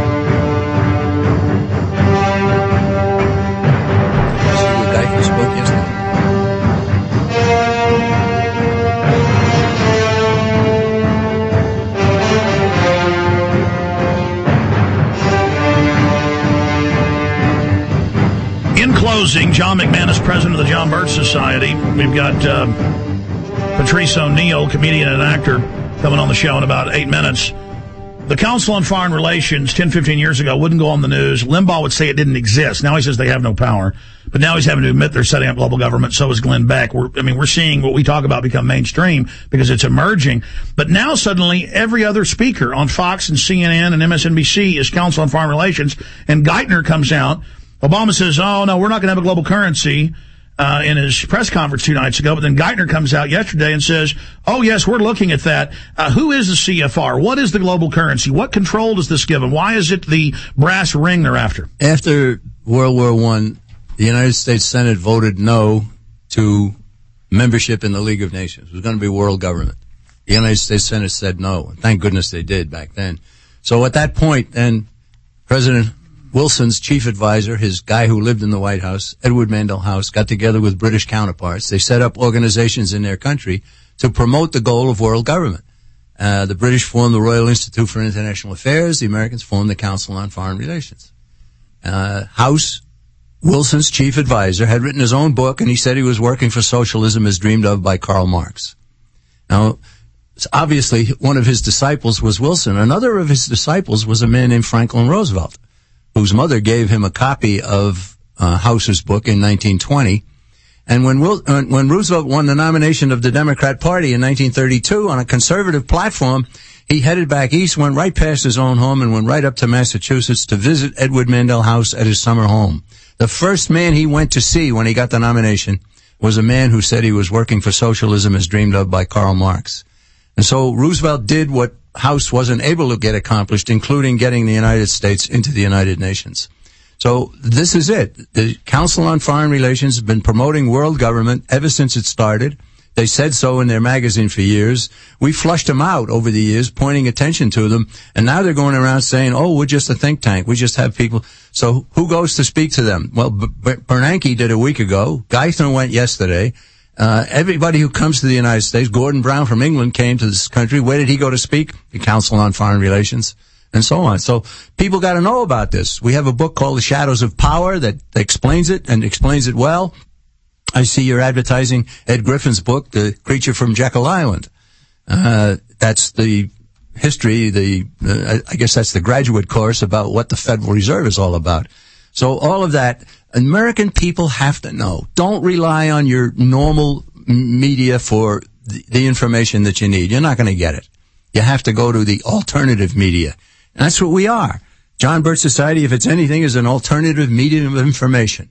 In closing, John McManus, president of the John Birch Society. We've got Patrice O'Neill, comedian and actor, coming on the show in about 8 minutes. The Council on Foreign Relations 10, 15 years ago wouldn't go on the news. Limbaugh would say it didn't exist. Now he says they have no power. But now he's having to admit they're setting up global government. So is Glenn Beck. We're seeing what we talk about become mainstream because it's emerging. But now suddenly every other speaker on Fox and CNN and MSNBC is Council on Foreign Relations. And Geithner comes out. Obama says, oh, no, we're not going to have a global currency. In his press conference 2 nights ago, but then Geithner comes out yesterday and says, oh, yes, we're looking at that. Who is the CFR? What is the global currency? What control does this give them? Why is it the brass ring they're after? After World War I, the United States Senate voted no to membership in the League of Nations. It was going to be world government. The United States Senate said no. Thank goodness they did back then. So at that point, then, President Wilson's chief advisor, his guy who lived in the White House, Edward Mandell House, got together with British counterparts. They set up organizations in their country to promote the goal of world government. The British formed the Royal Institute for International Affairs. The Americans formed the Council on Foreign Relations. House, Wilson's chief advisor, had written his own book, and he said he was working for socialism as dreamed of by Karl Marx. Now, obviously, one of his disciples was Wilson. Another of his disciples was a man named Franklin Roosevelt, whose mother gave him a copy of House's book in 1920. And when Roosevelt won the nomination of the Democrat Party in 1932 on a conservative platform, he headed back east, went right past his own home, and went right up to Massachusetts to visit Edward Mandell House at his summer home. The first man he went to see when he got the nomination was a man who said he was working for socialism as dreamed of by Karl Marx. And so Roosevelt did what House wasn't able to get accomplished, including getting the United States into the United Nations. So this is it. The Council on Foreign Relations has been promoting world government ever since it started. They said so in their magazine for years. We flushed them out over the years, pointing attention to them. And now they're going around saying, oh, we're just a think tank. We just have people. So who goes to speak to them? Well, Bernanke did a week ago. Geithner went yesterday. Everybody who comes to the United States, Gordon Brown from England came to this country. Where did he go to speak? The Council on Foreign Relations, and so on. So people got to know about this. We have a book called The Shadows of Power that explains it and explains it well. I see you're advertising Ed Griffin's book, The Creature from Jekyll Island. That's the history, I guess that's the graduate course about what the Federal Reserve is all about. So all of that, American people have to know. Don't rely on your normal media for the information that you need. You're not going to get it. You have to go to the alternative media. And that's what we are. John Birch Society, if it's anything, is an alternative medium of information.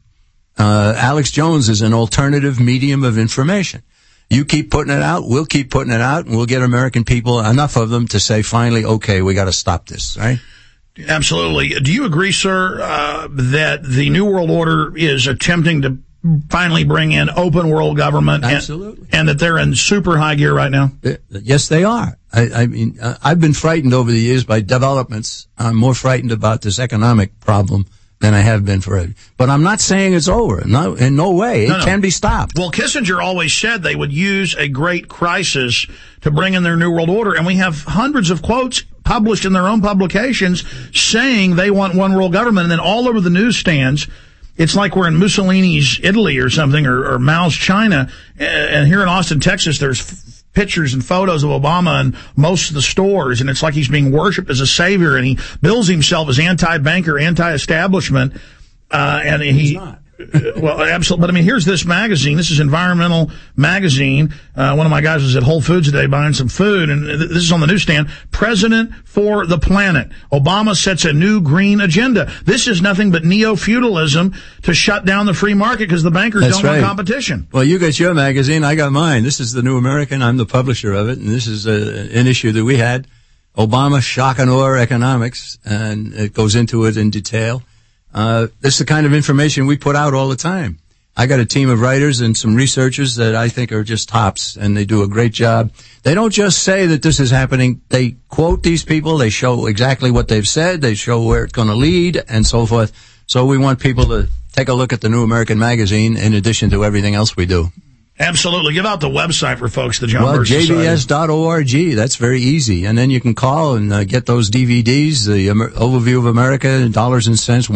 Alex Jones is an alternative medium of information. You keep putting it out, we'll keep putting it out, and we'll get American people, enough of them, to say finally, okay, we got to stop this, right? Absolutely. Do you agree, sir, that the New World Order is attempting to finally bring in open world government? Absolutely. And that they're in super high gear right now? Yes, they are. I mean, I've been frightened over the years by developments. I'm more frightened about this economic problem than I have been forever. But I'm not saying it's over. No, in no way. It can be stopped. Well, Kissinger always said they would use a great crisis to bring in their New World Order, and we have hundreds of quotes published in their own publications saying they want one world government, and then all over the newsstands, it's like we're in Mussolini's Italy or something, or Mao's China, and here in Austin, Texas, there's pictures and photos of Obama in most of the stores, and it's like he's being worshipped as a savior, and he bills himself as anti-banker, anti-establishment, and he's not. Well, absolutely. But I mean, here's this magazine. This is Environmental Magazine. One of my guys was at Whole Foods today buying some food, and this is on the newsstand. President for the planet. Obama sets a new green agenda. This is nothing but neo-feudalism to shut down the free market because the bankers don't want competition. Well, you got your magazine. I got mine. This is the New American. I'm the publisher of it, and this is an issue that we had. Obama shock and awe economics, and it goes into it in detail. This is the kind of information we put out all the time. I got a team of writers and some researchers that I think are just tops, and they do a great job. They don't just say that this is happening. They quote these people. They show exactly what they've said. They show where it's going to lead and so forth. So we want people to take a look at the New American Magazine in addition to everything else we do. Absolutely. Give out the website for folks, the John Birch Society. JBS.org. That's very easy. And then you can call and get those DVDs, the Overview of America, dollars and cents,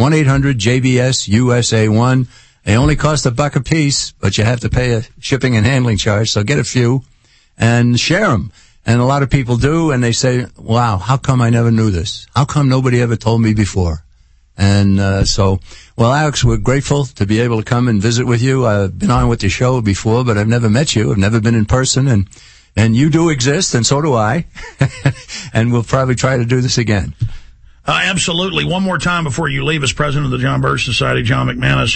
1-800-JBS-USA1. They only cost $1 a piece, but you have to pay a shipping and handling charge. So get a few and share them. And a lot of people do, and they say, wow, how come I never knew this? How come nobody ever told me before? And well, Alex, we're grateful to be able to come and visit with you. I've been on with your show before, but I've never met you. I've never been in person, and you do exist, and so do I. And we'll probably try to do this again. Absolutely. One more time before you leave as president of the John Birch Society, John McManus,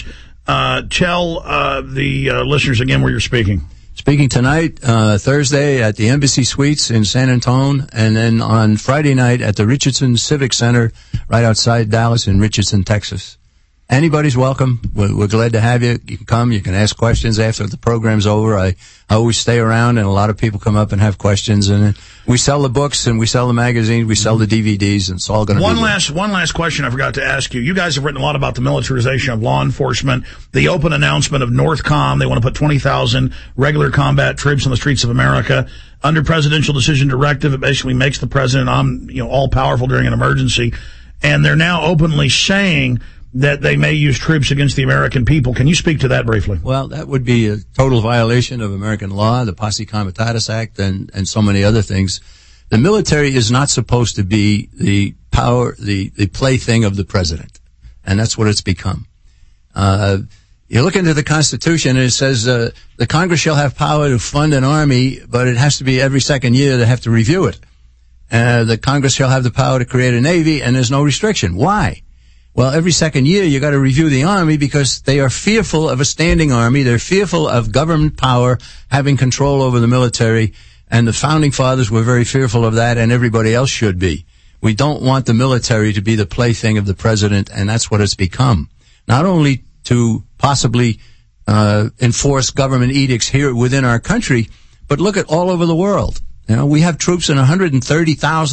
tell the listeners again where you're speaking. Speaking tonight, Thursday at the Embassy Suites in San Antonio, and then on Friday night at the Richardson Civic Center right outside Dallas in Richardson, Texas. anybody's welcome. We're glad to have you. You can come. You can ask questions after the program's over. I always stay around, and a lot of people come up and have questions. And we sell the books, and we sell the magazines, we sell the DVDs, and it's all going to be one last question I forgot to ask you. You guys have written a lot about the militarization of law enforcement, the open announcement of NORTHCOM. They want to put 20,000 regular combat troops on the streets of America. Under presidential decision directive, it basically makes the president all powerful during an emergency. And they're now openly saying that they may use troops against the American people. Can you speak to that briefly? Well, that would be a total violation of American law, the Posse Comitatus Act, and so many other things. The military is not supposed to be the plaything of the president. And that's what it's become. You look into the Constitution, and it says, the Congress shall have power to fund an army, but it has to be every second year they have to review it. The Congress shall have the power to create a Navy, and there's no restriction. Why? Well, every second year you got to review the Army because they are fearful of a standing Army. They're fearful of government power having control over the military, and the Founding Fathers were very fearful of that, and everybody else should be. We don't want the military to be the plaything of the president, and that's what it's become. Not only to possibly enforce government edicts here within our country, but look at all over the world. We have troops in 130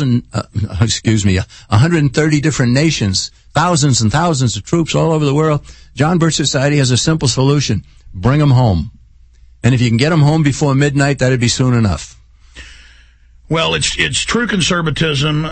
different nations, thousands and thousands of troops all over the world. John Birch Society has a simple solution. Bring them home. And if you can get them home before midnight, that'd be soon enough. Well, it's true conservatism,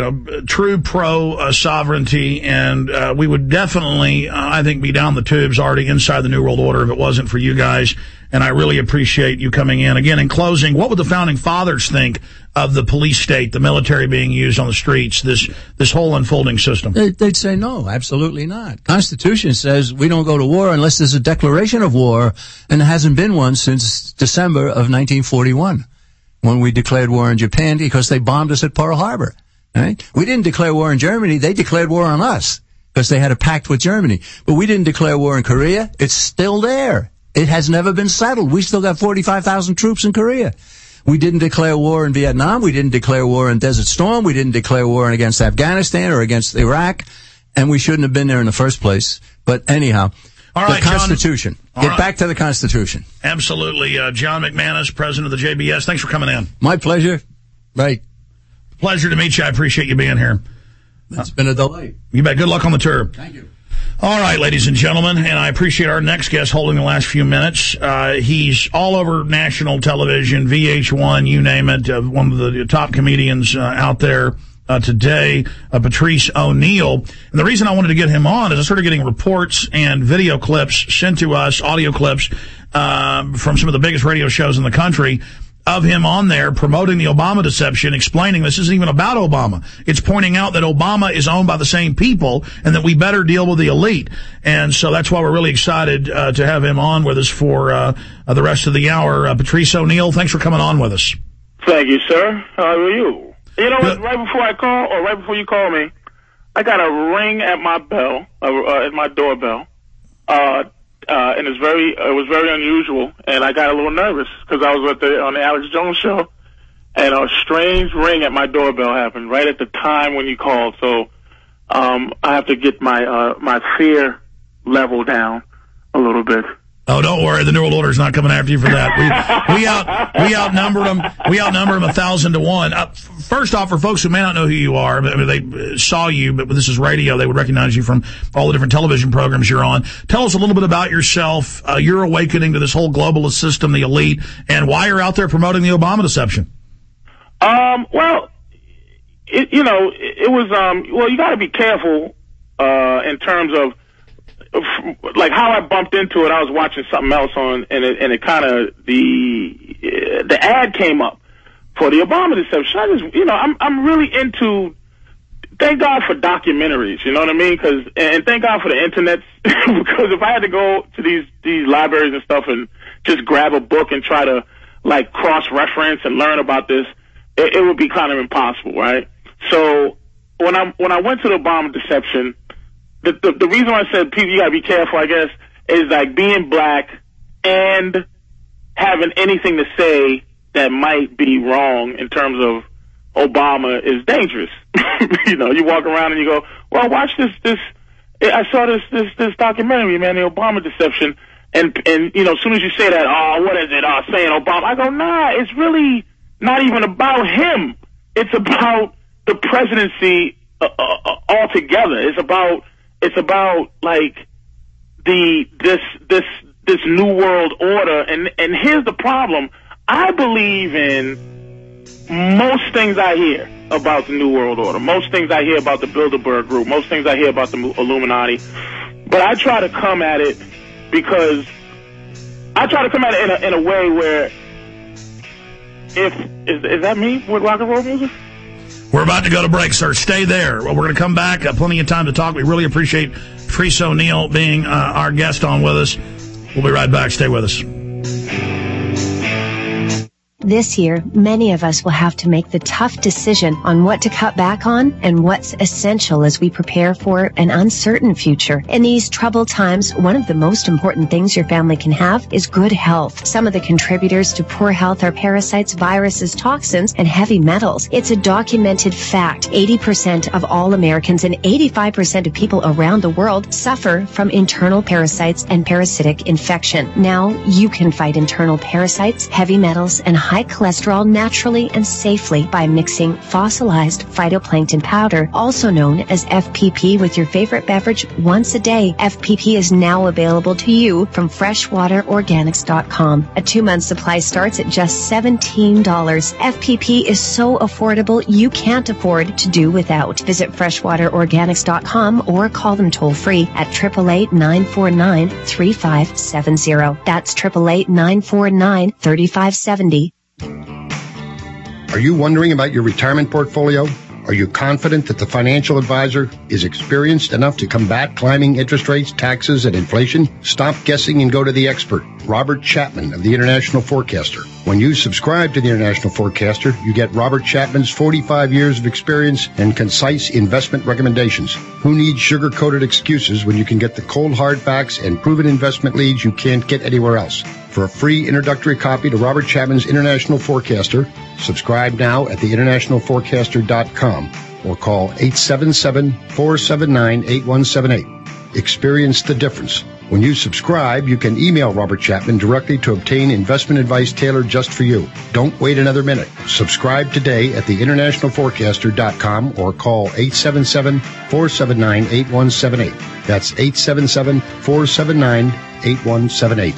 true pro-sovereignty, and we would definitely, I think, be down the tubes already inside the New World Order if it wasn't for you guys, and I really appreciate you coming in. Again, in closing, what would the Founding Fathers think of the police state, the military being used on the streets, this whole unfolding system? They'd say no, absolutely not. Constitution says we don't go to war unless there's a declaration of war, and there hasn't been one since December of 1941. When we declared war on Japan because they bombed us at Pearl Harbor. Right? We didn't declare war on Germany. They declared war on us because they had a pact with Germany. But we didn't declare war in Korea. It's still there. It has never been settled. We still got 45,000 troops in Korea. We didn't declare war in Vietnam. We didn't declare war in Desert Storm. We didn't declare war against Afghanistan or against Iraq. And we shouldn't have been there in the first place. But anyhow, all right, the Constitution. John, Get back to the Constitution. Absolutely. John McManus, president of the JBS. Thanks for coming in. My pleasure. Right. Pleasure to meet you. I appreciate you being here. It's been a delight. You bet. Good luck on the tour. Thank you. All right, ladies and gentlemen, and I appreciate our next guest holding the last few minutes. He's all over national television, VH1, you name it, one of the top comedians out there. Today, Patrice O'Neal. And the reason I wanted to get him on is I started getting reports and video clips sent to us, audio clips, from some of the biggest radio shows in the country of him on there promoting the Obama deception, explaining this isn't even about Obama. It's pointing out that Obama is owned by the same people and that we better deal with the elite. And so that's why we're really excited to have him on with us for the rest of the hour. Patrice O'Neal, thanks for coming on with us. Thank you, sir. How are you? You know what? Right before I call, or right before you call me, I got a ring at my bell, at my doorbell, and it was very unusual, and I got a little nervous because I was on the Alex Jones show, and a strange ring at my doorbell happened right at the time when you called. So I have to get my fear level down a little bit. Oh, don't worry. The New World Order is not coming after you for that. We outnumbered them. We outnumbered them 1,000 to 1. First off, for folks who may not know who you are, I mean, they saw you, but this is radio. They would recognize you from all the different television programs you're on. Tell us a little bit about yourself, your awakening to this whole globalist system, the elite, and why you're out there promoting the Obama deception. Well, you got to be careful in terms of, like how I bumped into it. I was watching something else and it kind of the ad came up for the Obama deception. I just, I'm really into. Thank God for documentaries. You know what I mean? And thank God for the internet because if I had to go to these libraries and stuff and just grab a book and try to like cross reference and learn about this, it would be kind of impossible, right? So when I went to the Obama deception. The reason why I said people, you gotta be careful, I guess, is like being black and having anything to say that might be wrong in terms of Obama is dangerous. You walk around and you go, well, watch this I saw this documentary, man, the Obama deception, and you know, as soon as you say that, oh, what is it? Saying Obama, I go, nah, it's really not even about him. It's about the presidency altogether. It's about like this new world order, and here's the problem. I believe in most things I hear about the new world order, most things I hear about the Bilderberg Group, most things I hear about the Illuminati, but I try to come at it because I try to come at it in a way where is that me with rock and roll music? We're about to go to break, sir. Stay there. Well, we're going to come back. Plenty of time to talk. We really appreciate Treese O'Neill being our guest on with us. We'll be right back. Stay with us. This year, many of us will have to make the tough decision on what to cut back on and what's essential as we prepare for an uncertain future. In these troubled times, one of the most important things your family can have is good health. Some of the contributors to poor health are parasites, viruses, toxins, and heavy metals. It's a documented fact. 80% of all Americans and 85% of people around the world suffer from internal parasites and parasitic infection. Now, you can fight internal parasites, heavy metals, and high cholesterol naturally and safely by mixing fossilized phytoplankton powder, also known as FPP, with your favorite beverage once a day. FPP is now available to you from freshwaterorganics.com. A 2-month supply starts at just $17. FPP is so affordable you can't afford to do without. Visit freshwaterorganics.com or call them toll free at 888-949-3570. That's 888-949-3570. Are you wondering about your retirement portfolio? Are you confident that the financial advisor is experienced enough to combat climbing interest rates, taxes, and inflation? Stop guessing and go to the expert, Robert Chapman of the International Forecaster. When you subscribe to the International Forecaster, you get Robert Chapman's 45 years of experience and concise investment recommendations. Who needs sugar-coated excuses when you can get the cold hard facts and proven investment leads you can't get anywhere else? For a free introductory copy to Robert Chapman's International Forecaster, subscribe now at theinternationalforecaster.com or call 877-479-8178. Experience the difference. When you subscribe, you can email Robert Chapman directly to obtain investment advice tailored just for you. Don't wait another minute. Subscribe today at theinternationalforecaster.com or call 877-479-8178. That's 877-479-8178.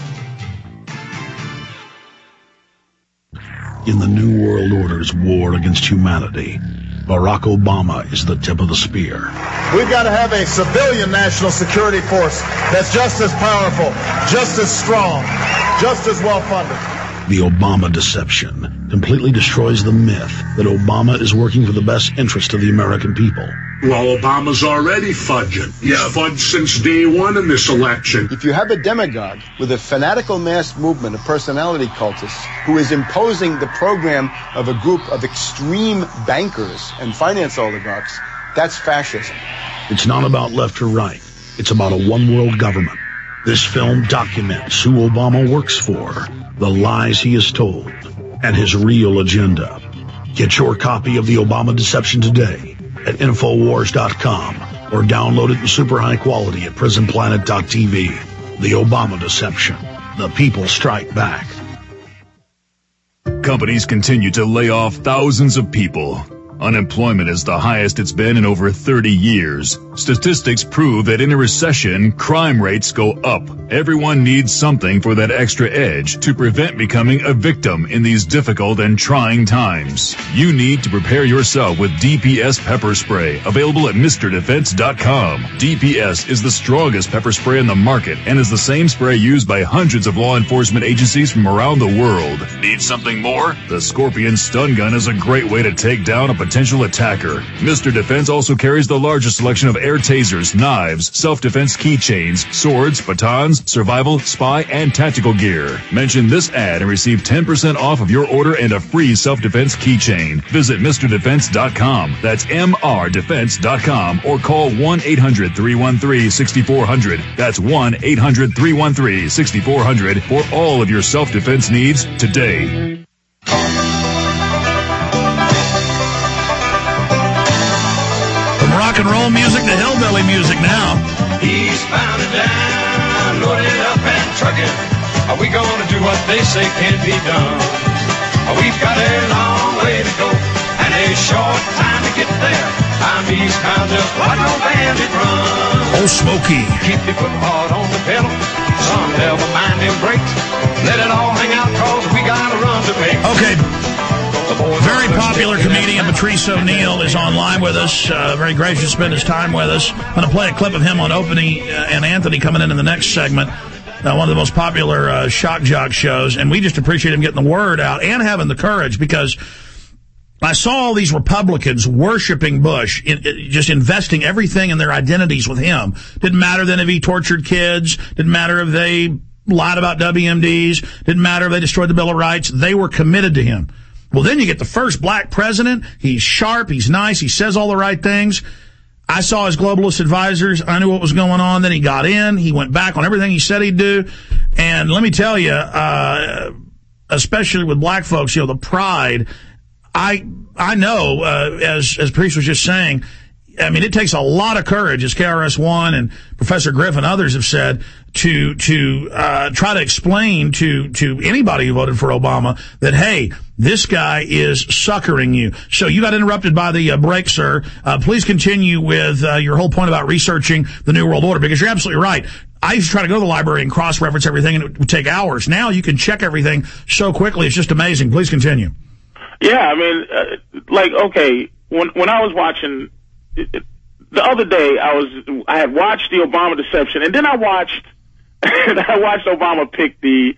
In the New World Order's war against humanity, Barack Obama is the tip of the spear. We've got to have a civilian national security force that's just as powerful, just as strong, just as well-funded. The Obama deception completely destroys the myth that Obama is working for the best interest of the American people. Well, Obama's already fudging. He's fudged since day one in this election. If you have a demagogue with a fanatical mass movement of personality cultists who is imposing the program of a group of extreme bankers and finance oligarchs, that's fascism. It's not about left or right. It's about a one-world government. This film documents who Obama works for, the lies he has told, and his real agenda. Get your copy of The Obama Deception today at Infowars.com or download it in super high quality at PrisonPlanet.tv. The Obama Deception. The people strike back. Companies continue to lay off thousands of people. Unemployment is the highest it's been in over 30 years. Statistics prove that in a recession, crime rates go up. Everyone needs something for that extra edge to prevent becoming a victim in these difficult and trying times. You need to prepare yourself with DPS pepper spray, available at MrDefense.com. DPS is the strongest pepper spray in the market and is the same spray used by hundreds of law enforcement agencies from around the world. Need something more? The Scorpion Stun Gun is a great way to take down a potential attacker. Mr. Defense also carries the largest selection of air tasers, knives, self-defense keychains, swords, batons, survival, spy, and tactical gear. Mention this ad and receive 10% off of your order and a free self-defense keychain. Visit MrDefense.com. That's MRDefense.com or call 1-800-313-6400. That's 1-800-313-6400 for all of your self-defense needs today. Rock and roll music to hillbilly highway music now. Eastbound and down, loaded up and trucking. Are we gonna do what they say can't be done? We've got a long way to go and a short time to get there. I'm eastbound, just like no bandit run. Old Smoky. Keep your foot hard on the pedal. Son, never mind them brakes. Let it all hang out, cause we got a run to make. Okay. Very popular comedian Patrice O'Neal is online with us. Very gracious to spend his time with us. I'm going to play a clip of him on Opie and Anthony coming in the next segment. One of the most popular shock jock shows. And we just appreciate him getting the word out and having the courage, because I saw all these Republicans worshiping Bush, just investing everything in their identities with him. Didn't matter then if he tortured kids. Didn't matter if they lied about WMDs. Didn't matter if they destroyed the Bill of Rights. They were committed to him. Well, then you get the first black president. He's sharp. He's nice. He says all the right things. I saw his globalist advisors. I knew what was going on. Then he got in. He went back on everything he said he'd do. And let me tell you, especially with black folks, the pride. I know, as Priest was just saying, I mean, it takes a lot of courage, as KRS-One and Professor Griff and others have said, to try to explain to anybody who voted for Obama that, hey, this guy is suckering you. So you got interrupted by the break, sir. Please continue with your whole point about researching the New World Order, because you're absolutely right. I used to try to go to the library and cross-reference everything, and it would take hours. Now you can check everything so quickly. It's just amazing. Please continue. Yeah, I mean, okay, when I was watching the other day, I had watched the Obama deception, and then I watched Obama pick the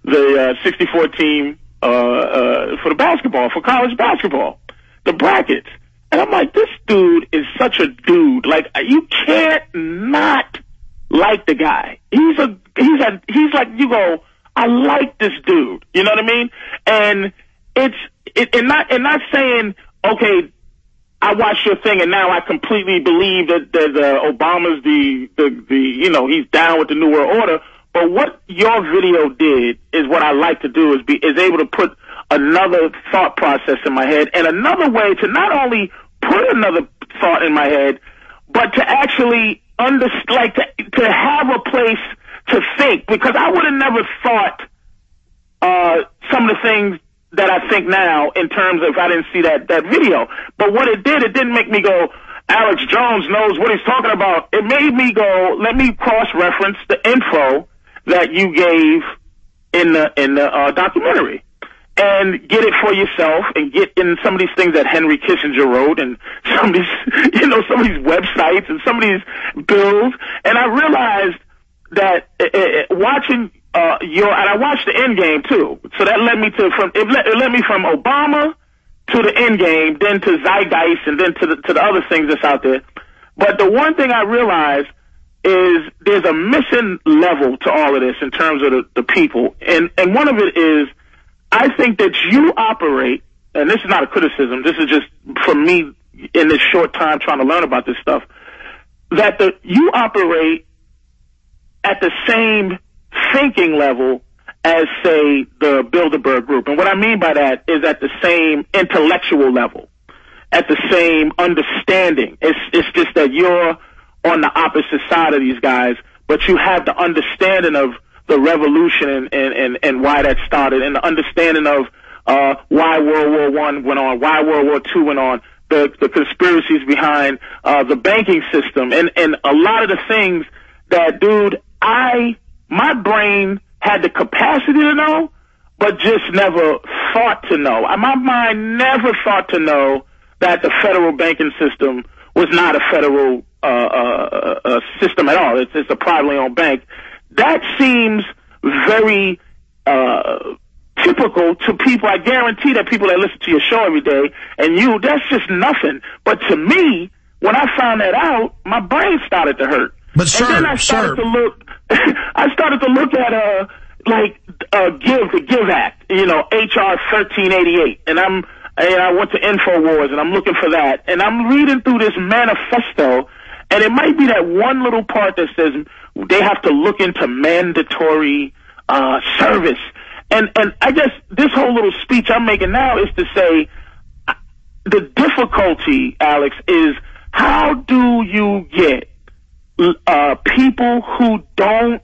64 team for the basketball, for college basketball, the brackets, and I'm like, this dude is such a dude. Like, you can't not like the guy. He's like, you go, I like this dude. You know what I mean? And and not saying, okay, I watched your thing and now I completely believe that Obama's he's down with the New World Order. But what your video did is what I like to do is able to put another thought process in my head, and another way to not only put another thought in my head, but to actually to have a place to think, because I would have never thought some of the things that I think now in terms of if I didn't see that video. But what it didn't make me go, Alex Jones knows what he's talking about. It made me go, let me cross-reference the info that you gave in the documentary and get it for yourself and get in some of these things that Henry Kissinger wrote and some of these, some of these websites and some of these bills. And I realized that watching and I watched the end game too. So that led me it led me from Obama to the end game, then to Zeitgeist, and then to the other things that's out there. But the one thing I realized is there's a missing level to all of this in terms of the people. And one of it is, I think that you operate, and this is not a criticism, this is just from me in this short time trying to learn about this stuff, that you operate at the same thinking level as, say, the Bilderberg group. And what I mean by that is at the same intellectual level, at the same understanding. It's just that you're on the opposite side of these guys, but you have the understanding of the revolution and why that started, and the understanding of why World War I went on, why World War II went on, the conspiracies behind the banking system, and a lot of the things that, dude, my brain had the capacity to know, but just never thought to know. My mind never thought to know that the federal banking system was not a federal system at all. It's a privately owned bank. That seems very typical to people. I guarantee that people that listen to your show every day, and that's just nothing. But to me, when I found that out, my brain started to hurt. But sir, and then I started to look. I started to look at the Give Act, HR 1388, and I went to InfoWars and I'm looking for that, and I'm reading through this manifesto, and it might be that one little part that says they have to look into mandatory service, and I guess this whole little speech I'm making now is to say the difficulty, Alex, is how do you get people who don't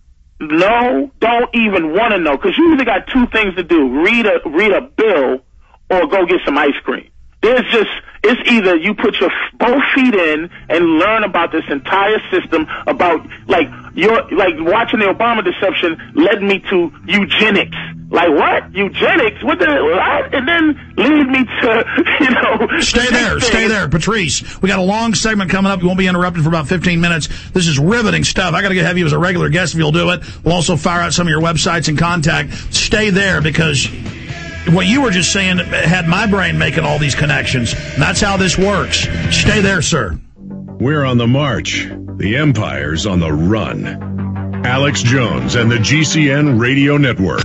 even want to know, because you either got two things to do: read a bill or go get some ice cream. It's either you put your both feet in and learn about this entire system, about like watching the Obama deception led me to eugenics. Like what? Eugenics? What? And then lead me to, Stay there, Patrice. We got a long segment coming up. You won't be interrupted for about 15 minutes. This is riveting stuff. I got to have you as a regular guest if you'll do it. We'll also fire out some of your websites and contact. Stay there, because what you were just saying had my brain making all these connections. And that's how this works. Stay there, sir. We're on the march. The empire's on the run. Alex Jones and the GCN Radio Network.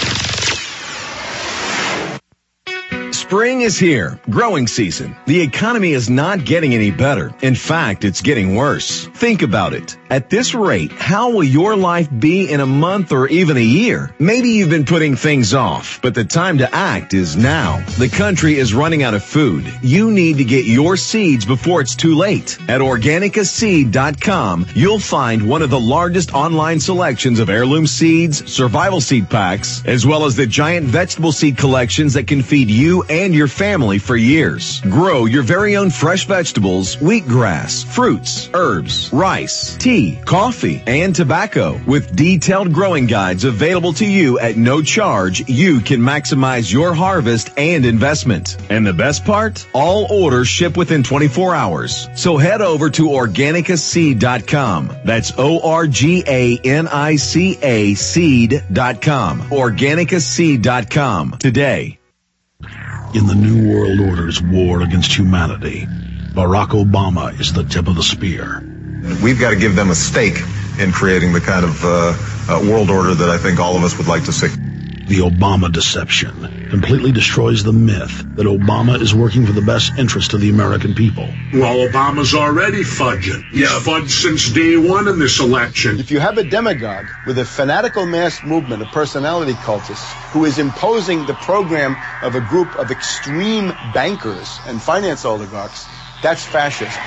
Spring is here. Growing season. The economy is not getting any better. In fact, it's getting worse. Think about it. At this rate, how will your life be in a month or even a year? Maybe you've been putting things off, but the time to act is now. The country is running out of food. You need to get your seeds before it's too late. At Organicaseed.com, you'll find one of the largest online selections of heirloom seeds, survival seed packs, as well as the giant vegetable seed collections that can feed you and your family for years. Grow your very own fresh vegetables, wheatgrass, fruits, herbs, rice, tea, coffee, and tobacco. With detailed growing guides available to you at no charge, you can maximize your harvest and investment. And the best part? All orders ship within 24 hours. So head over to Organicaseed.com. That's Organica seed.com. Organicaseed.com today. In the New World Order's war against humanity, Barack Obama is the tip of the spear. We've got to give them a stake in creating the kind of world order that I think all of us would like to see. The Obama deception completely destroys the myth that Obama is working for the best interest of the American people. Well, Obama's already fudging. He's fudged since day one in this election. If you have a demagogue with a fanatical mass movement of personality cultists who is imposing the program of a group of extreme bankers and finance oligarchs, that's fascism.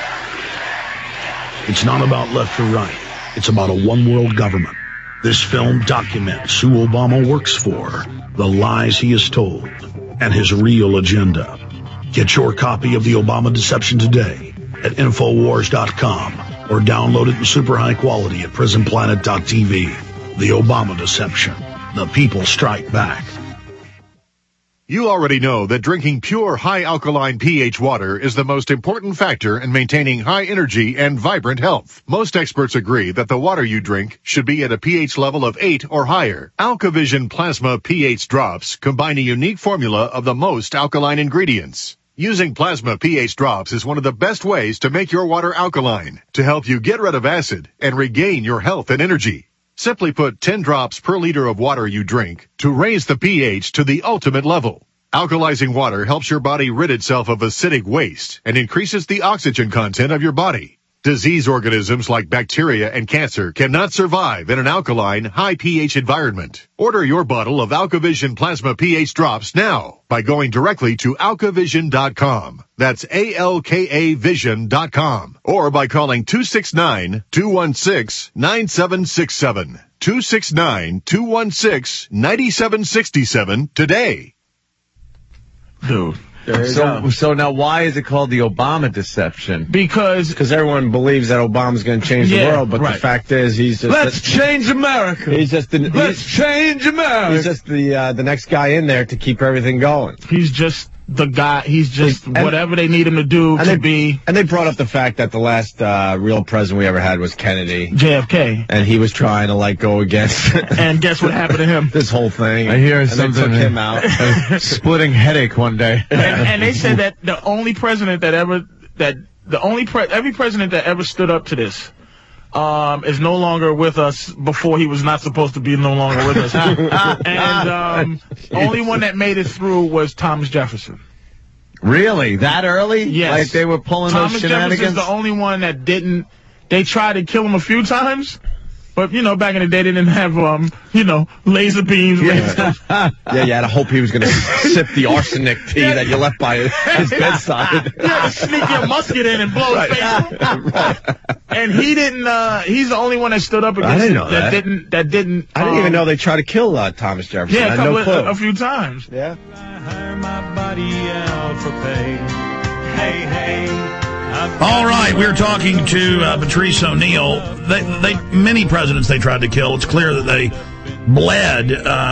It's not about left or right. It's about a one-world government. This film documents who Obama works for, the lies he has told, and his real agenda. Get your copy of The Obama Deception today at Infowars.com or download it in super high quality at PrisonPlanet.tv. The Obama Deception. The people strike back. You already know that drinking pure, high-alkaline pH water is the most important factor in maintaining high energy and vibrant health. Most experts agree that the water you drink should be at a pH level of 8 or higher. AlkaVision Plasma pH drops combine a unique formula of the most alkaline ingredients. Using Plasma pH drops is one of the best ways to make your water alkaline, to help you get rid of acid and regain your health and energy. Simply put 10 drops per liter of water you drink to raise the pH to the ultimate level. Alkalizing water helps your body rid itself of acidic waste and increases the oxygen content of your body. Disease organisms like bacteria and cancer cannot survive in an alkaline, high pH environment. Order your bottle of AlkaVision Plasma pH drops now by going directly to AlkaVision.com. That's ALKAVision.com. Or by calling 269-216-9767. 269-216-9767 today. Dude. So now why is it called the Obama deception? Because everyone believes that Obama's going to change the world, but the fact is he's just... Let's change America! Let's change America! He's just the next guy in there to keep everything going. He's just the guy, he's just whatever they need him to do to be. And they brought up the fact that the last real president we ever had was Kennedy. JFK. And he was trying to go against... And guess what happened to him? This whole thing. I hear something. They took him out. Splitting headache one day. And they said that the only president that ever, every president that ever stood up to this, is no longer with us before he was not supposed to be no longer with us. And only one that made it through was Thomas Jefferson. Really? That early? Yes. Like they were pulling Thomas those shenanigans? Jefferson's the only one that didn't. They tried to kill him a few times, But, back in the day, they didn't have, laser beams. Yeah, you had to hope he was going to sip the arsenic tea that you left by his bedside. Yeah, sneak your musket in and blow his face. Right. And he didn't, he's the only one that stood up against him that didn't. I didn't even know they tried to kill Thomas Jefferson. Yeah, I had no clue. A few times. Yeah. I hire my body out for pay. Hey, hey. All right, we're talking to Patrice O'Neill. Many presidents they tried to kill. It's clear that they bled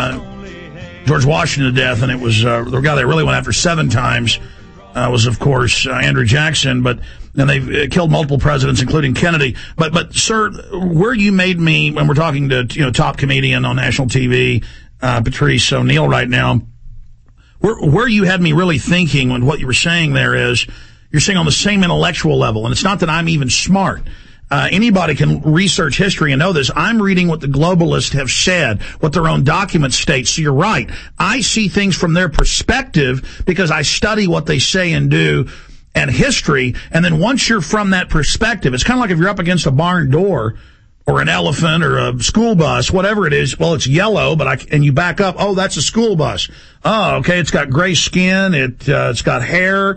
George Washington to death, and it was the guy they really went after 7 times was, of course, Andrew Jackson. But then they've killed multiple presidents, including Kennedy. But sir, where you made me when we're talking to top comedian on national TV, Patrice O'Neill, right now, where you had me really thinking when what you were saying there is. You're saying on the same intellectual level, and it's not that I'm even smart. Anybody can research history and know this. I'm reading what the globalists have said, what their own documents state. So you're right. I see things from their perspective because I study what they say and do and history. And then once you're from that perspective, it's kind of like if you're up against a barn door or an elephant or a school bus, whatever it is. Well, it's yellow, and you back up. Oh, that's a school bus. Oh, okay. It's got gray skin. It's got hair.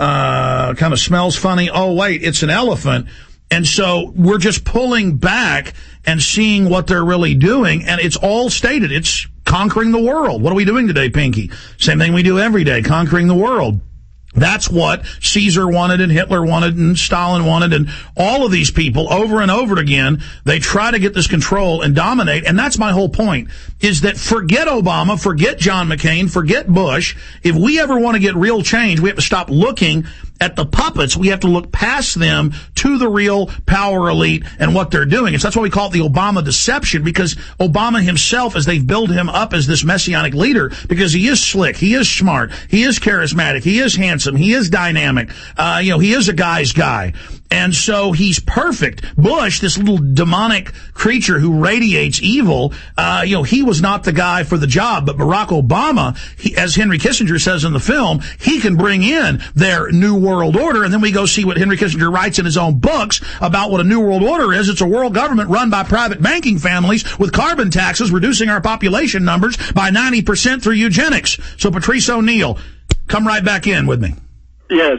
Kind of smells funny. Oh, wait, it's an elephant. And so we're just pulling back and seeing what they're really doing. And it's all stated. It's conquering the world. What are we doing today, Pinky? Same thing we do every day, conquering the world. That's what Caesar wanted and Hitler wanted and Stalin wanted and all of these people over and over again. They try to get this control and dominate. And that's my whole point is that forget Obama, forget John McCain, forget Bush. If we ever want to get real change, we have to stop looking at the puppets. We have to look past them to the real power elite and what they're doing. And so that's why we call it the Obama deception, because Obama himself, as they've built him up as this messianic leader, because he is slick, he is smart, he is charismatic, he is handsome, he is dynamic, he is a guy's guy. And so he's perfect. Bush, this little demonic creature who radiates evil, he was not the guy for the job. But Barack Obama, as Henry Kissinger says in the film, he can bring in their New World Order. And then we go see what Henry Kissinger writes in his own books about what a New World Order is. It's a world government run by private banking families with carbon taxes, reducing our population numbers by 90% through eugenics. So Patrice O'Neill, come right back in with me. Yes.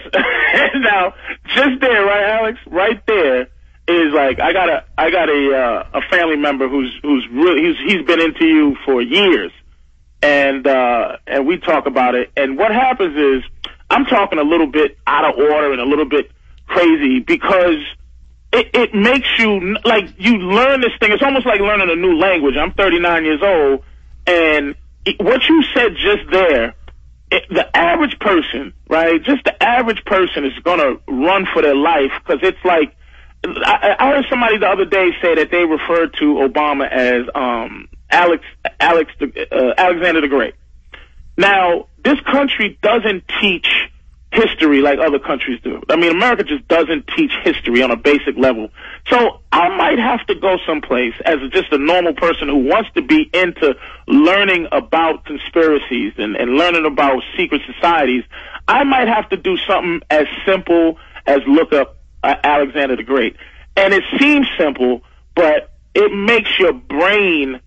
Now, just there, right, Alex? Right there is like I got a family member who's been into you for years, and we talk about it. And what happens is I'm talking a little bit out of order and a little bit crazy because it makes you like you learn this thing. It's almost like learning a new language. I'm 39 years old, and what you said just there. The average person, right, just the average person is going to run for their life because it's like, I heard somebody the other day say that they referred to Obama as Alexander the Great. Now, this country doesn't teach history like other countries do. I mean, America just doesn't teach history on a basic level. So I might have to go someplace as just a normal person who wants to be into learning about conspiracies and learning about secret societies. I might have to do something as simple as look up Alexander the Great. And it seems simple, but it makes your brain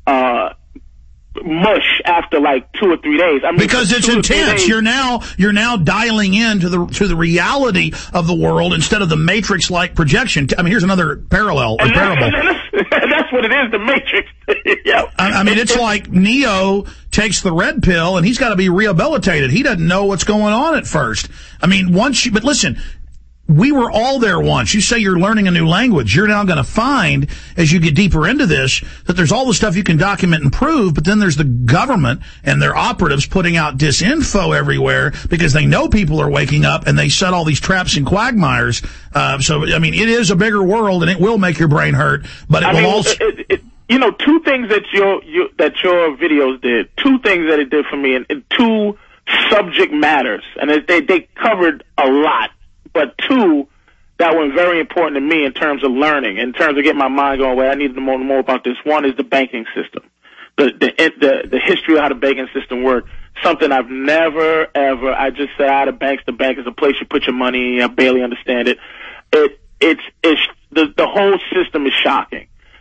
mush after like 2 or 3 days. I mean, because it's intense. You're now dialing in to the reality of the world instead of the Matrix-like projection. I mean, here's another parallel or parable. That's what it is, the Matrix. Yeah. I mean, it's like Neo takes the red pill and he's got to be rehabilitated. He doesn't know what's going on at first. I mean, but listen. We were all there once. You say you're learning a new language. You're now going to find, as you get deeper into this, that there's all the stuff you can document and prove, but then there's the government and their operatives putting out disinfo everywhere because they know people are waking up and they set all these traps and quagmires. So, I mean, it is a bigger world and it will make your brain hurt, but it will also... two things that your videos did, two things that it did for me, and two subject matters, and they covered a lot. But two that were very important to me in terms of learning, in terms of getting my mind going, well, I need to know more about this. One is the banking system, the history of how the banking system works. Something I've never, ever, I just said out of banks, the bank is a place you put your money in. I barely understand it. The whole system is shocking.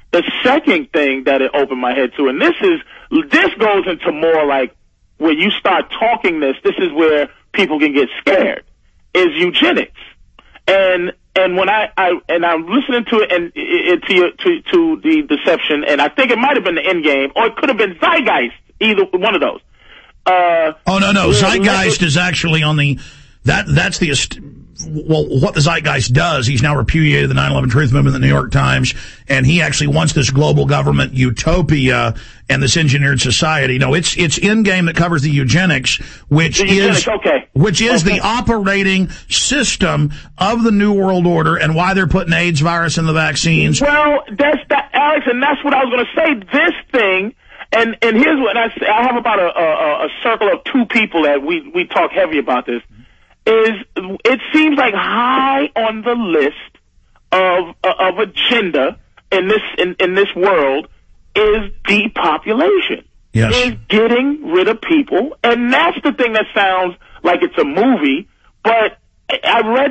The second thing that it opened my head to, and this goes into more like where you start talking this is where people can get scared, is eugenics. And when I'm listening to it and to the deception, and I think it might have been the end game, or it could have been Zeitgeist, either one of those. No. Zeitgeist is actually on the, that's the, what the Zeitgeist does, he's now repudiated the 9/11 Truth Movement in the New York Times, and he actually wants this global government utopia and this engineered society. No, it's Endgame that covers the eugenics, which is the operating system of the New World Order and why they're putting AIDS virus in the vaccines. Well, Alex, and that's what I was going to say. This thing, and here's what I have about a circle of two people that we talk heavy about this. It seems like high on the list of agenda in this world is depopulation. Yes. Is getting rid of people, and that's the thing that sounds like it's a movie. But I read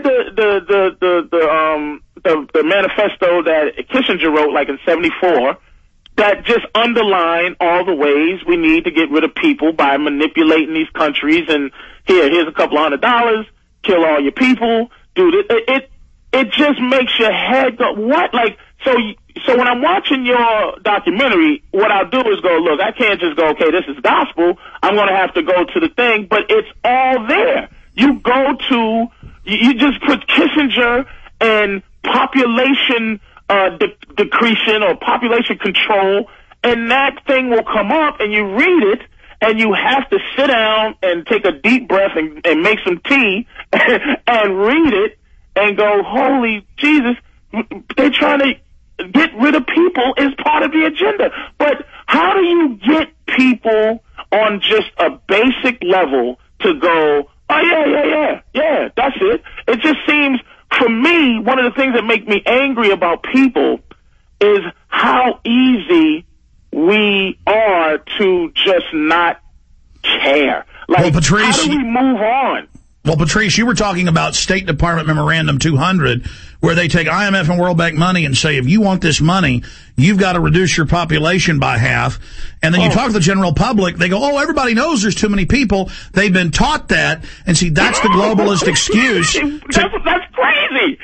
the manifesto that Kissinger wrote, like in '74, that just underline all the ways we need to get rid of people by manipulating these countries. And here's a couple $100, kill all your people, dude. It just makes your head go, what? Like, so when I'm watching your documentary, what I'll do is go, look, I can't just go, okay, this is gospel. I'm going to have to go to the thing, but it's all there. You just put Kissinger and population decretion or population control, and that thing will come up, and you read it, and you have to sit down and take a deep breath and make some tea and read it and go, holy Jesus, they're trying to get rid of people is part of the agenda. But how do you get people on just a basic level to go, oh, yeah, that's it? It just seems, for me, one of the things that make me angry about people is how easy we are to just not care. Like, well, Patrice, how do we move on? Well, Patrice, you were talking about State Department Memorandum 200, where they take IMF and World Bank money and say, if you want this money, you've got to reduce your population by half. And then you talk to the general public, they go, oh, everybody knows there's too many people. They've been taught that. And see, that's the globalist excuse. That's crazy.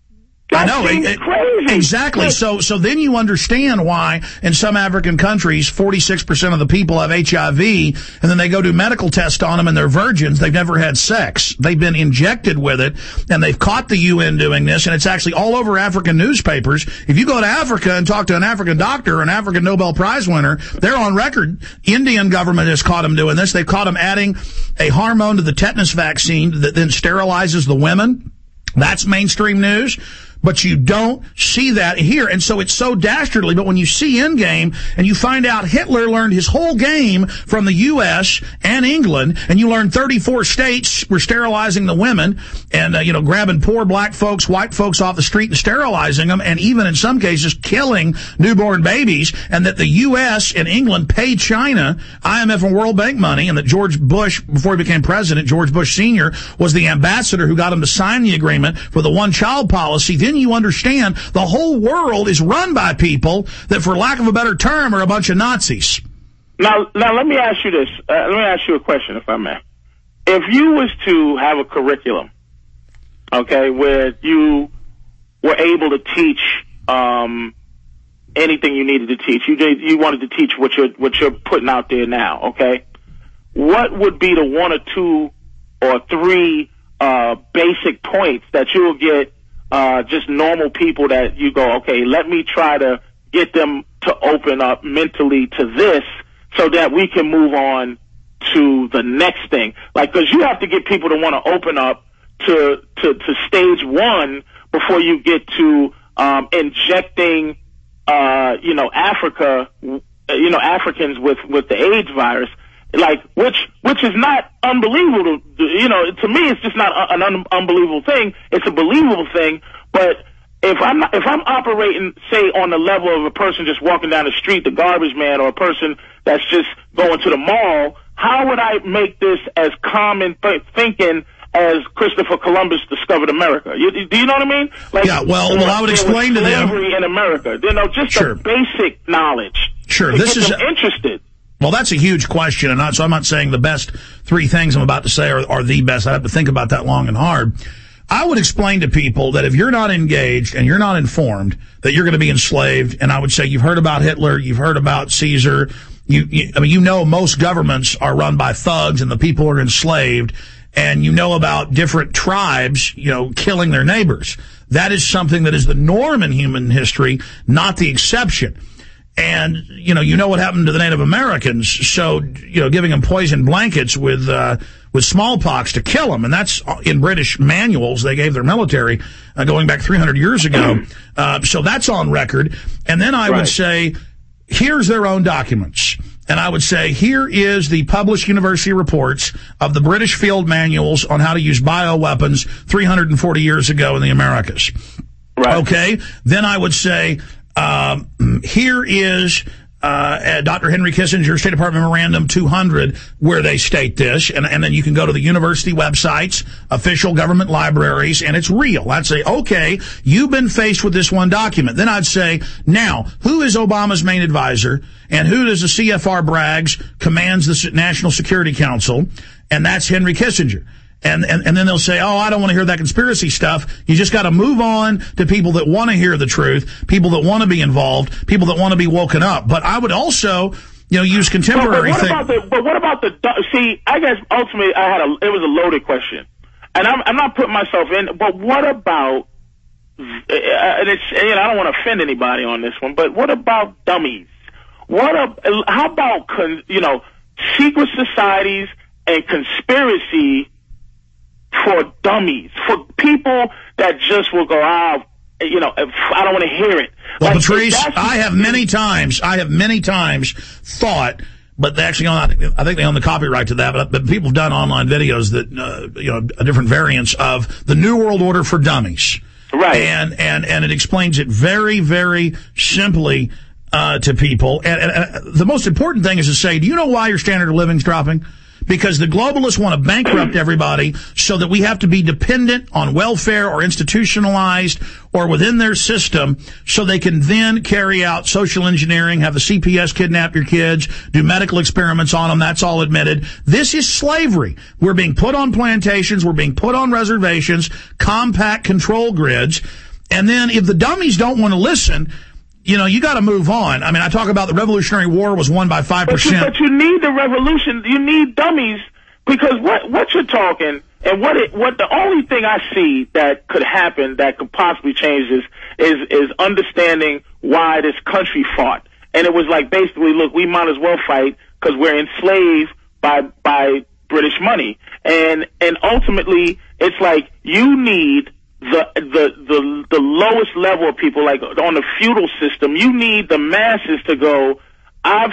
I know, exactly. So then you understand why in some African countries, 46% of the people have HIV, and then they go do medical tests on them and they're virgins. They've never had sex. They've been injected with it, and they've caught the UN doing this, and it's actually all over African newspapers. If you go to Africa and talk to an African doctor or an African Nobel Prize winner, they're on record. Indian government has caught them doing this. They've caught them adding a hormone to the tetanus vaccine that then sterilizes the women. That's mainstream news. But you don't see that here. And so it's so dastardly. But when you see Endgame and you find out Hitler learned his whole game from the U.S. and England, and you learn 34 states were sterilizing the women and, grabbing poor black folks, white folks off the street and sterilizing them, and even in some cases killing newborn babies, and that the U.S. and England paid China IMF and World Bank money, and that George Bush, before he became president, George Bush Sr., was the ambassador who got him to sign the agreement for the one-child policy. Then you understand the whole world is run by people that, for lack of a better term, are a bunch of Nazis. Now let me ask you this. Let me ask you a question, if I may. If you was to have a curriculum, okay, where you were able to teach anything you needed to teach, you wanted to teach what you're putting out there now, okay? What would be the one or two or three basic points that you will get just normal people that you go, okay, let me try to get them to open up mentally to this so that we can move on to the next thing? Like, because you have to get people to want to open up to stage one before you get to injecting Africa, Africans with the AIDS virus. Like, which is not unbelievable. To me, it's just not an unbelievable thing. It's a believable thing. But if I'm operating, say, on the level of a person just walking down the street, the garbage man, or a person that's just going to the mall, how would I make this as common thinking as Christopher Columbus discovered America. Do you know what I mean? Like, yeah, well, I would explain to them. Slavery in America. You know, just the basic knowledge. Sure, this is interested. Well, that's a huge question, and so I'm not saying the best three things I'm about to say are the best. I have to think about that long and hard. I would explain to people that if you're not engaged and you're not informed, that you're going to be enslaved. And I would say you've heard about Hitler, you've heard about Caesar. I mean, you know, most governments are run by thugs and the people are enslaved. And you know about different tribes, you know, killing their neighbors. That is something that is the norm in human history, not the exception. And, you know what happened to the Native Americans. So, giving them poison blankets with smallpox to kill them. And that's in British manuals they gave their military, going back 300 years ago. So that's on record. And then I would say, here's their own documents. And I would say, here is the published university reports of the British field manuals on how to use bioweapons 340 years ago in the Americas. Right. Okay. Then I would say, here is Dr. Henry Kissinger, State Department Memorandum 200, where they state this, and then you can go to the university websites, official government libraries, and it's real. I'd say, okay, you've been faced with this one document. Then I'd say, now, who is Obama's main advisor, and who does the CFR brags commands the National Security Council? And that's Henry Kissinger. And then they'll say, oh, I don't want to hear that conspiracy stuff. You just got to move on to people that want to hear the truth, people that want to be involved, people that want to be woken up. But I would also, use contemporary things. But what about see, I guess ultimately it was a loaded question. And I'm not putting myself in, but what about, and I don't want to offend anybody on this one, but what about dummies? How about, secret societies and conspiracy for dummies, for people that just will go, I don't want to hear it. Well, Patrice, I have many times thought, but they actually I think they own the copyright to that, but people have done online videos that, different variants of the New World Order for Dummies. Right. And it explains it very, very simply, to people. And the most important thing is to say, do you know why your standard of living is dropping? Because the globalists want to bankrupt everybody so that we have to be dependent on welfare or institutionalized or within their system so they can then carry out social engineering, have the CPS kidnap your kids, do medical experiments on them. That's all admitted. This is slavery. We're being put on plantations. We're being put on reservations, compact control grids. And then if the dummies don't want to listen, you got to move on. I mean, I talk about the Revolutionary War was won by 5%. But you need the revolution. You need dummies because what you're talking and what the only thing I see that could happen that could possibly change this is understanding why this country fought. And it was like basically, look, we might as well fight because we're enslaved by British money. And ultimately, it's like you need the lowest level of people, like on the feudal system. You need the masses to go, I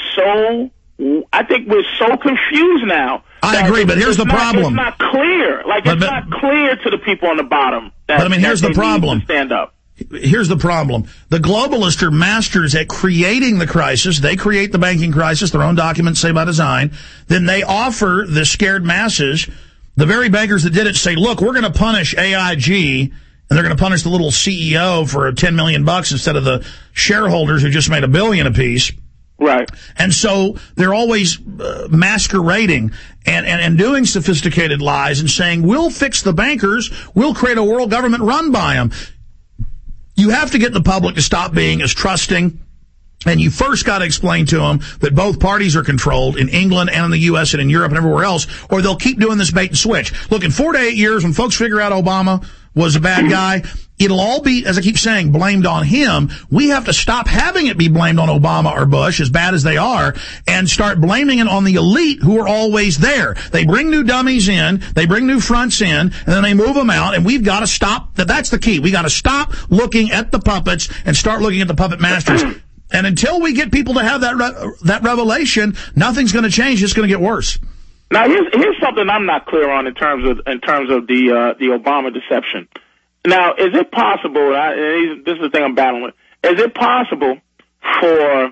think we're so confused now. I agree, but here's the problem. It's not clear. It's not clear to the people on the bottom. Here's the problem. Stand up. Here's the problem. The globalists are masters at creating the crisis. They create the banking crisis. Their own documents say by design. Then they offer the scared masses. The very bankers that did it say, look, we're going to punish AIG, and they're going to punish the little CEO for $10 million instead of the shareholders who just made $1 billion apiece. Right. And so they're always masquerading and doing sophisticated lies and saying, we'll fix the bankers, we'll create a world government run by them. You have to get the public to stop being as trusting. And you first got to explain to them that both parties are controlled in England and in the U.S. and in Europe and everywhere else, or they'll keep doing this bait and switch. Look, in 4 to 8 years, when folks figure out Obama was a bad guy, it'll all be, as I keep saying, blamed on him. We have to stop having it be blamed on Obama or Bush, as bad as they are, and start blaming it on the elite who are always there. They bring new dummies in, they bring new fronts in, and then they move them out, and we've got to stop. That's the key. We got to stop looking at the puppets and start looking at the puppet masters. And until we get people to have that revelation, nothing's going to change. It's going to get worse. Now, here's something I'm not clear on in terms of the Obama deception. Now, is it possible? This is the thing I'm battling with. Is it possible for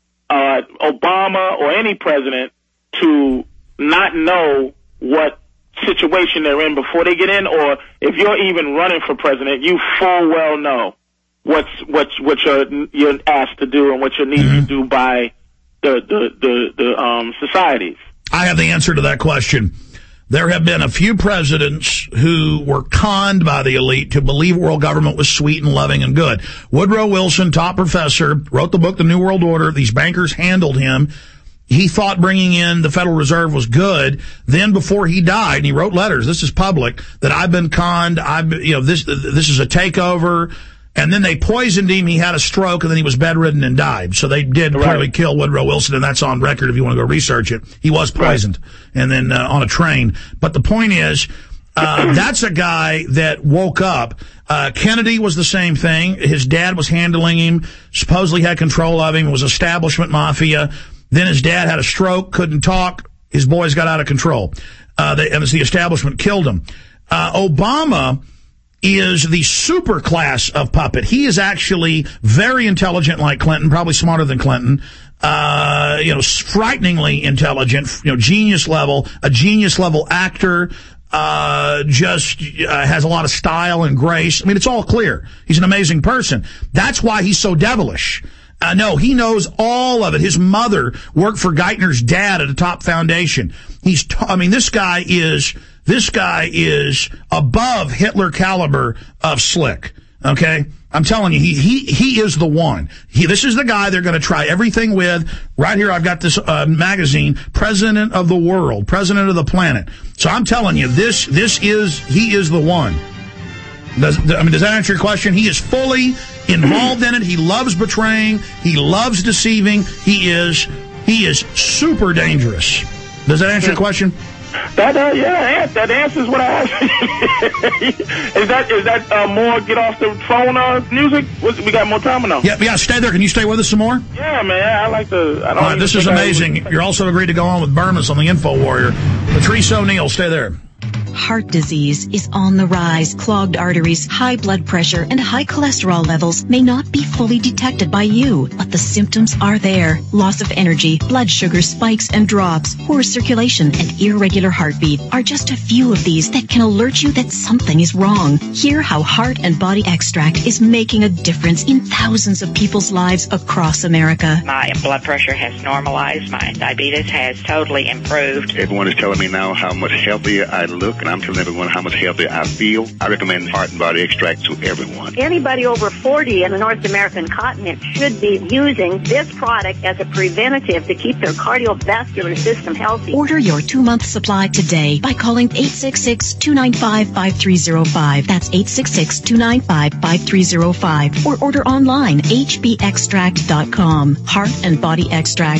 Obama or any president to not know what situation they're in before they get in, or if you're even running for president, you full well know what you're asked to do and what you're needed to do by the societies. I have the answer to that question. There have been a few presidents who were conned by the elite to believe world government was sweet and loving and good. Woodrow Wilson, top professor, wrote the book, The New World Order. These bankers handled him. He thought bringing in the Federal Reserve was good. Then before he died, and he wrote letters, this is public, that I've been conned, this is a takeover. And then they poisoned him, he had a stroke, and then he was bedridden and died. So they did clearly kill Woodrow Wilson, and that's on record if you want to go research it. He was poisoned, and then on a train. But the point is, that's a guy that woke up. Kennedy was the same thing. His dad was handling him, supposedly had control of him, was establishment mafia. Then his dad had a stroke, couldn't talk. His boys got out of control. And the establishment killed him. Obama is the super class of puppet. He is actually very intelligent like Clinton, probably smarter than Clinton. Frighteningly intelligent, genius level, a genius level actor, has a lot of style and grace. I mean, it's all clear. He's an amazing person. That's why he's so devilish. No, he knows all of it. His mother worked for Geithner's dad at a top foundation. This guy is above Hitler caliber of slick. Okay? I'm telling you, he is the one. This is the guy they're going to try everything with. Right here, I've got this magazine, President of the World, President of the Planet. So I'm telling you, he is the one. Does that answer your question? He is fully involved in it. He loves betraying. He loves deceiving. He is super dangerous. Does that answer your question? That answers what I asked. Is that more get off the phone music? We got more time or no? Yeah, stay there. Can you stay with us some more? Yeah, man. I like to. This is amazing. You're also agreed to go on with Burmas on the Info Warrior. Patrice O'Neill, stay there. Heart disease is on the rise. Clogged arteries, high blood pressure, and high cholesterol levels may not be fully detected by you, but the symptoms are there. Loss of energy, blood sugar spikes and drops, poor circulation, and irregular heartbeat are just a few of these that can alert you that something is wrong. Hear how Heart and Body Extract is making a difference in thousands of people's lives across America. My blood pressure has normalized. My diabetes has totally improved. Everyone is telling me now how much healthier I look, and I'm telling everyone how much healthier I feel. I recommend Heart and Body Extract to everyone. Anybody over 40 in the North American continent should be using this product as a preventative to keep their cardiovascular system healthy. Order your 2-month supply today by calling 866-295-5305. That's 866-295-5305. Or order online, hbextract.com. Heart and Body Extract,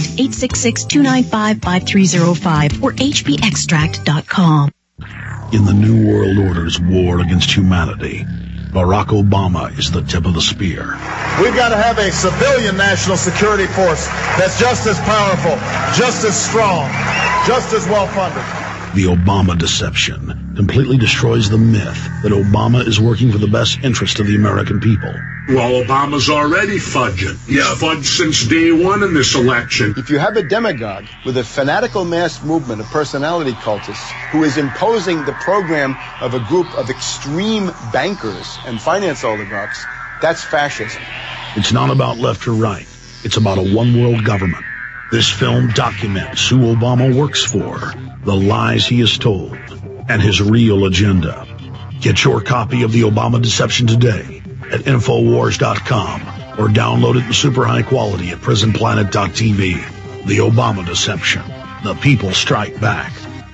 866-295-5305 or hbextract.com. In the New World Order's war against humanity, Barack Obama is the tip of the spear. We've got to have a civilian national security force that's just as powerful, just as strong, just as well-funded. The Obama deception completely destroys the myth that Obama is working for the best interest of the American people. Well, Obama's already fudging. He's fudged since day one in this election. If you have a demagogue with a fanatical mass movement of personality cultists who is imposing the program of a group of extreme bankers and finance oligarchs, that's fascism. It's not about left or right. It's about a one-world government. This film documents who Obama works for, the lies he has told, and his real agenda. Get your copy of The Obama Deception today at Infowars.com or download it in super high quality at PrisonPlanet.tv. The Obama Deception. The people strike back.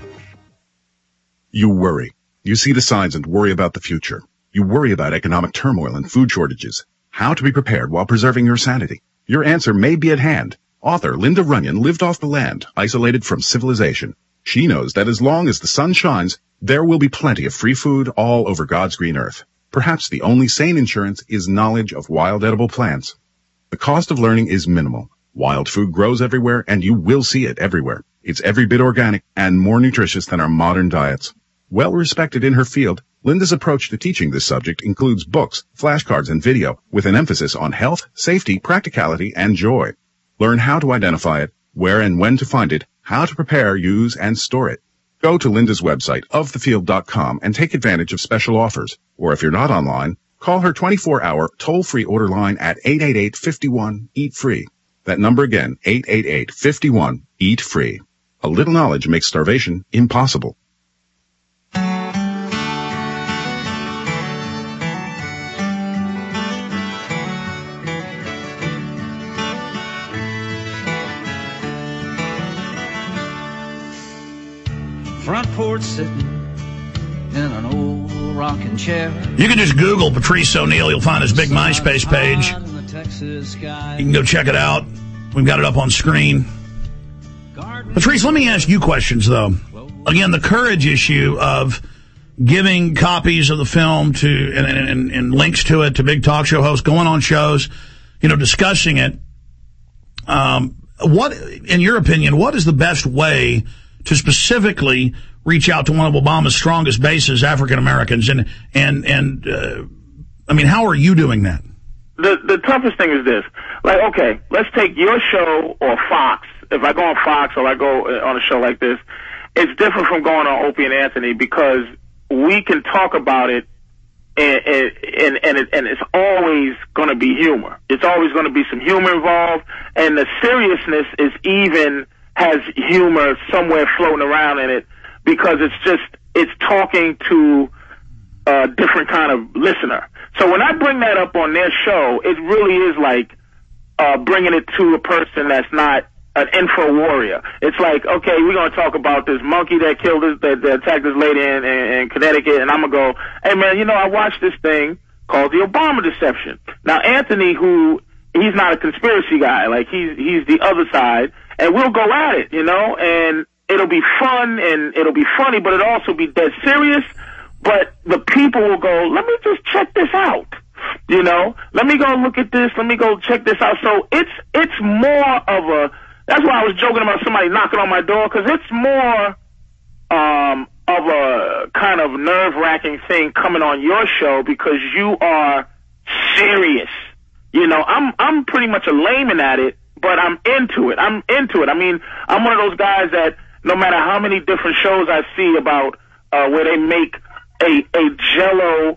You worry. You see the signs and worry about the future. You worry about economic turmoil and food shortages. How to be prepared while preserving your sanity. Your answer may be at hand. Author Linda Runyon lived off the land, isolated from civilization. She knows that as long as the sun shines, there will be plenty of free food all over God's green earth. Perhaps the only sane insurance is knowledge of wild edible plants. The cost of learning is minimal. Wild food grows everywhere, and you will see it everywhere. It's every bit organic and more nutritious than our modern diets. Well respected in her field, Linda's approach to teaching this subject includes books, flashcards, and video with an emphasis on health, safety, practicality, and joy. Learn how to identify it, where and when to find it, how to prepare, use, and store it. Go to Linda's website, ofthefield.com, and take advantage of special offers. Or if you're not online, call her 24-hour toll-free order line at 888-51-EAT-FREE. That number again, 888-51-EAT-FREE. A little knowledge makes starvation impossible. Front porch sitting in an old rocking chair. You can just Google Patrice O'Neal. You'll find his big MySpace page. You can go check it out. We've got it up on screen. Patrice, let me ask you questions, though. Again, the courage issue of giving copies of the film to and links to it to big talk show hosts, going on shows, discussing it. What, in your opinion, what is the best way to specifically reach out to one of Obama's strongest bases, African Americans, and how are you doing that? The toughest thing is this. Like, okay, let's take your show or Fox. If I go on Fox or I go on a show like this, it's different from going on Opie and Anthony because we can talk about it and it's always going to be humor. It's always going to be some humor involved, and the seriousness has humor somewhere floating around in it because it's talking to a different kind of listener. So when I bring that up on their show, it really is like bringing it to a person that's not an info warrior. It's like, okay, we're going to talk about this monkey that attacked this lady in Connecticut, and I'm going to go, hey, man, I watched this thing called the Obama Deception. Now, Anthony, he's not a conspiracy guy. Like, he's the other side, and we'll go at it, and it'll be fun, and it'll be funny, but it'll also be dead serious. But the people will go, let me just check this out. Let me go look at this. Let me go check this out. So it's more of a, that's why I was joking about somebody knocking on my door, because it's more of a kind of nerve-wracking thing coming on your show because you are serious. I'm pretty much a layman at it, but I'm into it. I mean, I'm one of those guys that no matter how many different shows I see about where they make a Jell-O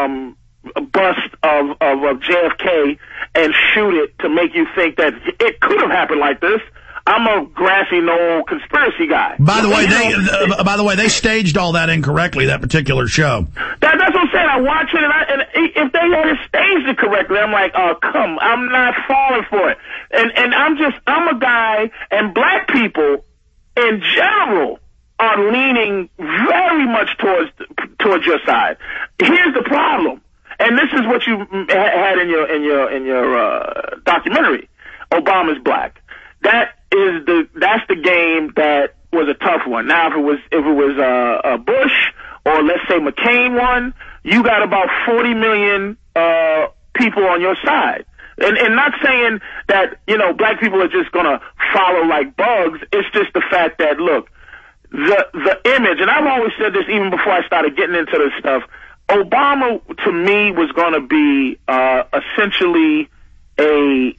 bust of JFK and shoot it to make you think that it could have happened like this, I'm a grassy knoll conspiracy guy. By the way, they staged all that incorrectly, that particular show. That's what I'm saying. I watch it, and if they had staged it correctly, I'm like, oh, I'm not falling for it. And I'm a guy, and black people in general are leaning very much towards your side. Here's the problem, and this is what you had in your documentary. Obama's black. That's the game that was a tough one. Now, if it was Bush or let's say McCain won, you got about 40 million people on your side. And not saying that black people are just gonna follow like bugs. It's just the fact that look, the image, and I've always said this even before I started getting into this stuff. Obama to me was gonna be essentially a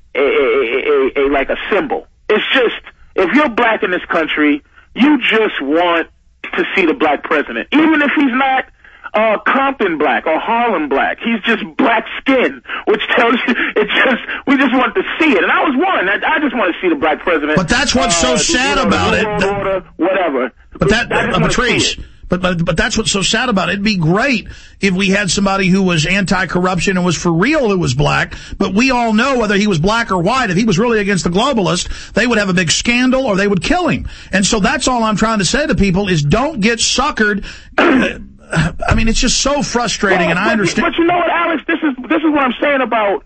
symbol. It's just, if you're black in this country, you just want to see the black president. Even if he's not Compton black or Harlem black. He's just black skin, which tells you, we just want to see it. And I was one. I just want to see the black president. But that's what's so sad about it. Whatever. But Patrice, But that's what's so sad about it. It'd be great if we had somebody who was anti-corruption and was for real who was black, but we all know whether he was black or white, if he was really against the globalists, they would have a big scandal or they would kill him. And so that's all I'm trying to say to people is don't get suckered. I mean, it's just so frustrating, and I understand. But you know what, Alex? This is what I'm saying about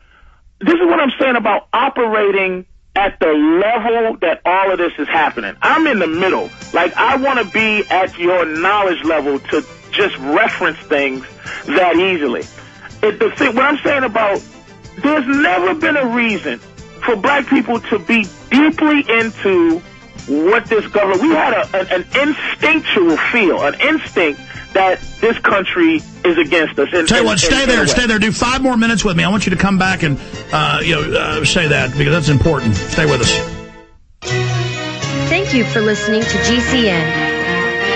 operating at the level that all of this is happening. I'm in the middle. Like, I want to be at your knowledge level to just reference things that easily. What I'm saying about, there's never been a reason for black people to be deeply into what this government, we had an instinctual feel, an instinct that this country is against us. Tell you what, stay there. Do 5 more minutes with me. I want you to come back and say that because that's important. Stay with us. Thank you for listening to GCN.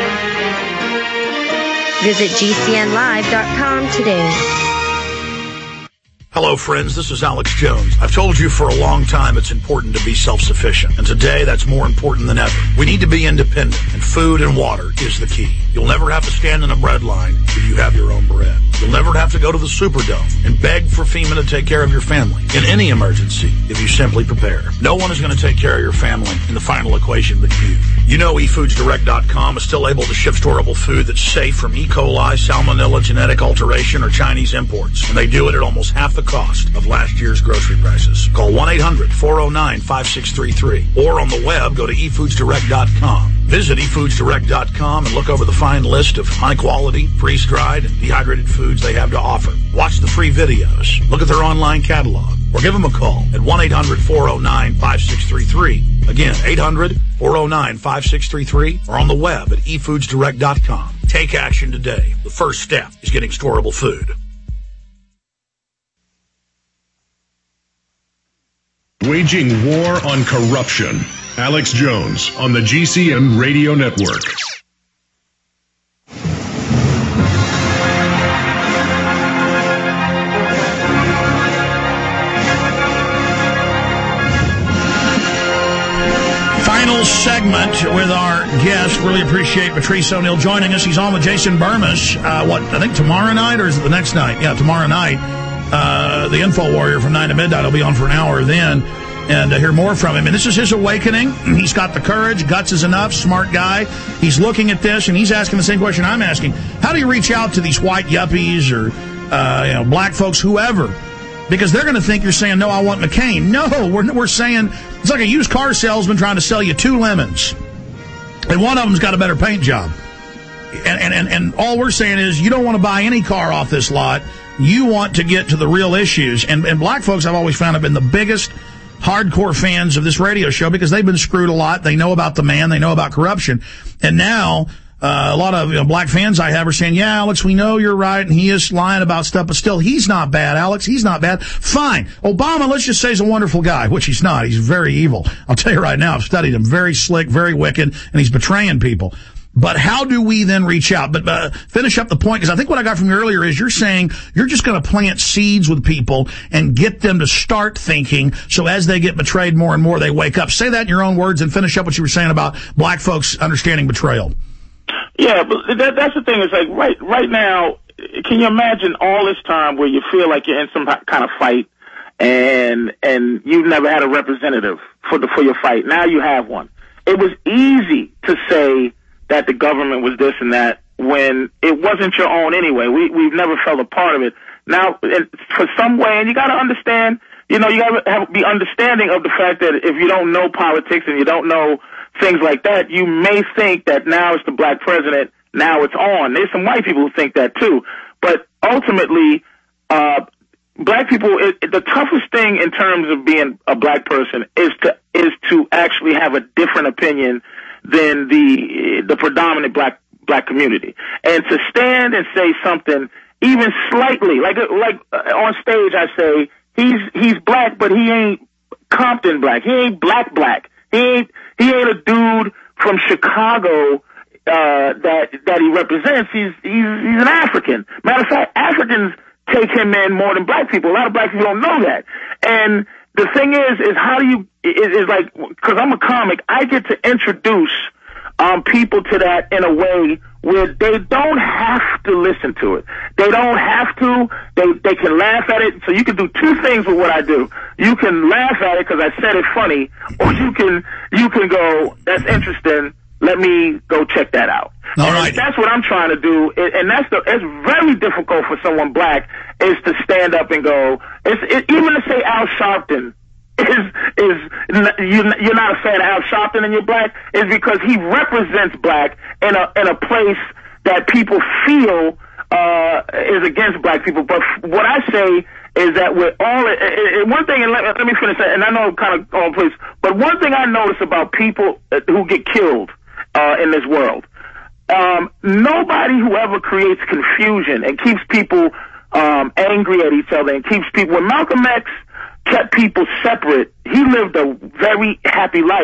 Visit GCNlive.com today. Hello, friends. This is Alex Jones. I've told you for a long time it's important to be self-sufficient, and today that's more important than ever. We need to be independent, and food and water is the key. You'll never have to stand in a bread line if you have your own bread. You'll never have to go to the Superdome and beg for FEMA to take care of your family in any emergency if you simply prepare. No one is going to take care of your family in the final equation but you. You know eFoodsDirect.com is still able to ship storable food that's safe from E. coli, salmonella, genetic alteration, or Chinese imports. And they do it at almost half the cost of last year's grocery prices. Call 1-800-409-5633. Or on the web, go to eFoodsDirect.com. Visit eFoodsDirect.com and look over the fine list of high-quality, freeze-dried, and dehydrated foods they have to offer. Watch the free videos. Look at their online catalog. Or give them a call at 1-800-409-5633. Again, 800-409-5633. Or on the web at eFoodsDirect.com. Take action today. The first step is getting storable food. Waging war on corruption. Alex Jones on the GCN Radio Network. Final segment with our guest. Really appreciate Patrice O'Neal joining us. He's on with Jason Burmis. I think tomorrow night, or is it the next night? Yeah, tomorrow night. The Info Warrior from 9 to midnight. I'll be on for an hour then and hear more from him. And this is his awakening. He's got the courage. Guts is enough. Smart guy. He's looking at this, and he's asking the same question I'm asking. How do you reach out to these white yuppies or black folks, whoever? Because they're going to think you're saying, no, I want McCain. No, we're saying it's like a used car salesman trying to sell you 2 lemons. And one of them's got a better paint job. And all we're saying is you don't want to buy any car off this lot. You want to get to the real issues. And black folks, I've always found, have been the biggest hardcore fans of this radio show because they've been screwed a lot. They know about the man. They know about corruption. And now a lot of black fans I have are saying, yeah, Alex, we know you're right, and he is lying about stuff, but still, he's not bad, Alex. He's not bad. Fine. Obama, let's just say, is a wonderful guy, which he's not. He's very evil. I'll tell you right now, I've studied him. Very slick, very wicked, and he's betraying people. But how do we then reach out? But finish up the point, because I think what I got from you earlier is you're saying you're just going to plant seeds with people and get them to start thinking, so as they get betrayed more and more, they wake up. Say that in your own words and finish up what you were saying about black folks understanding betrayal. Yeah, but that's the thing. Is like right now, can you imagine all this time where you feel like you're in some kind of fight and you've never had a representative for your fight? Now you have one. It was easy to say that the government was this and that when it wasn't your own anyway. We've never felt a part of it. Now, for some way, and you got to understand, you got to be understanding of the fact that if you don't know politics and you don't know things like that, you may think that now it's the black president, now it's on. There's some white people who think that too. But ultimately, black people, the toughest thing in terms of being a black person is to actually have a different opinion than the predominant black community, and to stand and say something even slightly like on stage. I say he's black, but he ain't Compton black. He ain't black. He ain't a dude from Chicago that he represents. He's an African. Matter of fact, Africans take him in more than black people. A lot of black people don't know that. And the thing is how do you, is like, because I'm a comic, I get to introduce people to that in a way where they don't have to listen to it. They don't have to. They can laugh at it. So you can do 2 things with what I do. You can laugh at it because I said it funny, or you can go, that's interesting, let me go check that out. All right. That's what I'm trying to do, and it's very difficult for someone black is to stand up and go, even to say Al Sharpton you're not a fan of Al Sharpton and you're black, is because he represents black in a place that people feel is against black people. But what I say is that we're all one thing, and let me finish that, and I know I'm kind of going place, but one thing I notice about people who get killed in this world, nobody who ever creates confusion and keeps people angry at each other and keeps people, when Malcolm X kept people separate, he lived a very happy life.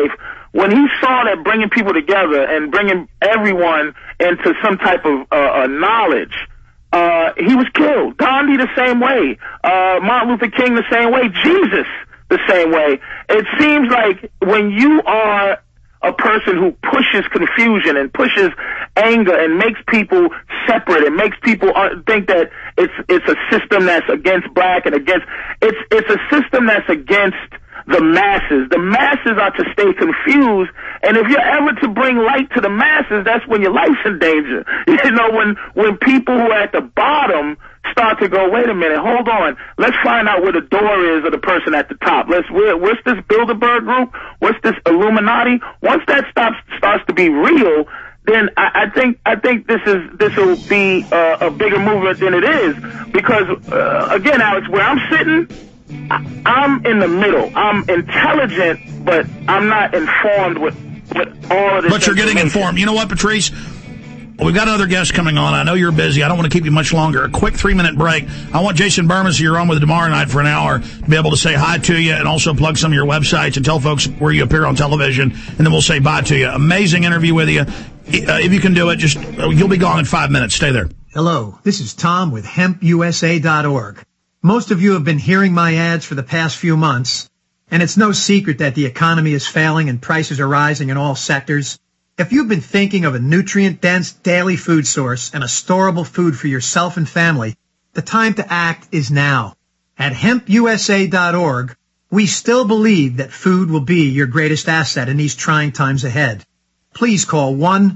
when he saw that bringing people together and bringing everyone into some type of knowledge, he was killed. Gandhi the same way. Martin Luther King the same way. Jesus the same way. It seems like when you are a person who pushes confusion and pushes anger and makes people separate and makes people think that it's a system that's against black and against, it's a system that's against the masses. The masses are to stay confused, and if you're ever to bring light to the masses, that's when your life's in danger. You know, when people who are at the bottom start to go, wait a minute, hold on, let's find out where the door is of the person at the top. What's this Bilderberg group? What's this Illuminati? Once that starts to be real, then I think this will be a bigger movement than it is, because again, Alex, where I'm sitting, I'm in the middle. I'm intelligent, but I'm not informed with all of this. But you're getting informed. You know what, Patrice? We've got another guest coming on. I know you're busy. I don't want to keep you much longer. A quick 3-minute break. I want Jason Burmans, who you're on with tomorrow night for an hour, to be able to say hi to you and also plug some of your websites and tell folks where you appear on television, and then we'll say bye to you. Amazing interview with you. If you can do it, just you'll be gone in 5 minutes. Stay there. Hello, this is Tom with HempUSA.org. Most of you have been hearing my ads for the past few months, and it's no secret that the economy is failing and prices are rising in all sectors. If you've been thinking of a nutrient-dense daily food source and a storable food for yourself and family, the time to act is now. At HempUSA.org, we still believe that food will be your greatest asset in these trying times ahead. Please call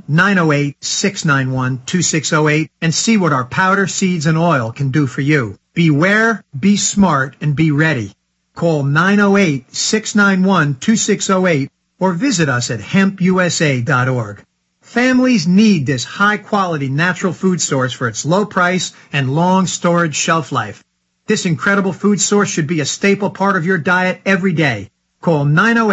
1-908-691-2608 and see what our powder, seeds, and oil can do for you. Beware, be smart, and be ready. Call 908-691-2608 or visit us at HempUSA.org. Families need this high-quality natural food source for its low price and long storage shelf life. This incredible food source should be a staple part of your diet every day. Call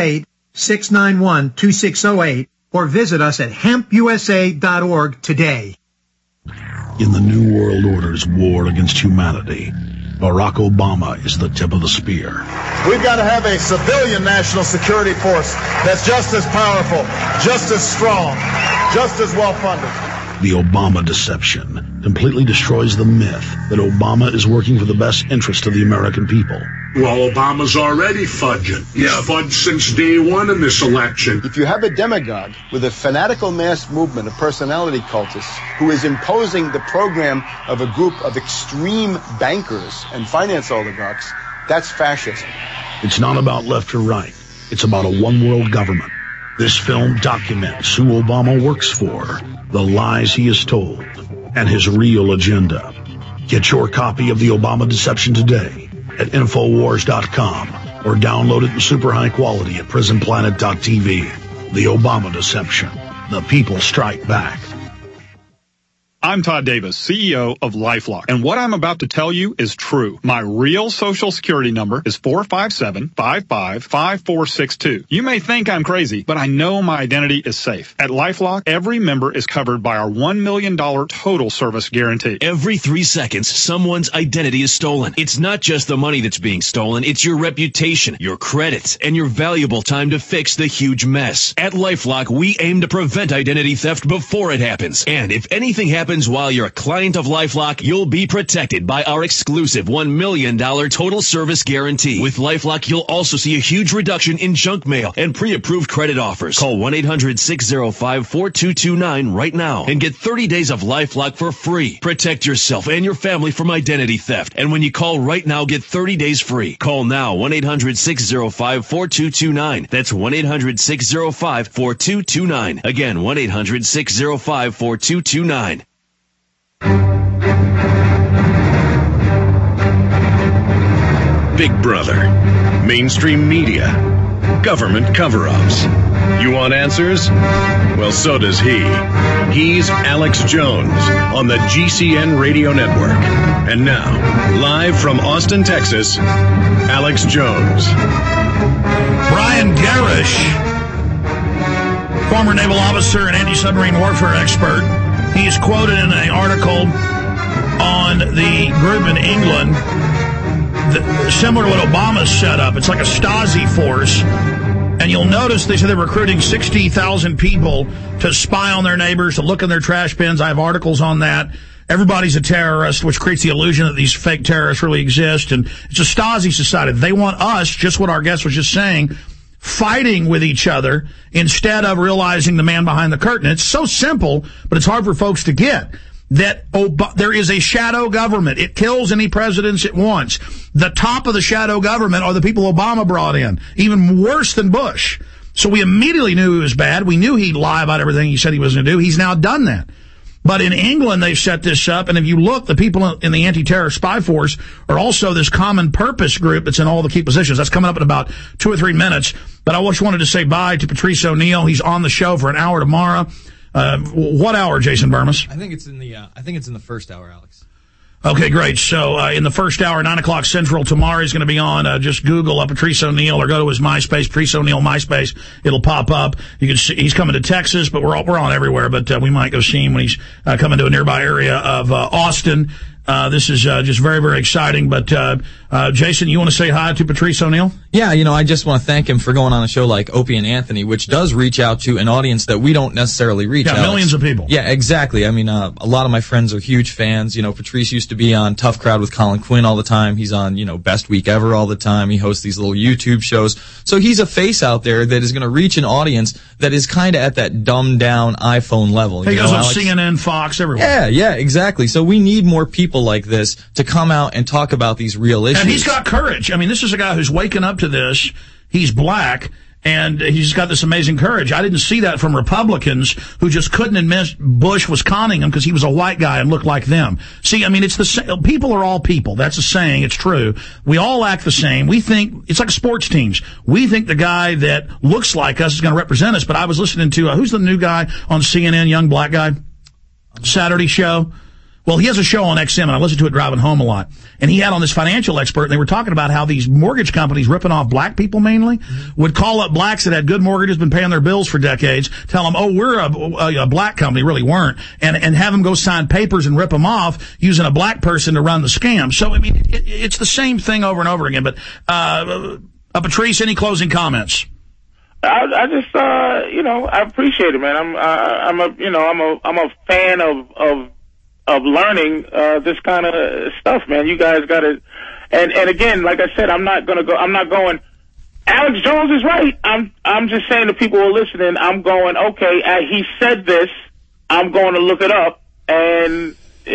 908-691-2608 or visit us at HempUSA.org today. In the New World Order's war against humanity, Barack Obama is the tip of the spear. We've got to have a civilian national security force that's just as powerful, just as strong, just as well-funded. The Obama deception completely destroys the myth that Obama is working for the best interest of the American people. Well, Obama's already fudging. He's fudged since day one in this election. If you have a demagogue with a fanatical mass movement of personality cultists who is imposing the program of a group of extreme bankers and finance oligarchs, that's fascism. It's not about left or right. It's about a one-world government. This film documents who Obama works for, the lies he has told, and his real agenda. Get your copy of The Obama Deception today at Infowars.com or download it in super high quality at PrisonPlanet.tv. The Obama Deception. The people strike back. I'm Todd Davis, CEO of LifeLock, and what I'm about to tell you is true. My real Social Security number is 457-55-5462. You may think I'm crazy, but I know my identity is safe. At LifeLock, every member is covered by our $1 million total service guarantee. Every 3 seconds, someone's identity is stolen. It's not just the money that's being stolen, it's your reputation, your credits, and your valuable time to fix the huge mess. At LifeLock, we aim to prevent identity theft before it happens. And if anything happens while you're a client of LifeLock, you'll be protected by our exclusive $1 million total service guarantee. With LifeLock, you'll also see a huge reduction in junk mail and pre-approved credit offers. Call 1-800-605-4229 right now and get 30 days of LifeLock for free. Protect yourself and your family from identity theft. And when you call right now, get 30 days free. Call now, 1-800-605-4229. That's 1-800-605-4229. Again, 1-800-605-4229. Big Brother, mainstream media, government cover-ups. You want answers? Well, so does he. He's Alex Jones on the GCN Radio Network. And now, live from Austin, Texas, Alex Jones. Brian Garish, former naval officer and anti-submarine warfare expert. He's quoted in an article on the group in England, similar to what Obama set up. It's like a Stasi force, and And you'll notice they say they're recruiting 60,000 people to spy on their neighbors, to look in their trash bins. I have articles on that. Everybody's a terrorist, which creates the illusion that these fake terrorists really exist. And it's a Stasi society. They want us, just what our guest was just saying, fighting with each other instead of realizing the man behind the curtain. It's so simple, but it's hard for folks to get. That there is a shadow government. It kills any presidents it wants. The top of the shadow government are the people Obama brought in, even worse than Bush. So we immediately knew he was bad. We knew he'd lie about everything he said he was going to do. He's now done that. But in England, they've set this up, and if you look, the people in the anti-terror spy force are also this common purpose group that's in all the key positions. That's coming up in about 2 or 3 minutes. But I just wanted to say bye to Patrice O'Neill. He's on the show for an hour tomorrow. What hour, Jason Burmis? I think it's in the first hour, Alex. Okay, great. So in the first hour, 9 o'clock Central, tomorrow he's going to be on. Just Google Patrice O'Neill or go to his MySpace, Patrice O'Neill MySpace. It'll pop up. You can see he's coming to Texas, but we're on everywhere. But we might go see him when he's coming to a nearby area of Austin. This is just very, very exciting. But Jason, you want to say hi to Patrice O'Neill? Yeah, I just want to thank him for going on a show like Opie and Anthony, which does reach out to an audience that we don't necessarily reach. Yeah, millions of people. Yeah, exactly. I mean, a lot of my friends are huge fans. Patrice used to be on Tough Crowd with Colin Quinn all the time. He's on, Best Week Ever all the time. He hosts these little YouTube shows. So he's a face out there that is going to reach an audience that is kind of at that dumbed down iPhone level. He goes on CNN, Fox, everywhere. Yeah, exactly. So we need more people like this to come out and talk about these real issues. And he's got courage. I mean, this is a guy who's waking up to this. He's black, and he's got this amazing courage. I didn't see that from Republicans who just couldn't admit Bush was conning him because he was a white guy and looked like them. See, I mean, it's the same. People are all people. That's a saying. It's true. We all act the same. We think it's like sports teams. We think the guy that looks like us is going to represent us. But I was listening to who's the new guy on CNN, young black guy, Saturday show. Well, he has a show on XM, and I listen to it driving home a lot. And he had on this financial expert, and they were talking about how these mortgage companies, ripping off black people mainly, would call up blacks that had good mortgages, been paying their bills for decades, tell them, oh, we're a black company, really weren't, and have them go sign papers and rip them off using a black person to run the scam. So, I mean, it's the same thing over and over again. But, Patrice, any closing comments? I just, I appreciate it, man. I'm a fan of learning this kind of stuff, man. You guys got to, and again, like I said, I'm not going. Alex Jones is right. I'm just saying to people who are listening, I'm going, okay, he said this. I'm going to look it up, and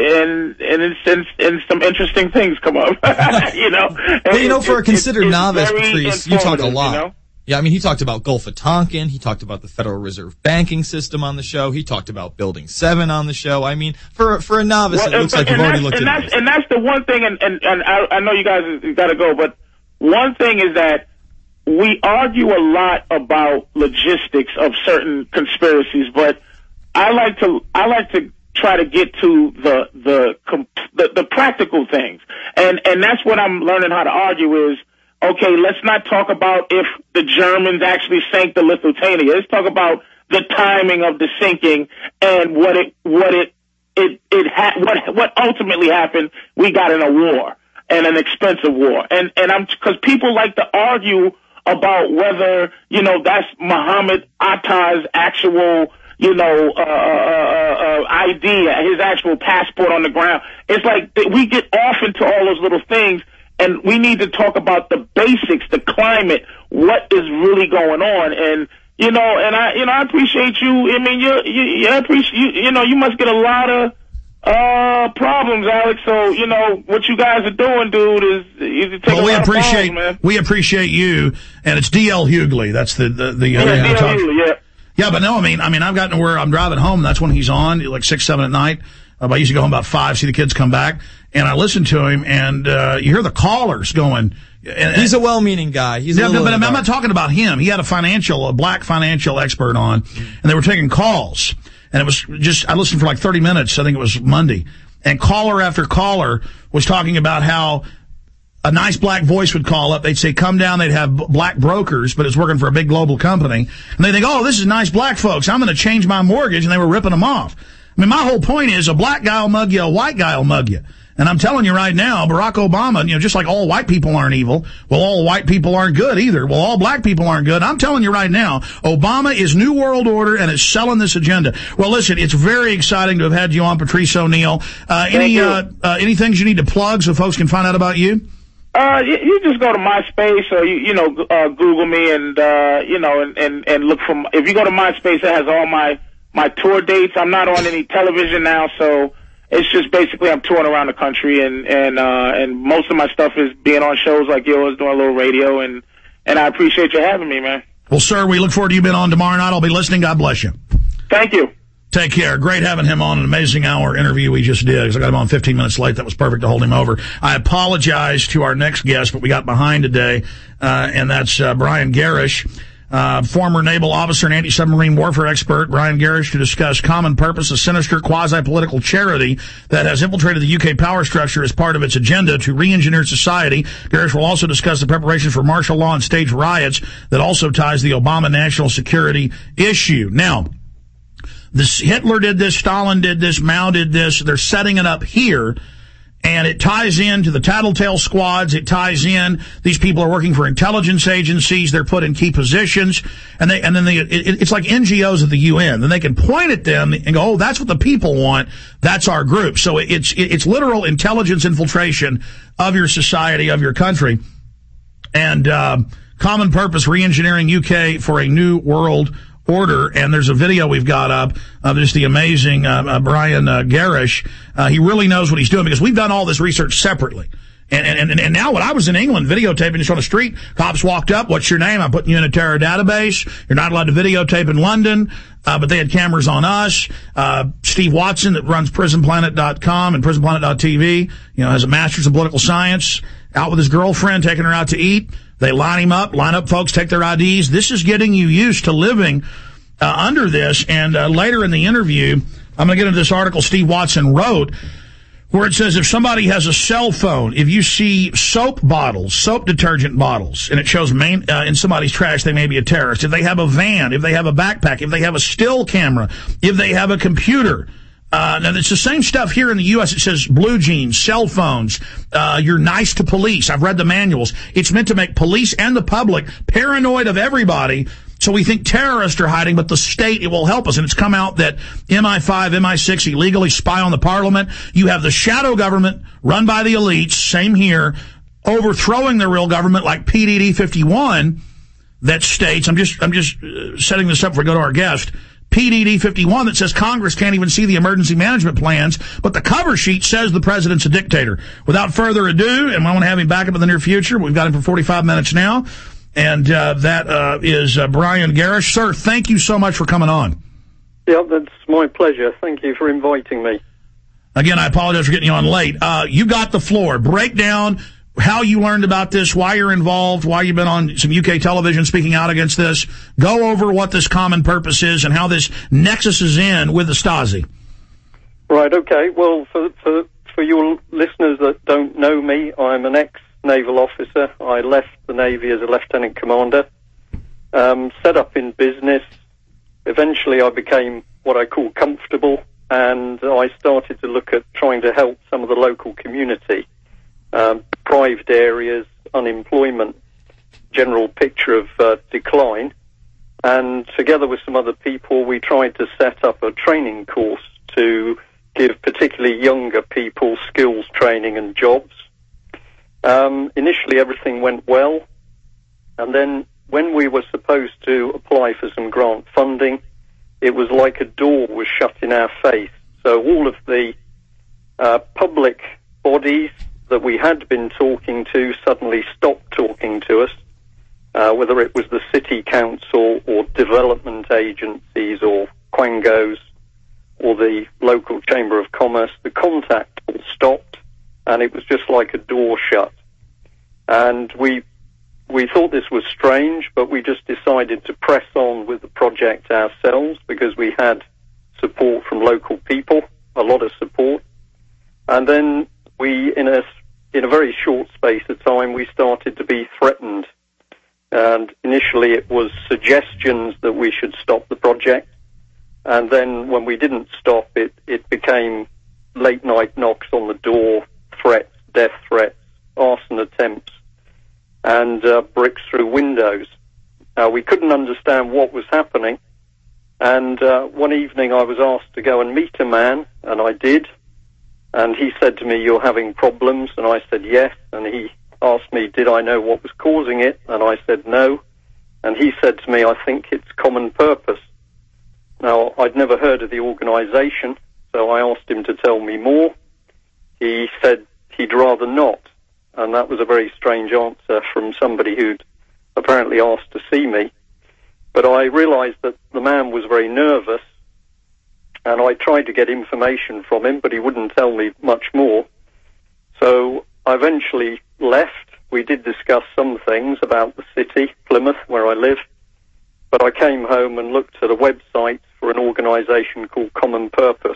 some interesting things come up. For a considered novice, Patrice, you talk a lot. Yeah, I mean, he talked about Gulf of Tonkin. He talked about the Federal Reserve banking system on the show. He talked about Building 7 on the show. I mean, for a novice, it looks like you've already looked at it. And that's the one thing, and I know you guys got to go, but one thing is that we argue a lot about logistics of certain conspiracies, but I like to try to get to the practical things, and that's what I'm learning how to argue is. Okay, let's not talk about if the Germans actually sank the Lusitania. Let's talk about the timing of the sinking and what ultimately happened. We got in a war and an expensive war, and because people like to argue about whether that's Muhammad Atta's actual idea, his actual passport on the ground. It's like we get off into all those little things. And we need to talk about the basics, the climate, what is really going on. And, I appreciate you. I mean, you must get a lot of problems, Alex. So, what you guys are doing, dude, is take a lot of problems, man. We appreciate you. And it's D.L. Hughley. That's the D.L. Hughley, yeah. Yeah, but no, I mean, I've gotten to where I'm driving home. That's when he's on, like 6, 7 at night. I used to go home about 5, see the kids come back, and I listen to him, and you hear the callers going. He's a well-meaning guy. But I'm not talking about him. He had a black financial expert on, and they were taking calls, and it was just I listened for like 30 minutes. I think it was Monday, and caller after caller was talking about how a nice black voice would call up. They'd say, come down. They'd have black brokers, but it's working for a big global company, and they think, oh, this is nice black folks. I'm going to change my mortgage, and they were ripping them off. I mean, my whole point is a black guy will mug you, a white guy will mug you. And I'm telling you right now, Barack Obama, just like all white people aren't evil, well, all white people aren't good either. Well, all black people aren't good. I'm telling you right now, Obama is New World Order and is selling this agenda. Well, listen, it's very exciting to have had you on, Patrice O'Neal. Any things you need to plug so folks can find out about you? You just go to MySpace or Google me and and look for. If you go to MySpace, it has all my tour dates. I'm not on any television now, so it's just basically I'm touring around the country and most of my stuff is being on shows like yours, doing a little radio, and I appreciate you having me, man. Well, sir, we look forward to you being on tomorrow night. I'll be listening. God bless you. Thank you. Take care. Great having him on. An amazing hour interview we just did, because I got him on 15 minutes late. That was perfect to hold him over. I apologize to our next guest, but we got behind today, and that's Brian Gerrish, former naval officer and anti-submarine warfare expert. Brian Gerrish, to discuss Common Purpose, a sinister quasi-political charity that has infiltrated the UK power structure as part of its agenda to re-engineer society. Gerrish will also discuss the preparations for martial law and staged riots that also ties the Obama national security issue. Now, Hitler did this, Stalin did this, Mao did this. They're setting it up here, and it ties into the tattletale squads. It ties in. These people are working for intelligence agencies. They're put in key positions, it's like NGOs at the UN. Then they can point at them and go, "Oh, that's what the people want. That's our group." So it's literal intelligence infiltration of your society, of your country, and Common Purpose, re-engineering UK for a new world order. And there's a video we've got up of just the amazing Brian Gerrish. He really knows what he's doing, because we've done all this research separately. And now when I was in England videotaping just on the street, cops walked up, "What's your name? I'm putting you in a terror database. You're not allowed to videotape in London." But they had cameras on us. Steve Watson, that runs PrisonPlanet.com and PrisonPlanet.tv, has a master's in political science, out with his girlfriend, taking her out to eat. They line up folks, take their IDs. This is getting you used to living under this. And later in the interview, I'm going to get into this article Steve Watson wrote, where it says if somebody has a cell phone, if you see soap detergent bottles, and it shows in somebody's trash, they may be a terrorist. If they have a van, if they have a backpack, if they have a still camera, if they have a computer. Now, it's the same stuff here in the U.S. It says blue jeans, cell phones, you're nice to police. I've read the manuals. It's meant to make police and the public paranoid of everybody, so we think terrorists are hiding, but the state, it will help us. And it's come out that MI5, MI6 illegally spy on the parliament. You have the shadow government run by the elites, same here, overthrowing the real government like PDD 51 that states, I'm just setting this up before we go to our guest, PDD 51 that says Congress can't even see the emergency management plans, but the cover sheet says the president's a dictator. Without further ado, and I want to have him back up in the near future, we've got him for 45 minutes now, and that is Brian Gerrish. Sir, thank you so much for coming on. Yeah, that's my pleasure. Thank you for inviting me. Again, I apologize for getting you on late. You got the floor. Break down how you learned about this, why you're involved, why you've been on some UK television speaking out against this. Go over what this Common Purpose is and how this nexus is in with the Stasi. Right, okay. Well, for your listeners that don't know me, I'm an ex-naval officer. I left the Navy as a lieutenant commander, set up in business. Eventually I became what I call comfortable, and I started to look at trying to help some of the local community. Deprived areas, unemployment, general picture of decline, and together with some other people we tried to set up a training course to give particularly younger people skills training and jobs. Initially everything went well, and then when we were supposed to apply for some grant funding, it was like a door was shut in our face. So all of the public bodies that we had been talking to suddenly stopped talking to us, whether it was the city council or development agencies or Quangos or the local chamber of commerce. The contact all stopped, and it was just like a door shut. And we thought this was strange, but we just decided to press on with the project ourselves because we had support from local people, a lot of support. And then we, in a very short space of time, we started to be threatened. And initially it was suggestions that we should stop the project. And then when we didn't stop it, it became late night knocks on the door threats, death threats, arson attempts, and bricks through windows. We couldn't understand what was happening, and one evening I was asked to go and meet a man, and I did, and he said to me, "You're having problems," and I said yes, and he asked me, did I know what was causing it, and I said no, and he said to me, "I think it's Common Purpose." Now, I'd never heard of the organization, so I asked him to tell me more. He said he'd rather not, and that was a very strange answer from somebody who'd apparently asked to see me. But I realized that the man was very nervous, and I tried to get information from him, but he wouldn't tell me much more. So I eventually left. We did discuss some things about the city, Plymouth, where I live, but I came home and looked at a website for an organization called Common Purpose.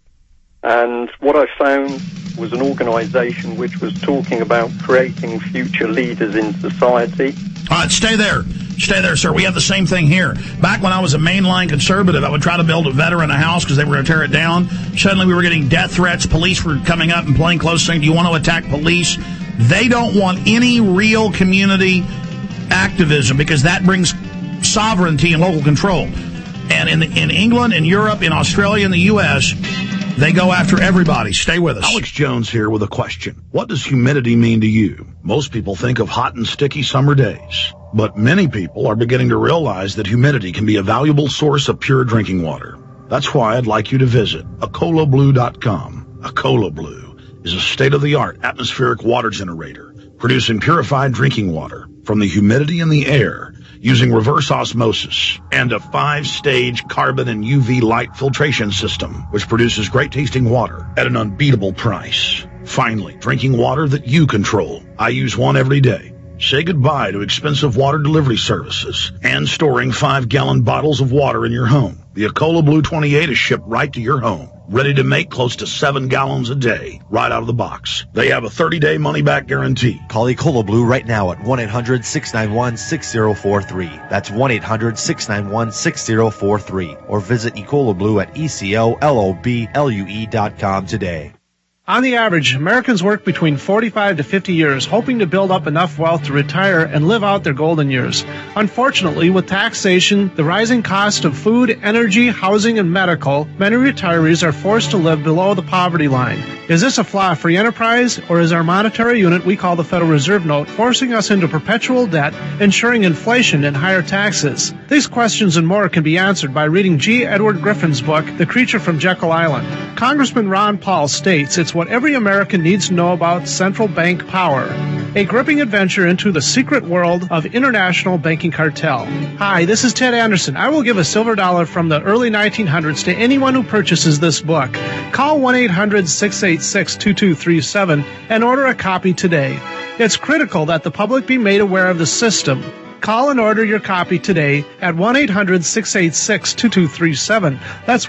And what I found was an organization which was talking about creating future leaders in society. All right, stay there. Stay there, sir. We have the same thing here. Back when I was a mainline conservative, I would try to build a veteran a house because they were going to tear it down. Suddenly we were getting death threats. Police were coming up and playing close saying, "Do you want to attack police?" They don't want any real community activism because that brings sovereignty and local control. And in England, in Europe, in Australia, in the U.S., they go after everybody. Stay with us. Alex Jones here with a question. What does humidity mean to you? Most people think of hot and sticky summer days, but many people are beginning to realize that humidity can be a valuable source of pure drinking water. That's why I'd like you to visit AcolaBlue.com. Acola Blue is a state-of-the-art atmospheric water generator producing purified drinking water from the humidity in the air using reverse osmosis and a 5-stage carbon and UV light filtration system, which produces great-tasting water at an unbeatable price. Finally, drinking water that you control. I use one every day. Say goodbye to expensive water delivery services and storing 5-gallon bottles of water in your home. The Acola Blue 28 is shipped right to your home, ready to make close to 7 gallons a day, right out of the box. They have a 30-day money-back guarantee. Call Acola Blue right now at 1-800-691-6043. That's 1-800-691-6043. Or visit Acola Blue at ECOLOBLUE.com today. On the average, Americans work between 45 to 50 years, hoping to build up enough wealth to retire and live out their golden years. Unfortunately, with taxation, the rising cost of food, energy, housing, and medical, many retirees are forced to live below the poverty line. Is this a flaw of free enterprise, or is our monetary unit we call the Federal Reserve Note forcing us into perpetual debt, ensuring inflation and higher taxes? These questions and more can be answered by reading G. Edward Griffin's book, The Creature from Jekyll Island. Congressman Ron Paul states it's what every American needs to know about central bank power. A gripping adventure into the secret world of international banking cartel. Hi, this is Ted Anderson. I will give a silver dollar from the early 1900s to anyone who purchases this book. Call 1-800-686-2237 and order a copy today. It's critical that the public be made aware of the system. Call and order your copy today at 1-800-686-2237. That's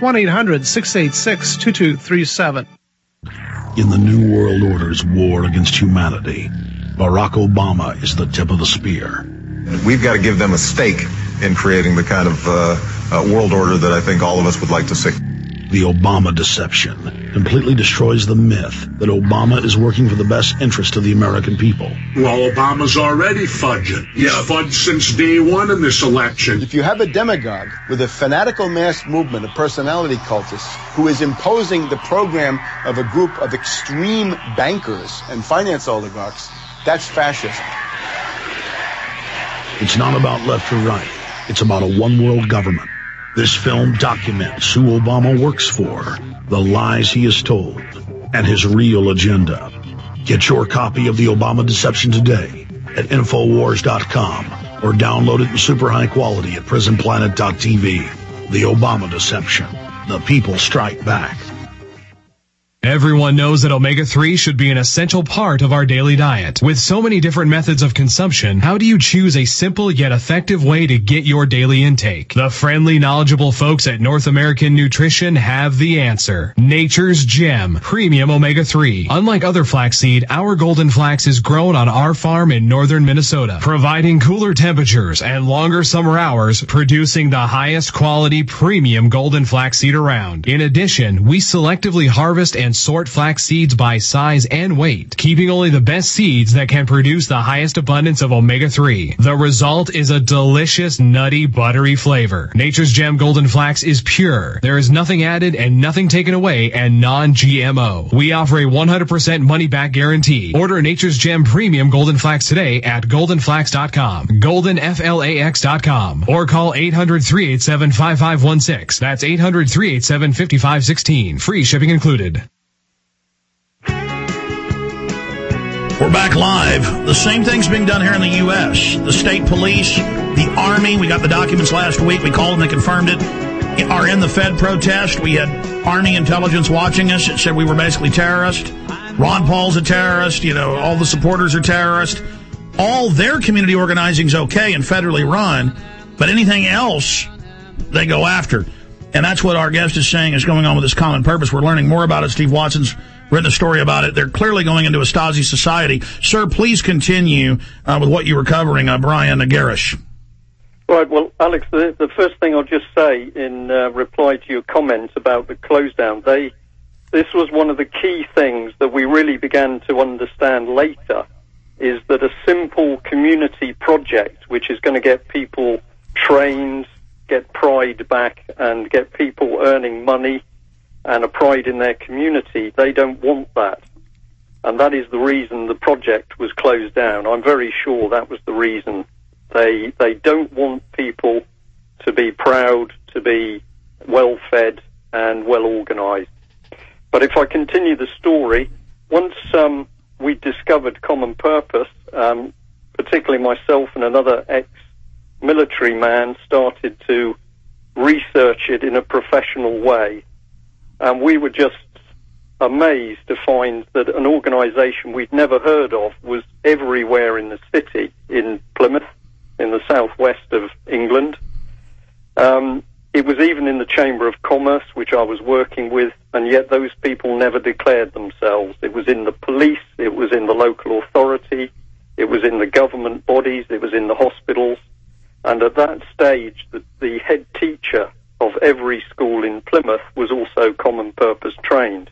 1-800-686-2237. In the New World Order's war against humanity, Barack Obama is the tip of the spear. We've got to give them a stake in creating the kind of world order that I think all of us would like to see. The Obama deception completely destroys the myth that Obama is working for the best interest of the American people. Well, Obama's already fudging. He's fudged since day one in this election. If you have a demagogue with a fanatical mass movement of personality cultists who is imposing the program of a group of extreme bankers and finance oligarchs, that's fascism. It's not about left or right. It's about a one-world government. This film documents who Obama works for, the lies he has told, and his real agenda. Get your copy of The Obama Deception today at Infowars.com or download it in super high quality at PrisonPlanet.tv. The Obama Deception. The people strike back. Everyone knows that omega-3 should be an essential part of our daily diet. With so many different methods of consumption, how do you choose a simple yet effective way to get your daily intake? The friendly, knowledgeable folks at North American Nutrition have the answer. Nature's Gem Premium Omega-3. Unlike other flaxseed, our golden flax is grown on our farm in northern Minnesota, providing cooler temperatures and longer summer hours, producing the highest quality premium golden flaxseed around. In addition, we selectively harvest and sort flax seeds by size and weight, keeping only the best seeds that can produce the highest abundance of omega-3. The result is a delicious, nutty, buttery flavor. Nature's Gem Golden Flax is pure. There is nothing added and nothing taken away, and non-GMO. We offer a 100% money-back guarantee. Order Nature's Gem Premium Golden Flax today at goldenflax.com, goldenflax.com, or call 800-387-5516. That's 800-387-5516. Free shipping included. We're back live. The same thing's being done here in the U.S. The state police, the Army, we got the documents last week. We called them, they confirmed it, are in the Fed protest. We had Army intelligence watching us. It said we were basically terrorists. Ron Paul's a terrorist. You know, all the supporters are terrorists. All their community organizing's okay and federally run, but anything else, they go after. And that's what our guest is saying is going on with this common purpose. We're learning more about it. Steve Watson's written a story about it. They're clearly going into a Stasi society. Sir, please continue with what you were covering, Brian Garish. Right, well, Alex, the first thing I'll just say in reply to your comment about the close down, this was one of the key things that we really began to understand later, is that a simple community project, which is going to get people trained, get pride back, and get people earning money and a pride in their community, they don't want that. And that is the reason the project was closed down. I'm very sure that was the reason. They don't want people to be proud, to be well-fed and well-organized. But if I continue the story, once we discovered Common Purpose, particularly myself and another ex-military man started to research it in a professional way. And we were just amazed to find that an organization we'd never heard of was everywhere in the city, in Plymouth, in the southwest of England. It was even in the Chamber of Commerce, which I was working with, and yet those people never declared themselves. It was in the police, it was in the local authority, it was in the government bodies, it was in the hospitals. And at that stage, the head teacher of every school in Plymouth was also Common Purpose trained.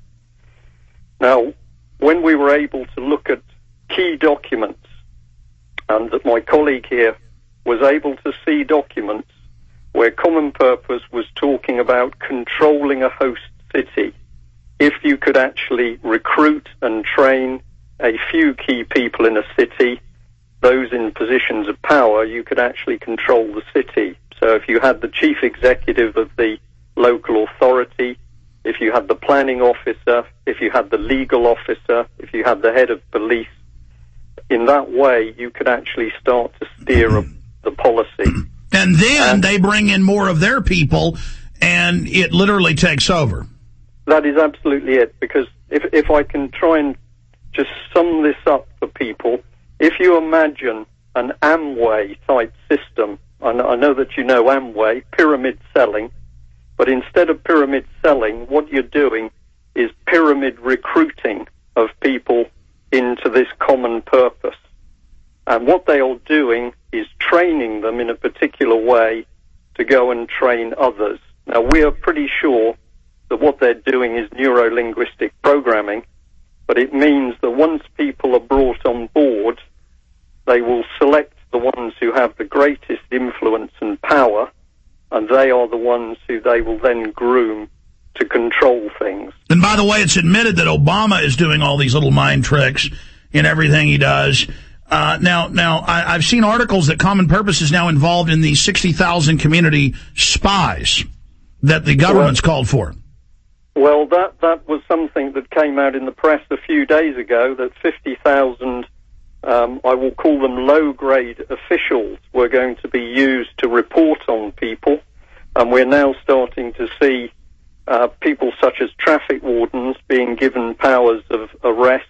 Now, when we were able to look at key documents, and that my colleague here was able to see documents where Common Purpose was talking about controlling a host city, if you could actually recruit and train a few key people in a city, those in positions of power, you could actually control the city. So if you had the chief executive of the local authority, if you had the planning officer, if you had the legal officer, if you had the head of police, in that way you could actually start to steer the policy. And then they bring in more of their people, and it literally takes over. That is absolutely it, because if I can try and just sum this up for people, if you imagine an Amway-type system, and I know that you know Amway, pyramid selling, but instead of pyramid selling, what you're doing is pyramid recruiting of people into this common purpose. And what they are doing is training them in a particular way to go and train others. Now, we are pretty sure that what they're doing is neuro-linguistic programming, but it means that once people are brought on board, they will select the ones who have the greatest influence and power, and they are the ones who they will then groom to control things. And by the way, it's admitted that Obama is doing all these little mind tricks in everything he does. Now, I've seen articles that Common Purpose is now involved in the 60,000 community spies that the government's called for. Well, that was something that came out in the press a few days ago, that 50,000, I will call them low-grade officials, were going to be used to report on people. And we're now starting to see people such as traffic wardens being given powers of arrest.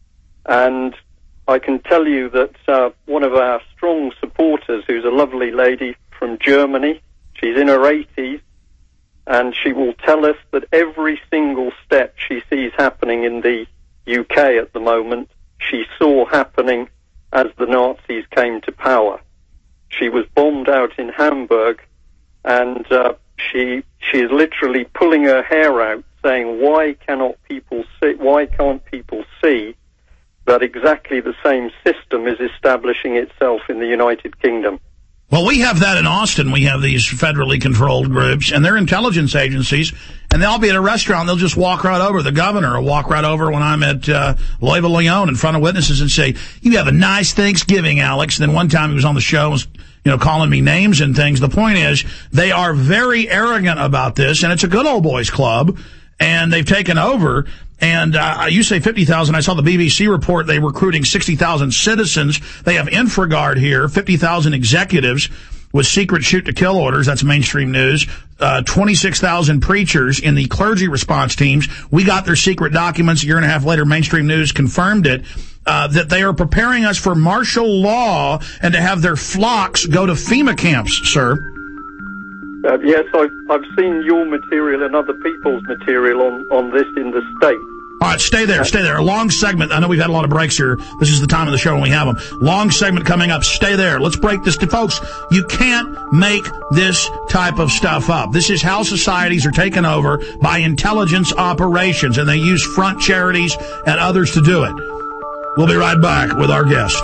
And I can tell you that one of our strong supporters, who's a lovely lady from Germany, she's in her 80s, and she will tell us that every single step she sees happening in the UK at the moment, she saw happening as the Nazis came to power. She was bombed out in Hamburg, and she is literally pulling her hair out, saying, why can't people see that exactly the same system is establishing itself in the United Kingdom? Well, we have that in Austin. We have these federally controlled groups, and they're intelligence agencies, and they'll be at a restaurant, and they'll just walk right over. The governor will walk right over when I'm at Loyola Leon in front of witnesses and say, "You have a nice Thanksgiving, Alex." And then one time he was on the show, was calling me names and things. The point is, they are very arrogant about this, and it's a good old boys club, and they've taken over. And you say 50,000. I saw the BBC report. They're recruiting 60,000 citizens. They have InfraGard here, 50,000 executives with secret shoot-to-kill orders. That's mainstream news. 26,000 preachers in the clergy response teams. We got their secret documents a year and a half later. Mainstream news confirmed it. That they are preparing us for martial law and to have their flocks go to FEMA camps, sir. Yes, I've seen your material and other people's material on this in the States. All right, stay there. A long segment. I know we've had a lot of breaks here. This is the time of the show when we have them. Long segment coming up. Stay there. Let's break this to folks. You can't make this type of stuff up. This is how societies are taken over by intelligence operations, and they use front charities and others to do it. We'll be right back with our guest.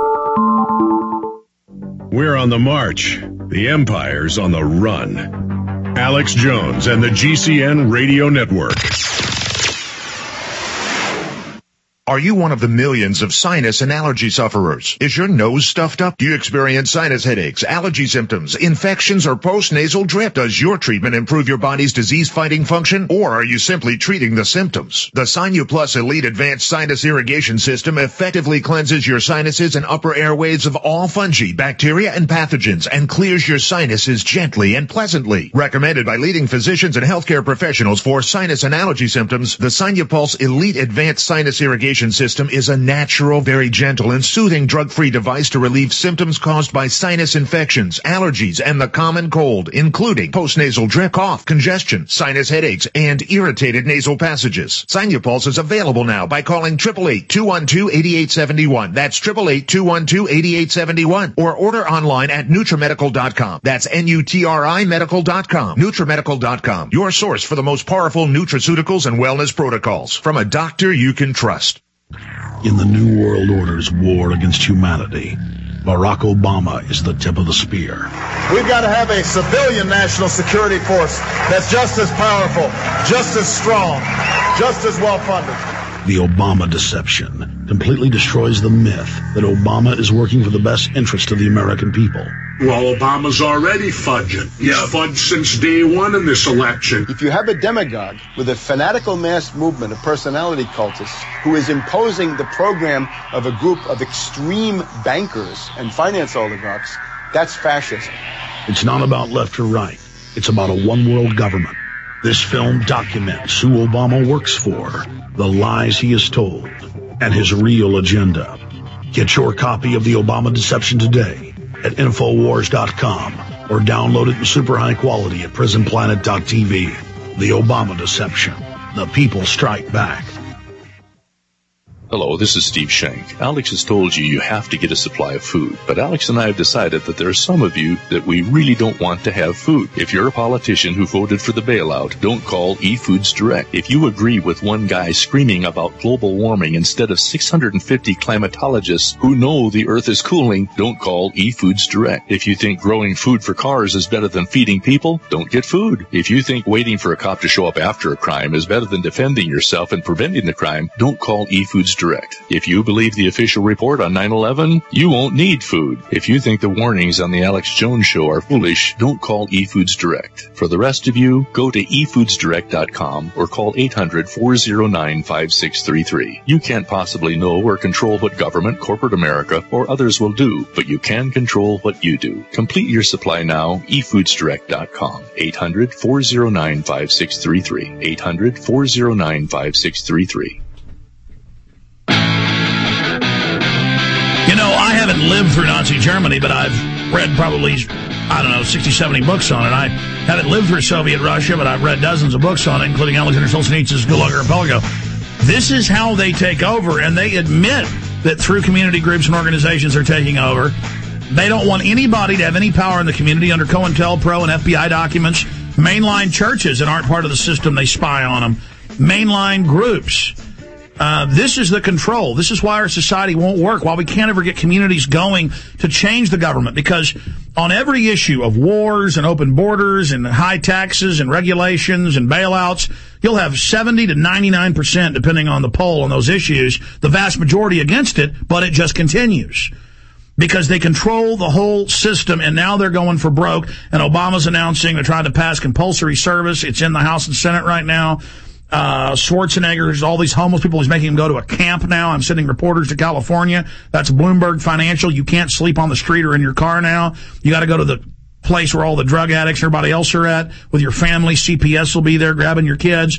We're on the march. The empire's on the run. Alex Jones and the GCN Radio Network. Are you one of the millions of sinus and allergy sufferers? Is your nose stuffed up? Do you experience sinus headaches, allergy symptoms, infections, or post-nasal drip? Does your treatment improve your body's disease-fighting function, or are you simply treating the symptoms? The SinuPlus Elite Advanced Sinus Irrigation System effectively cleanses your sinuses and upper airways of all fungi, bacteria, and pathogens, and clears your sinuses gently and pleasantly. Recommended by leading physicians and healthcare professionals for sinus and allergy symptoms, the SinuPulse Elite Advanced Sinus Irrigation System is a natural, very gentle, and soothing drug-free device to relieve symptoms caused by sinus infections, allergies, and the common cold, including postnasal drip, cough, congestion, sinus headaches, and irritated nasal passages. SinuPulse is available now by calling 888-212-8871. That's 888-212-8871. Or order online at NutriMedical.com. That's N-U-T-R-I Medical.com. NutriMedical.com. Your source for the most powerful nutraceuticals and wellness protocols from a doctor you can trust. In the New World Order's war against humanity, Barack Obama is the tip of the spear. We've got to have a civilian national security force that's just as powerful, just as strong, just as well-funded. The Obama deception completely destroys the myth that Obama is working for the best interest of the American people. Well, Obama's already fudging. He's fudged since day one in this election. If you have a demagogue with a fanatical mass movement of personality cultists who is imposing the program of a group of extreme bankers and finance oligarchs, that's fascism. It's not about left or right. It's about a one-world government. This film documents who Obama works for, the lies he has told, and his real agenda. Get your copy of The Obama Deception today at Infowars.com or download it in super high quality at PrisonPlanet.tv. The Obama Deception. The people strike back. Hello, this is Steve Shank. Alex has told you have to get a supply of food, but Alex and I have decided that there are some of you that we really don't want to have food. If you're a politician who voted for the bailout, don't call eFoods Direct. If you agree with one guy screaming about global warming instead of 650 climatologists who know the earth is cooling, don't call eFoods Direct. If you think growing food for cars is better than feeding people, don't get food. If you think waiting for a cop to show up after a crime is better than defending yourself and preventing the crime, don't call eFoods Direct. If you believe the official report on 9/11, you won't need food. If you think the warnings on the Alex Jones Show are foolish, don't call eFoods Direct. For the rest of you, go to efoodsdirect.com or call 800-409-5633. You can't possibly know or control what government, corporate America, or others will do, but you can control what you do. Complete your supply now, efoodsdirect.com. 800-409-5633. 800-409-5633. You know, I haven't lived through Nazi Germany, but I've read probably, 60, 70 books on it. I haven't lived through Soviet Russia, but I've read dozens of books on it, including Alexander Solzhenitsyn's Gulag Archipelago. This is how they take over, and they admit that through community groups and organizations they're taking over. They don't want anybody to have any power in the community under COINTELPRO and FBI documents. Mainline churches that aren't part of the system, they spy on them. mainline groups. This is the control. This is why our society won't work, why we can't ever get communities going to change the government. Because on every issue of wars and open borders and high taxes and regulations and bailouts, you'll have 70 to 99%, depending on the poll on those issues, the vast majority against it, but it just continues. Because they control the whole system, and now they're going for broke, and Obama's announcing they're trying to pass compulsory service. It's in the House and Senate right now. Schwarzenegger's, all these homeless people, he's making them go to a camp now. I'm sending reporters to California. That's Bloomberg Financial. You can't sleep on the street or in your car now. You got to go to the place where all the drug addicts and everybody else are at with your family. CPS will be there grabbing your kids.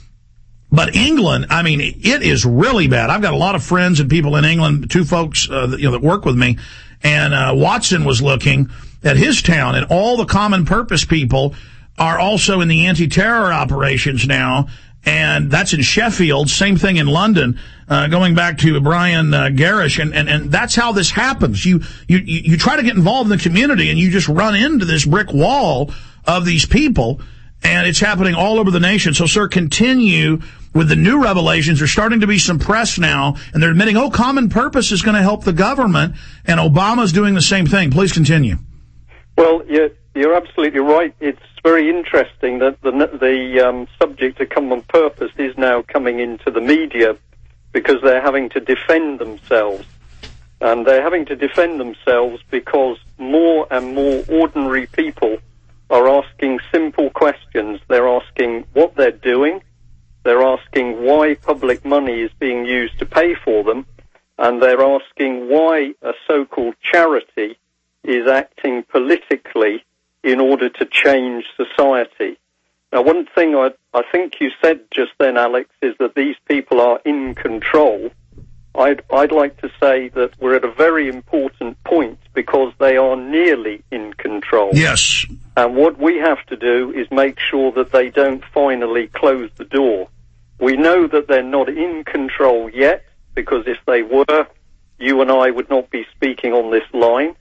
But England, I mean, it is really bad. I've got a lot of friends and people in England, two folks that work with me, and Watson was looking at his town, and all the common purpose people are also in the anti-terror operations now. And that's in Sheffield. Same thing in London. Going back to Brian Garish, and that's how this happens. You try to get involved in the community, and you just run into this brick wall of these people, and it's happening all over the nation. So, sir, continue with the new revelations. There's starting to be some press now, and they're admitting, common purpose is going to help the government, and Obama's doing the same thing. Please continue. Well, you're absolutely right. It's very interesting that the subject of common purpose is now coming into the media because they're having to defend themselves. And they're having to defend themselves because more and more ordinary people are asking simple questions. They're asking what they're doing. They're asking why public money is being used to pay for them. And they're asking why a so-called charity is acting politically in order to change society. Now, one thing I think you said just then, Alex, is that these people are in control. I'd like to say that we're at a very important point because they are nearly in control. Yes. And what we have to do is make sure that they don't finally close the door. We know that they're not in control yet, because if they were, you and I would not be speaking on this line.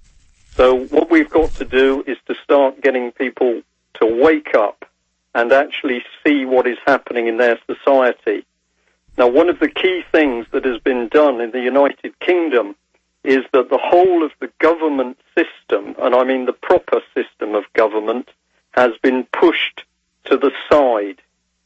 So what we've got to do is to start getting people to wake up and actually see what is happening in their society. Now, one of the key things that has been done in the United Kingdom is that the whole of the government system, and I mean the proper system of government, has been pushed to the side.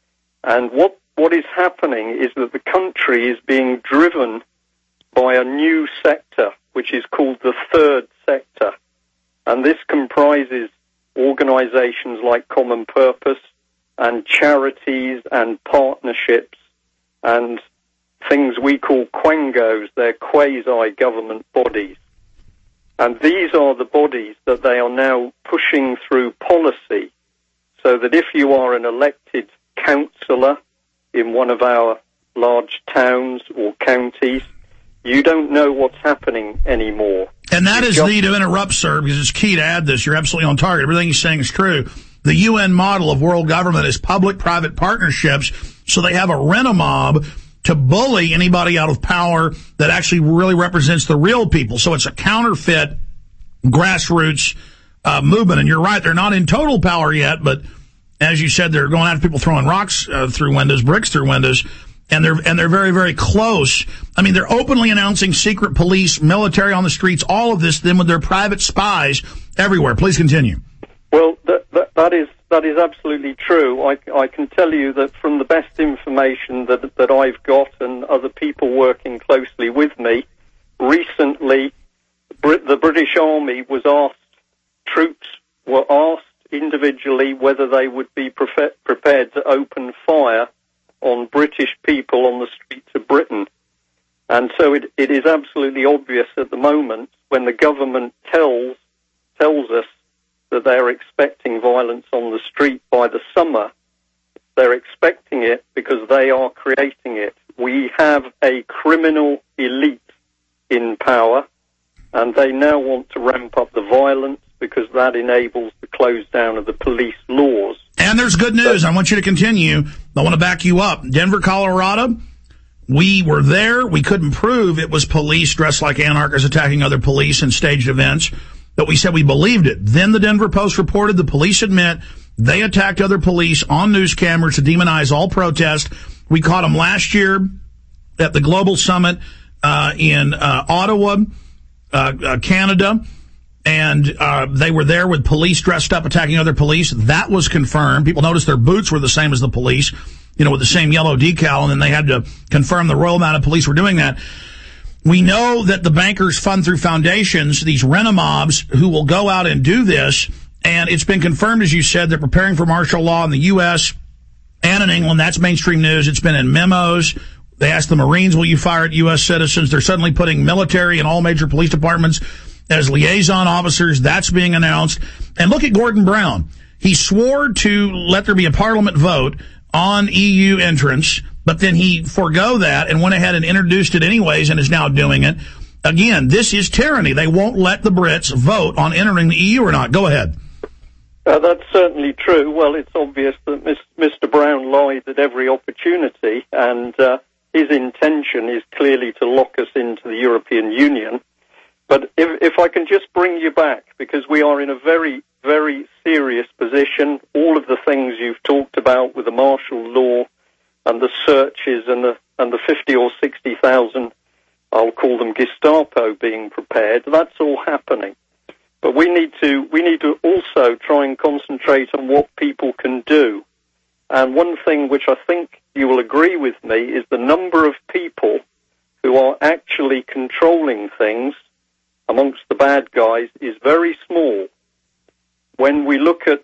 And what is happening is that the country is being driven by a new sector, which is called the third sector. And this comprises organizations like Common Purpose and charities and partnerships and things we call quangos. They're quasi-government bodies. And these are the bodies that they are now pushing through policy, so that if you are an elected councillor in one of our large towns or counties, you don't know what's happening anymore. And that is the, to interrupt, sir, because it's key to add this. You're absolutely on target. Everything you're saying is true. The UN model of world government is public-private partnerships, so they have a rent-a-mob to bully anybody out of power that actually really represents the real people. So it's a counterfeit grassroots movement. And you're right, they're not in total power yet, but as you said, they're going after people throwing rocks through windows, bricks through windows. And they're very, very close. I mean, they're openly announcing secret police, military on the streets, all of this, then with their private spies everywhere. Please continue. Well, that is absolutely true. I can tell you that from the best information that I've got and other people working closely with me, recently the British Army was asked, troops were asked individually whether they would be prepared to open fire on British people on the streets of Britain. And so it is absolutely obvious at the moment when the government tells us that they're expecting violence on the street by the summer. They're expecting it because they are creating it. We have a criminal elite in power, and they now want to ramp up the violence because that enables the close down of the police laws. And there's good news. I want you to continue. I want to back you up. Denver, Colorado, we were there. We couldn't prove it was police dressed like anarchists attacking other police in staged events, but we said we believed it. Then the Denver Post reported the police admit They attacked other police on news cameras to demonize all protest. We caught them last year at the Global Summit in Ottawa, Canada, and they were there with police dressed up attacking other police. That was confirmed. People noticed their boots were the same as the police, with the same yellow decal, and then they had to confirm the Royal Mounted Police were doing that. We know that the bankers fund through foundations these rent-a-mobs who will go out and do this, and it's been confirmed, as you said, they're preparing for martial law in the U.S. and in England. That's mainstream news. It's been in memos. They asked the Marines, will you fire at U.S. citizens? They're suddenly putting military in all major police departments as liaison officers. That's being announced. And look at Gordon Brown. He swore to let there be a parliament vote on EU entrance, but then he forego that and went ahead and introduced it anyways and is now doing it. Again, this is tyranny. They won't let the Brits vote on entering the EU or not. Go ahead. That's certainly true. Well, it's obvious that Mr. Brown lies at every opportunity, and his intention is clearly to lock us into the European Union. But if I can just bring you back, because we are in a very, very serious position. All of the things you've talked about with the martial law and the searches and the 50 or 60,000, I'll call them Gestapo, being prepared, that's all happening. But we need to also try and concentrate on what people can do. And one thing which I think you will agree with me is the number of people who are actually controlling things amongst the bad guys is very small. When we look at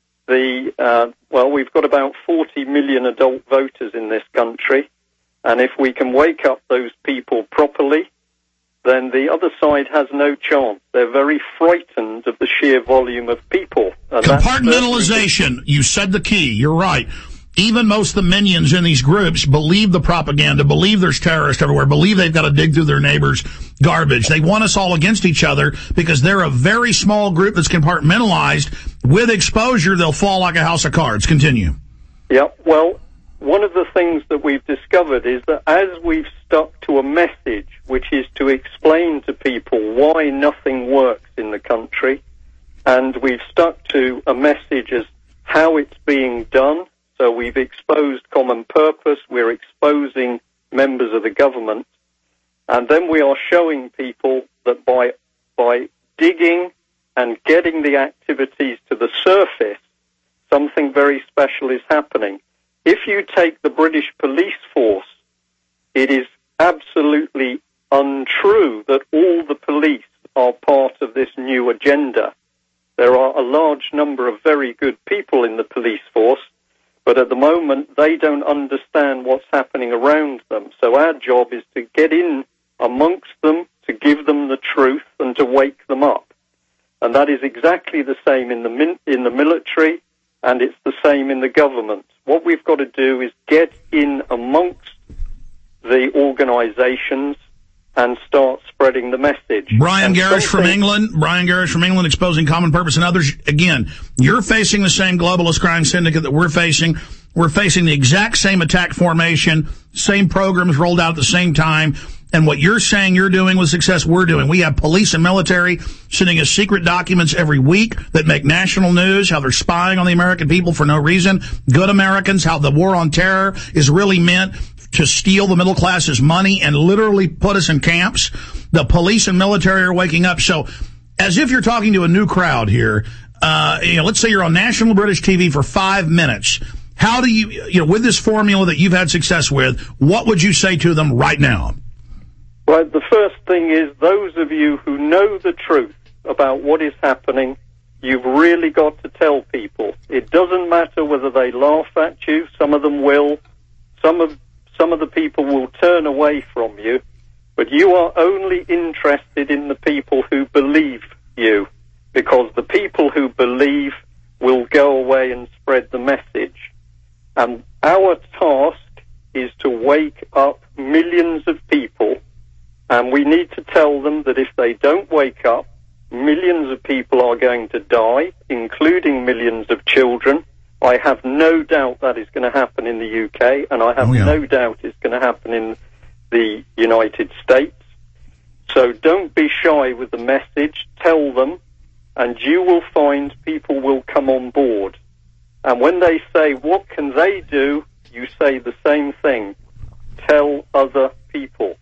we've got about 40 million adult voters in this country, and if we can wake up those people properly, then the other side has no chance. They're very frightened of the sheer volume of people. And compartmentalization, you said the key, you're right. Even most of the minions in these groups believe the propaganda, believe there's terrorists everywhere, believe they've got to dig through their neighbors' garbage. They want us all against each other because they're a very small group that's compartmentalized. With exposure, they'll fall like a house of cards. Continue. Yeah, well, one of the things that we've discovered is that as we've stuck to a message, which is to explain to people why nothing works in the country, and we've stuck to a message as how it's being done. So we've exposed common purpose, we're exposing members of the government, and then we are showing people that by digging and getting the activities to the surface, something very special is happening. If you take the British police force, it is absolutely untrue that all the police are part of this new agenda. There are a large number of very good people in the police force, but at the moment, they don't understand what's happening around them. So our job is to get in amongst them, to give them the truth, and to wake them up. And that is exactly the same in the military, and it's the same in the government. What we've got to do is get in amongst the organizations and start spreading the message. Brian Garish from England, exposing common purpose and others. Again, you're facing the same globalist crime syndicate that we're facing. We're facing the exact same attack formation, same programs rolled out at the same time. And what you're saying you're doing with success, we're doing. We have police and military sending us secret documents every week that make national news, how they're spying on the American people for no reason. Good Americans, how the war on terror is really meant to steal the middle class's money and literally put us in camps. The police and military are waking up. So as if you're talking to a new crowd here, let's say you're on national British TV for 5 minutes. How do you with this formula that you've had success with, what would you say to them right now? Well, the first thing is those of you who know the truth about what is happening, you've really got to tell people. It doesn't matter whether they laugh at you. Some of them will. Some of the people will turn away from you, but you are only interested in the people who believe you, because the people who believe will go away and spread the message. And our task is to wake up millions of people, and we need to tell them that if they don't wake up, millions of people are going to die, including millions of children. I have no doubt that is going to happen in the UK, and I have no doubt it's going to happen in the United States. So don't be shy with the message. Tell them, and you will find people will come on board. And when they say, what can they do? You say the same thing. Tell other people.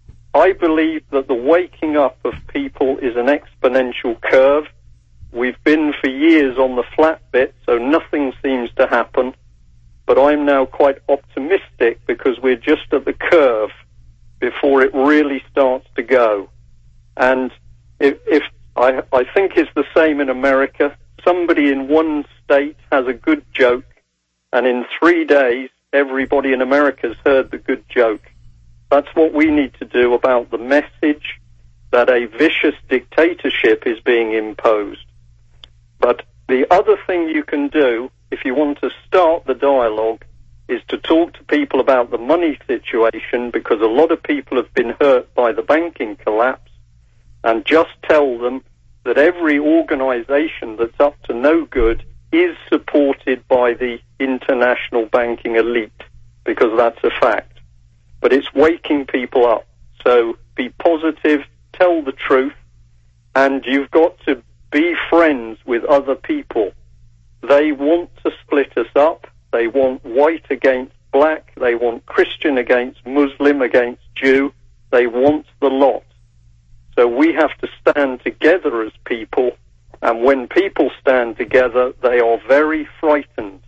I believe that the waking up of people is an exponential curve. We've been for years on the flat bit, so nothing seems to happen. But I'm now quite optimistic because we're just at the curve before it really starts to go. And if I think it's the same in America. Somebody in one state has a good joke, and in 3 days, everybody in America's heard the good joke. That's what we need to do about the message that a vicious dictatorship is being imposed. But the other thing you can do, if you want to start the dialogue, is to talk to people about the money situation, because a lot of people have been hurt by the banking collapse, and just tell them that every organization that's up to no good is supported by the international banking elite, because that's a fact. But it's waking people up. So be positive, tell the truth, and you've got to be friends with other people. They want to split us up. They want white against black. They want Christian against Muslim against Jew. They want the lot. So we have to stand together as people, and when people stand together, they are very frightened.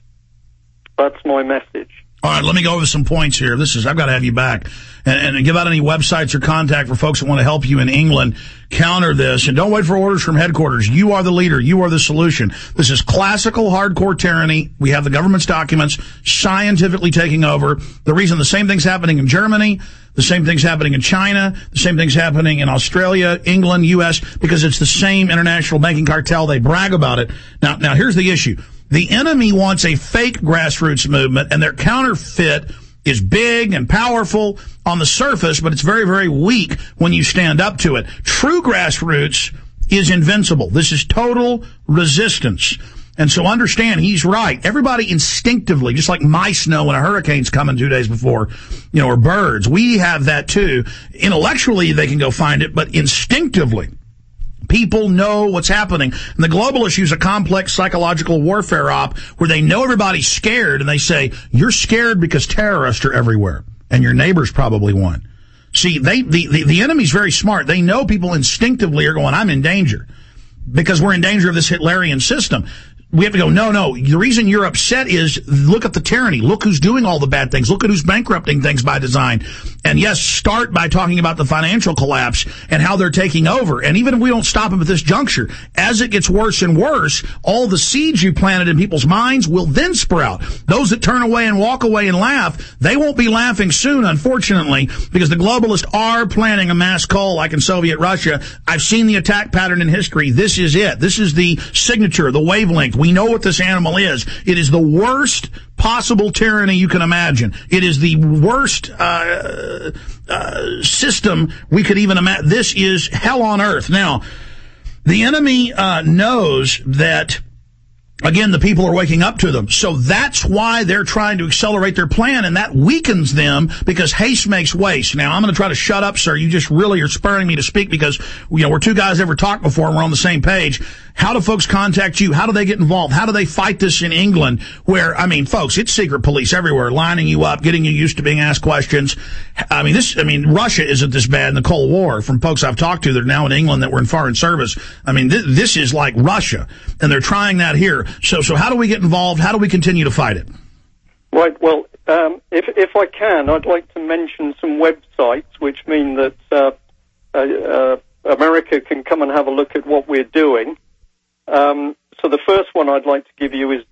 That's my message. All right, let me go over some points here. I've got to have you back and give out any websites or contact for folks that want to help you in England counter this. And don't wait for orders from headquarters. You are the leader. You are the solution. This is classical hardcore tyranny. We have the government's documents scientifically taking over. The same thing's happening in Germany, the same thing's happening in China, the same thing's happening in Australia, England, U.S., because it's the same international banking cartel. They brag about it. Now here's the issue. The enemy wants a fake grassroots movement, and their counterfeit is big and powerful on the surface, but it's very, very weak when you stand up to it. True grassroots is invincible. This is total resistance. And so understand, he's right. Everybody instinctively, just like mice know when a hurricane's coming 2 days before, or birds, we have that too. Intellectually, they can go find it, but instinctively, people know what's happening. And the globalists use a complex psychological warfare op where they know everybody's scared, and they say, you're scared because terrorists are everywhere, and your neighbor's probably one. See, the enemy's very smart. They know people instinctively are going, I'm in danger, because we're in danger of this Hitlerian system. We have to go, no. The reason you're upset is look at the tyranny. Look who's doing all the bad things. Look at who's bankrupting things by design. And yes, start by talking about the financial collapse and how they're taking over. And even if we don't stop them at this juncture, as it gets worse and worse, all the seeds you planted in people's minds will then sprout. Those that turn away and walk away and laugh, they won't be laughing soon, unfortunately, because the globalists are planning a mass cull like in Soviet Russia. I've seen the attack pattern in history. This is it. This is the signature, the wavelength. We know what this animal is. It is the worst possible tyranny you can imagine. It is the worst system we could even imagine. This is hell on earth. Now, the enemy knows that, again, the people are waking up to them. So that's why they're trying to accelerate their plan, and that weakens them because haste makes waste. Now, I'm going to try to shut up, sir. You just really are spurring me to speak because, we're two guys ever talked before and we're on the same page. How do folks contact you? How do they get involved? How do they fight this in England where, folks, it's secret police everywhere, lining you up, getting you used to being asked questions. Russia isn't this bad in the Cold War from folks I've talked to that are now in England that were in foreign service. This is like Russia, and they're trying that here. So how do we get involved? How do we continue to fight it? Right. Well, if I can, I'd like to mention some websites which mean that America can come and have a look at what we're doing. So the first one I'd like to give you is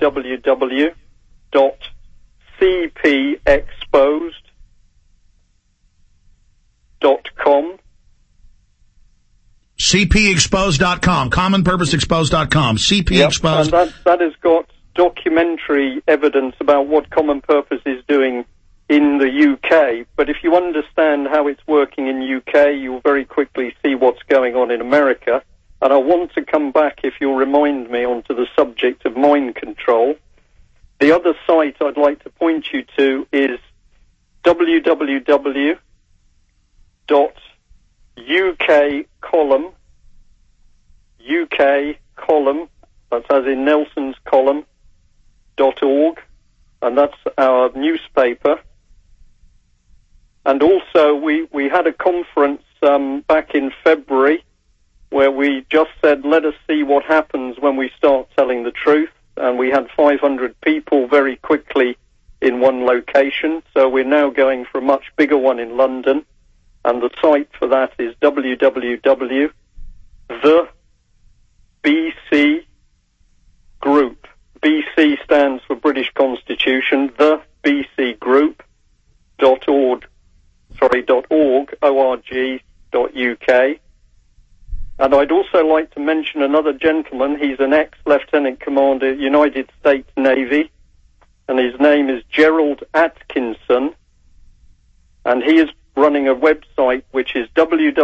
www.cpexposed.com. cpexposed.com, commonpurposeexposed.com, cpexposed. And that has got documentary evidence about what Common Purpose is doing in the UK. But if you understand how it's working in UK, you'll very quickly see what's going on in America. And I want to come back, if you'll remind me, onto the subject of mind control. The other site I'd like to point you to is www.ukcolumn, that's as in Nelson's column, and that's our newspaper. And also, we had a conference back in February where we just said, let us see what happens when we start telling the truth. And we had 500 people very quickly in one location. So we're now going for a much bigger one in London. And the site for that is www.thebcgroup. BC stands for British Constitution, thebcgroup.org, .org.uk. And I'd also like to mention another gentleman. He's an ex-Lieutenant Commander, United States Navy, and his name is Gerald Atkinson, and he is running a website which is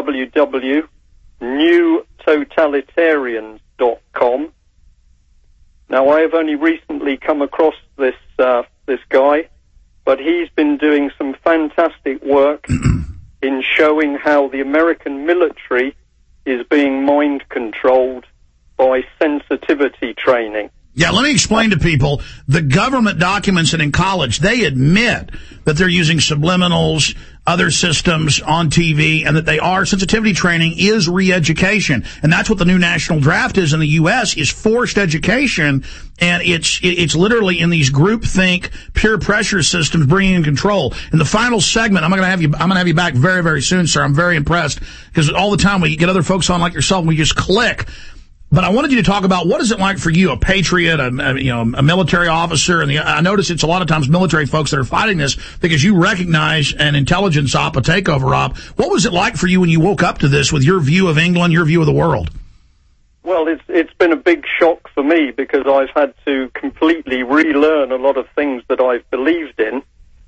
www.newtotalitarians.com. Now, I have only recently come across this guy, but he's been doing some fantastic work in showing how the American military is being mind-controlled by sensitivity training. Yeah, let me explain to people, the government documents and in college, they admit that they're using subliminals, other systems on TV, and that they are. Sensitivity training is re-education. And that's what the new national draft is in the U.S., is forced education. And it's literally in these groupthink, peer pressure systems bringing in control. In the final segment, I'm going to have you back very, very soon, sir. I'm very impressed because all the time we get other folks on like yourself and we just click. But I wanted you to talk about what is it like for you, a patriot, a military officer, and I notice it's a lot of times military folks that are fighting this because you recognize an intelligence op, a takeover op. What was it like for you when you woke up to this with your view of England, your view of the world? Well, it's been a big shock for me because I've had to completely relearn a lot of things that I've believed in.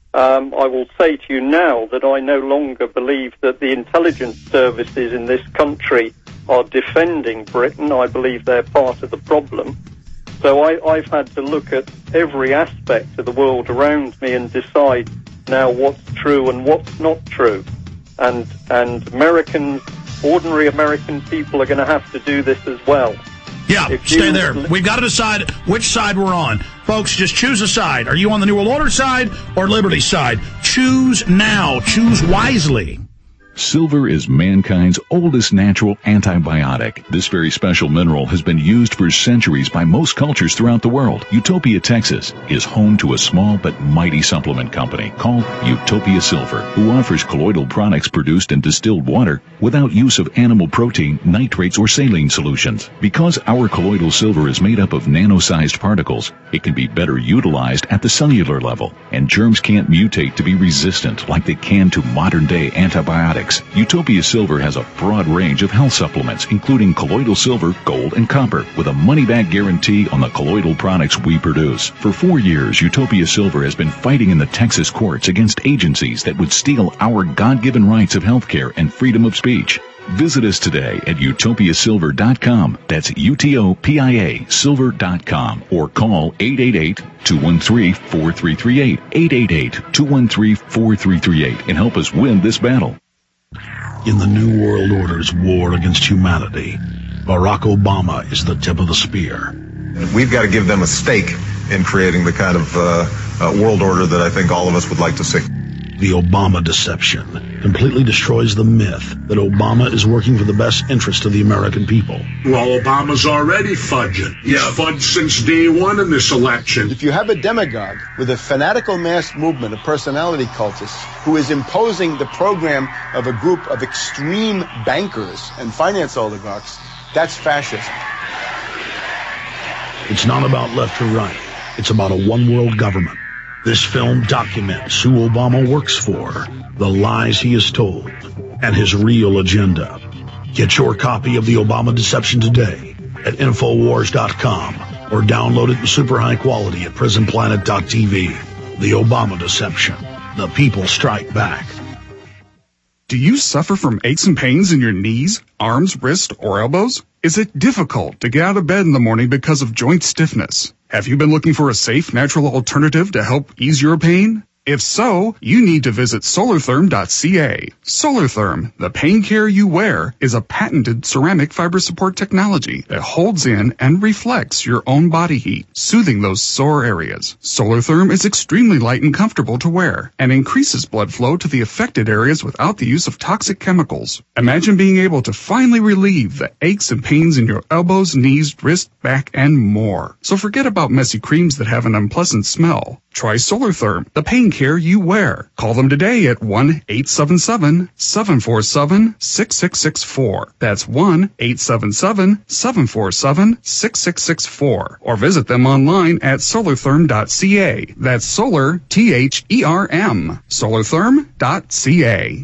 I will say to you now that I no longer believe that the intelligence services in this country are defending Britain. I believe they're part of the problem. So I've had to look at every aspect of the world around me and decide now what's true and what's not true. And Americans, ordinary American people, are going to have to do this as well. Yeah, stay there. We've got to decide which side we're on. Folks, just choose a side. Are you on the New World Order side or Liberty side? Choose now. Choose wisely. Silver is mankind's oldest natural antibiotic. This very special mineral has been used for centuries by most cultures throughout the world. Utopia, Texas is home to a small but mighty supplement company called Utopia Silver, who offers colloidal products produced in distilled water without use of animal protein, nitrates, or saline solutions. Because our colloidal silver is made up of nano-sized particles, it can be better utilized at the cellular level, and germs can't mutate to be resistant like they can to modern-day antibiotics. Utopia Silver has a broad range of health supplements, including colloidal silver, gold, and copper, with a money-back guarantee on the colloidal products we produce. For 4 years, Utopia Silver has been fighting in the Texas courts against agencies that would steal our God-given rights of health care and freedom of speech. Visit us today at utopiasilver.com. That's UTOPIA silver.com, or call 888-213-4338, 888-213-4338, and help us win this battle. In the New World Order's war against humanity, Barack Obama is the tip of the spear. We've got to give them a stake in creating the kind of world order that I think all of us would like to see. The Obama deception completely destroys the myth that Obama is working for the best interest of the American people. Well, Obama's already fudging. He's fudged since day one in this election. If you have a demagogue with a fanatical mass movement of personality cultists who is imposing the program of a group of extreme bankers and finance oligarchs, that's fascism. It's not about left or right. It's about a one-world government. This film documents who Obama works for, the lies he has told, and his real agenda. Get your copy of The Obama Deception today at Infowars.com or download it in super high quality at PrisonPlanet.tv. The Obama Deception. The people strike back. Do you suffer from aches and pains in your knees, arms, wrists, or elbows? Is it difficult to get out of bed in the morning because of joint stiffness? Have you been looking for a safe, natural alternative to help ease your pain? If so, you need to visit solartherm.ca. Solartherm, the pain care you wear, is a patented ceramic fiber support technology that holds in and reflects your own body heat, soothing those sore areas. Solartherm is extremely light and comfortable to wear and increases blood flow to the affected areas without the use of toxic chemicals. Imagine being able to finally relieve the aches and pains in your elbows, knees, wrist, back, and more. So forget about messy creams that have an unpleasant smell. Try Solartherm, the pain care you wear. Call them today at 1-877-747-6664. That's 1-877-747-6664. Or visit them online at solartherm.ca. That's solar, T-H-E-R-M. solartherm.ca.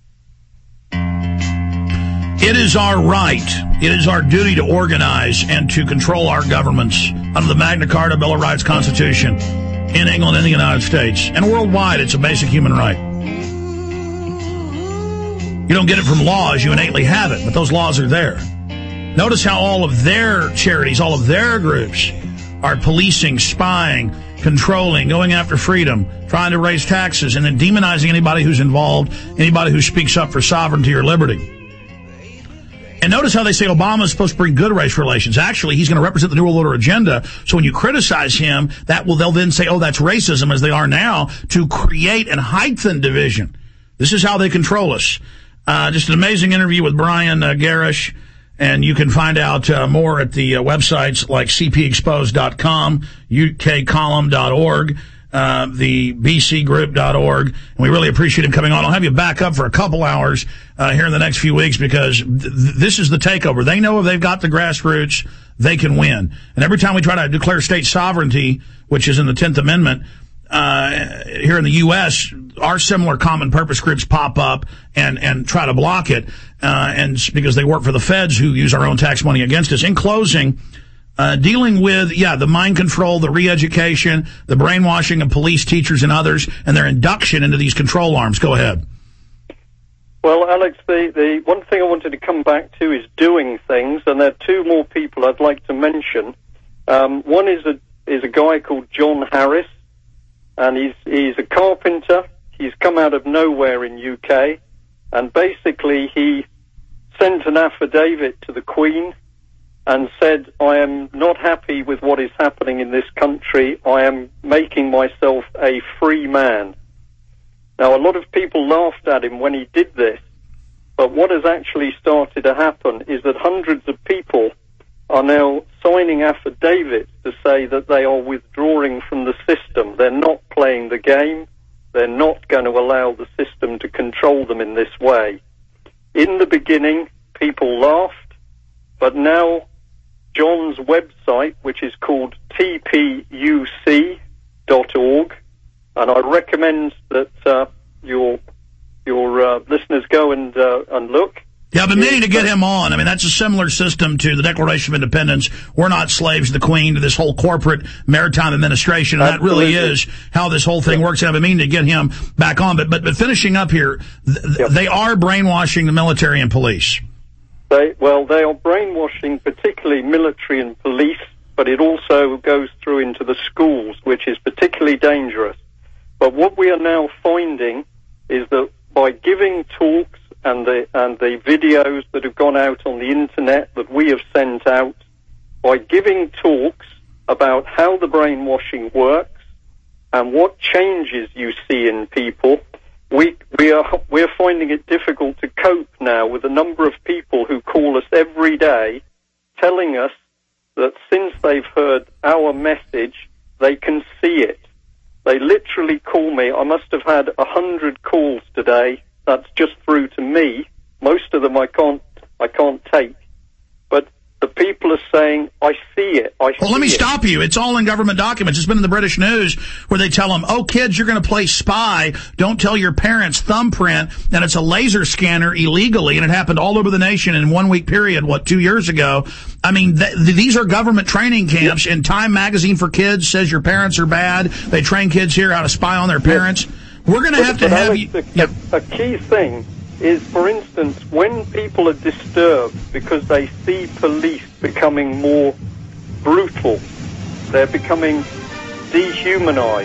It is our right, it is our duty to organize and to control our governments under the Magna Carta, Bill of Rights, Constitution in England and the United States. And worldwide, it's a basic human right. You don't get it from laws, you innately have it, but those laws are there. Notice how all of their charities, all of their groups are policing, spying, controlling, going after freedom, trying to raise taxes, and then demonizing anybody who's involved, anybody who speaks up for sovereignty or liberty. And notice how they say Obama is supposed to bring good race relations. Actually, he's going to represent the New World Order agenda. So when you criticize him, they'll then say, oh, that's racism, as they are now, to create and heighten division. This is how they control us. Just an amazing interview with Brian Garish. And you can find out more at the websites like cpexposed.com, ukcolumn.org, the bcgroup.org. And we really appreciate him coming on. I'll have you back up for a couple hours here in the next few weeks because this is the takeover. They know if they've got the grassroots, they can win. And every time we try to declare state sovereignty, which is in the 10th Amendment, here in the U.S., our similar common purpose groups pop up and try to block it, and because they work for the feds who use our own tax money against us. In closing, dealing with, the mind control, the re-education, the brainwashing of police, teachers, and others, and their induction into these control arms. Go ahead. Well, Alex, the one thing I wanted to come back to is doing things, and there are two more people I'd like to mention. One is a guy called John Harris, and he's a carpenter. He's come out of nowhere in UK, and basically he sent an affidavit to the Queen and said, I am not happy with what is happening in this country. I am making myself a free man. Now, a lot of people laughed at him when he did this, but what has actually started to happen is that hundreds of people are now signing affidavits to say that they are withdrawing from the system. They're not playing the game. They're not going to allow the system to control them in this way. In the beginning, people laughed, but now John's website, which is called tpuc.org, and I recommend that your listeners go and look. Yeah, I've been meaning to get him on. I mean, that's a similar system to the Declaration of Independence. We're not slaves to the Queen, to this whole corporate maritime administration. And that really is how this whole thing works. And I've been meaning to get him back on. But finishing up here, they are brainwashing the military and police. They are brainwashing particularly military and police, but it also goes through into the schools, which is particularly dangerous. But what we are now finding is that by giving talks and the videos that have gone out on the internet that we have sent out, by giving talks about how the brainwashing works and what changes you see in people, we're finding it difficult to cope now with the number of people who call us every day telling us that since they've heard our message, they can see it. They literally call me. I must have had 100 calls today. That's just through to me. Most of them I can't take. But the people are saying, I see it. Well, let me stop you. It's all in government documents. It's been in the British news where they tell them, oh, kids, you're going to play spy. Don't tell your parents, thumbprint. And it's a laser scanner illegally. And it happened all over the nation in 1 week period, 2 years ago. I mean, these are government training camps. And Time Magazine for Kids says your parents are bad. They train kids here how to spy on their parents. We're going to have Alex, a key thing is, for instance, when people are disturbed because they see police becoming more brutal, they're becoming dehumanized.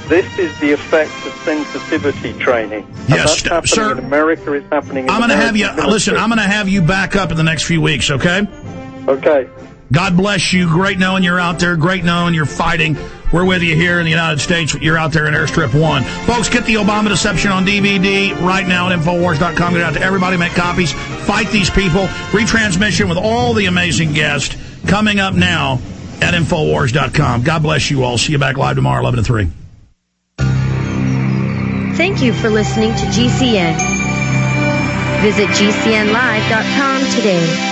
This is the effect of sensitivity training. Yes, and that's happening in America. It's happening in I'm going to have you, military. listen, I'm going to have you back up in the next few weeks, okay? Okay. God bless you. Great knowing you're out there. Great knowing you're fighting. We're with you here in the United States. You're out there in Airstrip 1. Folks, get the Obama Deception on DVD right now at Infowars.com. Get it out to everybody. Make copies. Fight these people. Retransmission with all the amazing guests coming up now at Infowars.com. God bless you all. See you back live tomorrow, 11 to 3. Thank you for listening to GCN. Visit GCNlive.com today.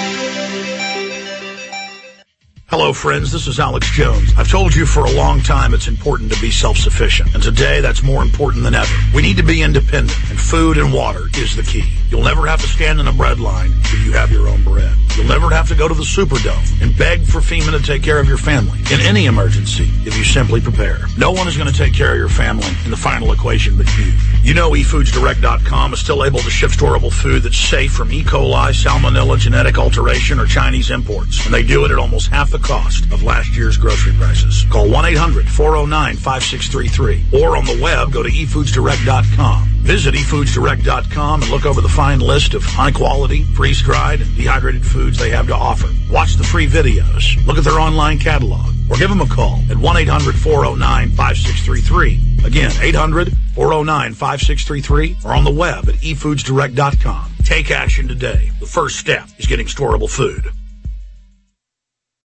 Hello, friends. This is Alex Jones. I've told you for a long time it's important to be self-sufficient. And today, that's more important than ever. We need to be independent, and food and water is the key. You'll never have to stand in a bread line if you have your own bread. You'll never have to go to the Superdome and beg for FEMA to take care of your family in any emergency if you simply prepare. No one is going to take care of your family in the final equation but you. You know eFoodsDirect.com is still able to ship storable food that's safe from E. coli, salmonella, genetic alteration, or Chinese imports. And they do it at almost half the cost of last year's grocery prices. Call 1-800-409-5633 or on the web, go to eFoodsDirect.com. Visit eFoodsDirect.com and look over the fine list of high-quality, freeze-dried, and dehydrated foods they have to offer. Watch the free videos, look at their online catalog, or give them a call at 1-800-409-5633. Again, 800-409-5633 or on the web at eFoodsDirect.com. Take action today. The first step is getting storable food.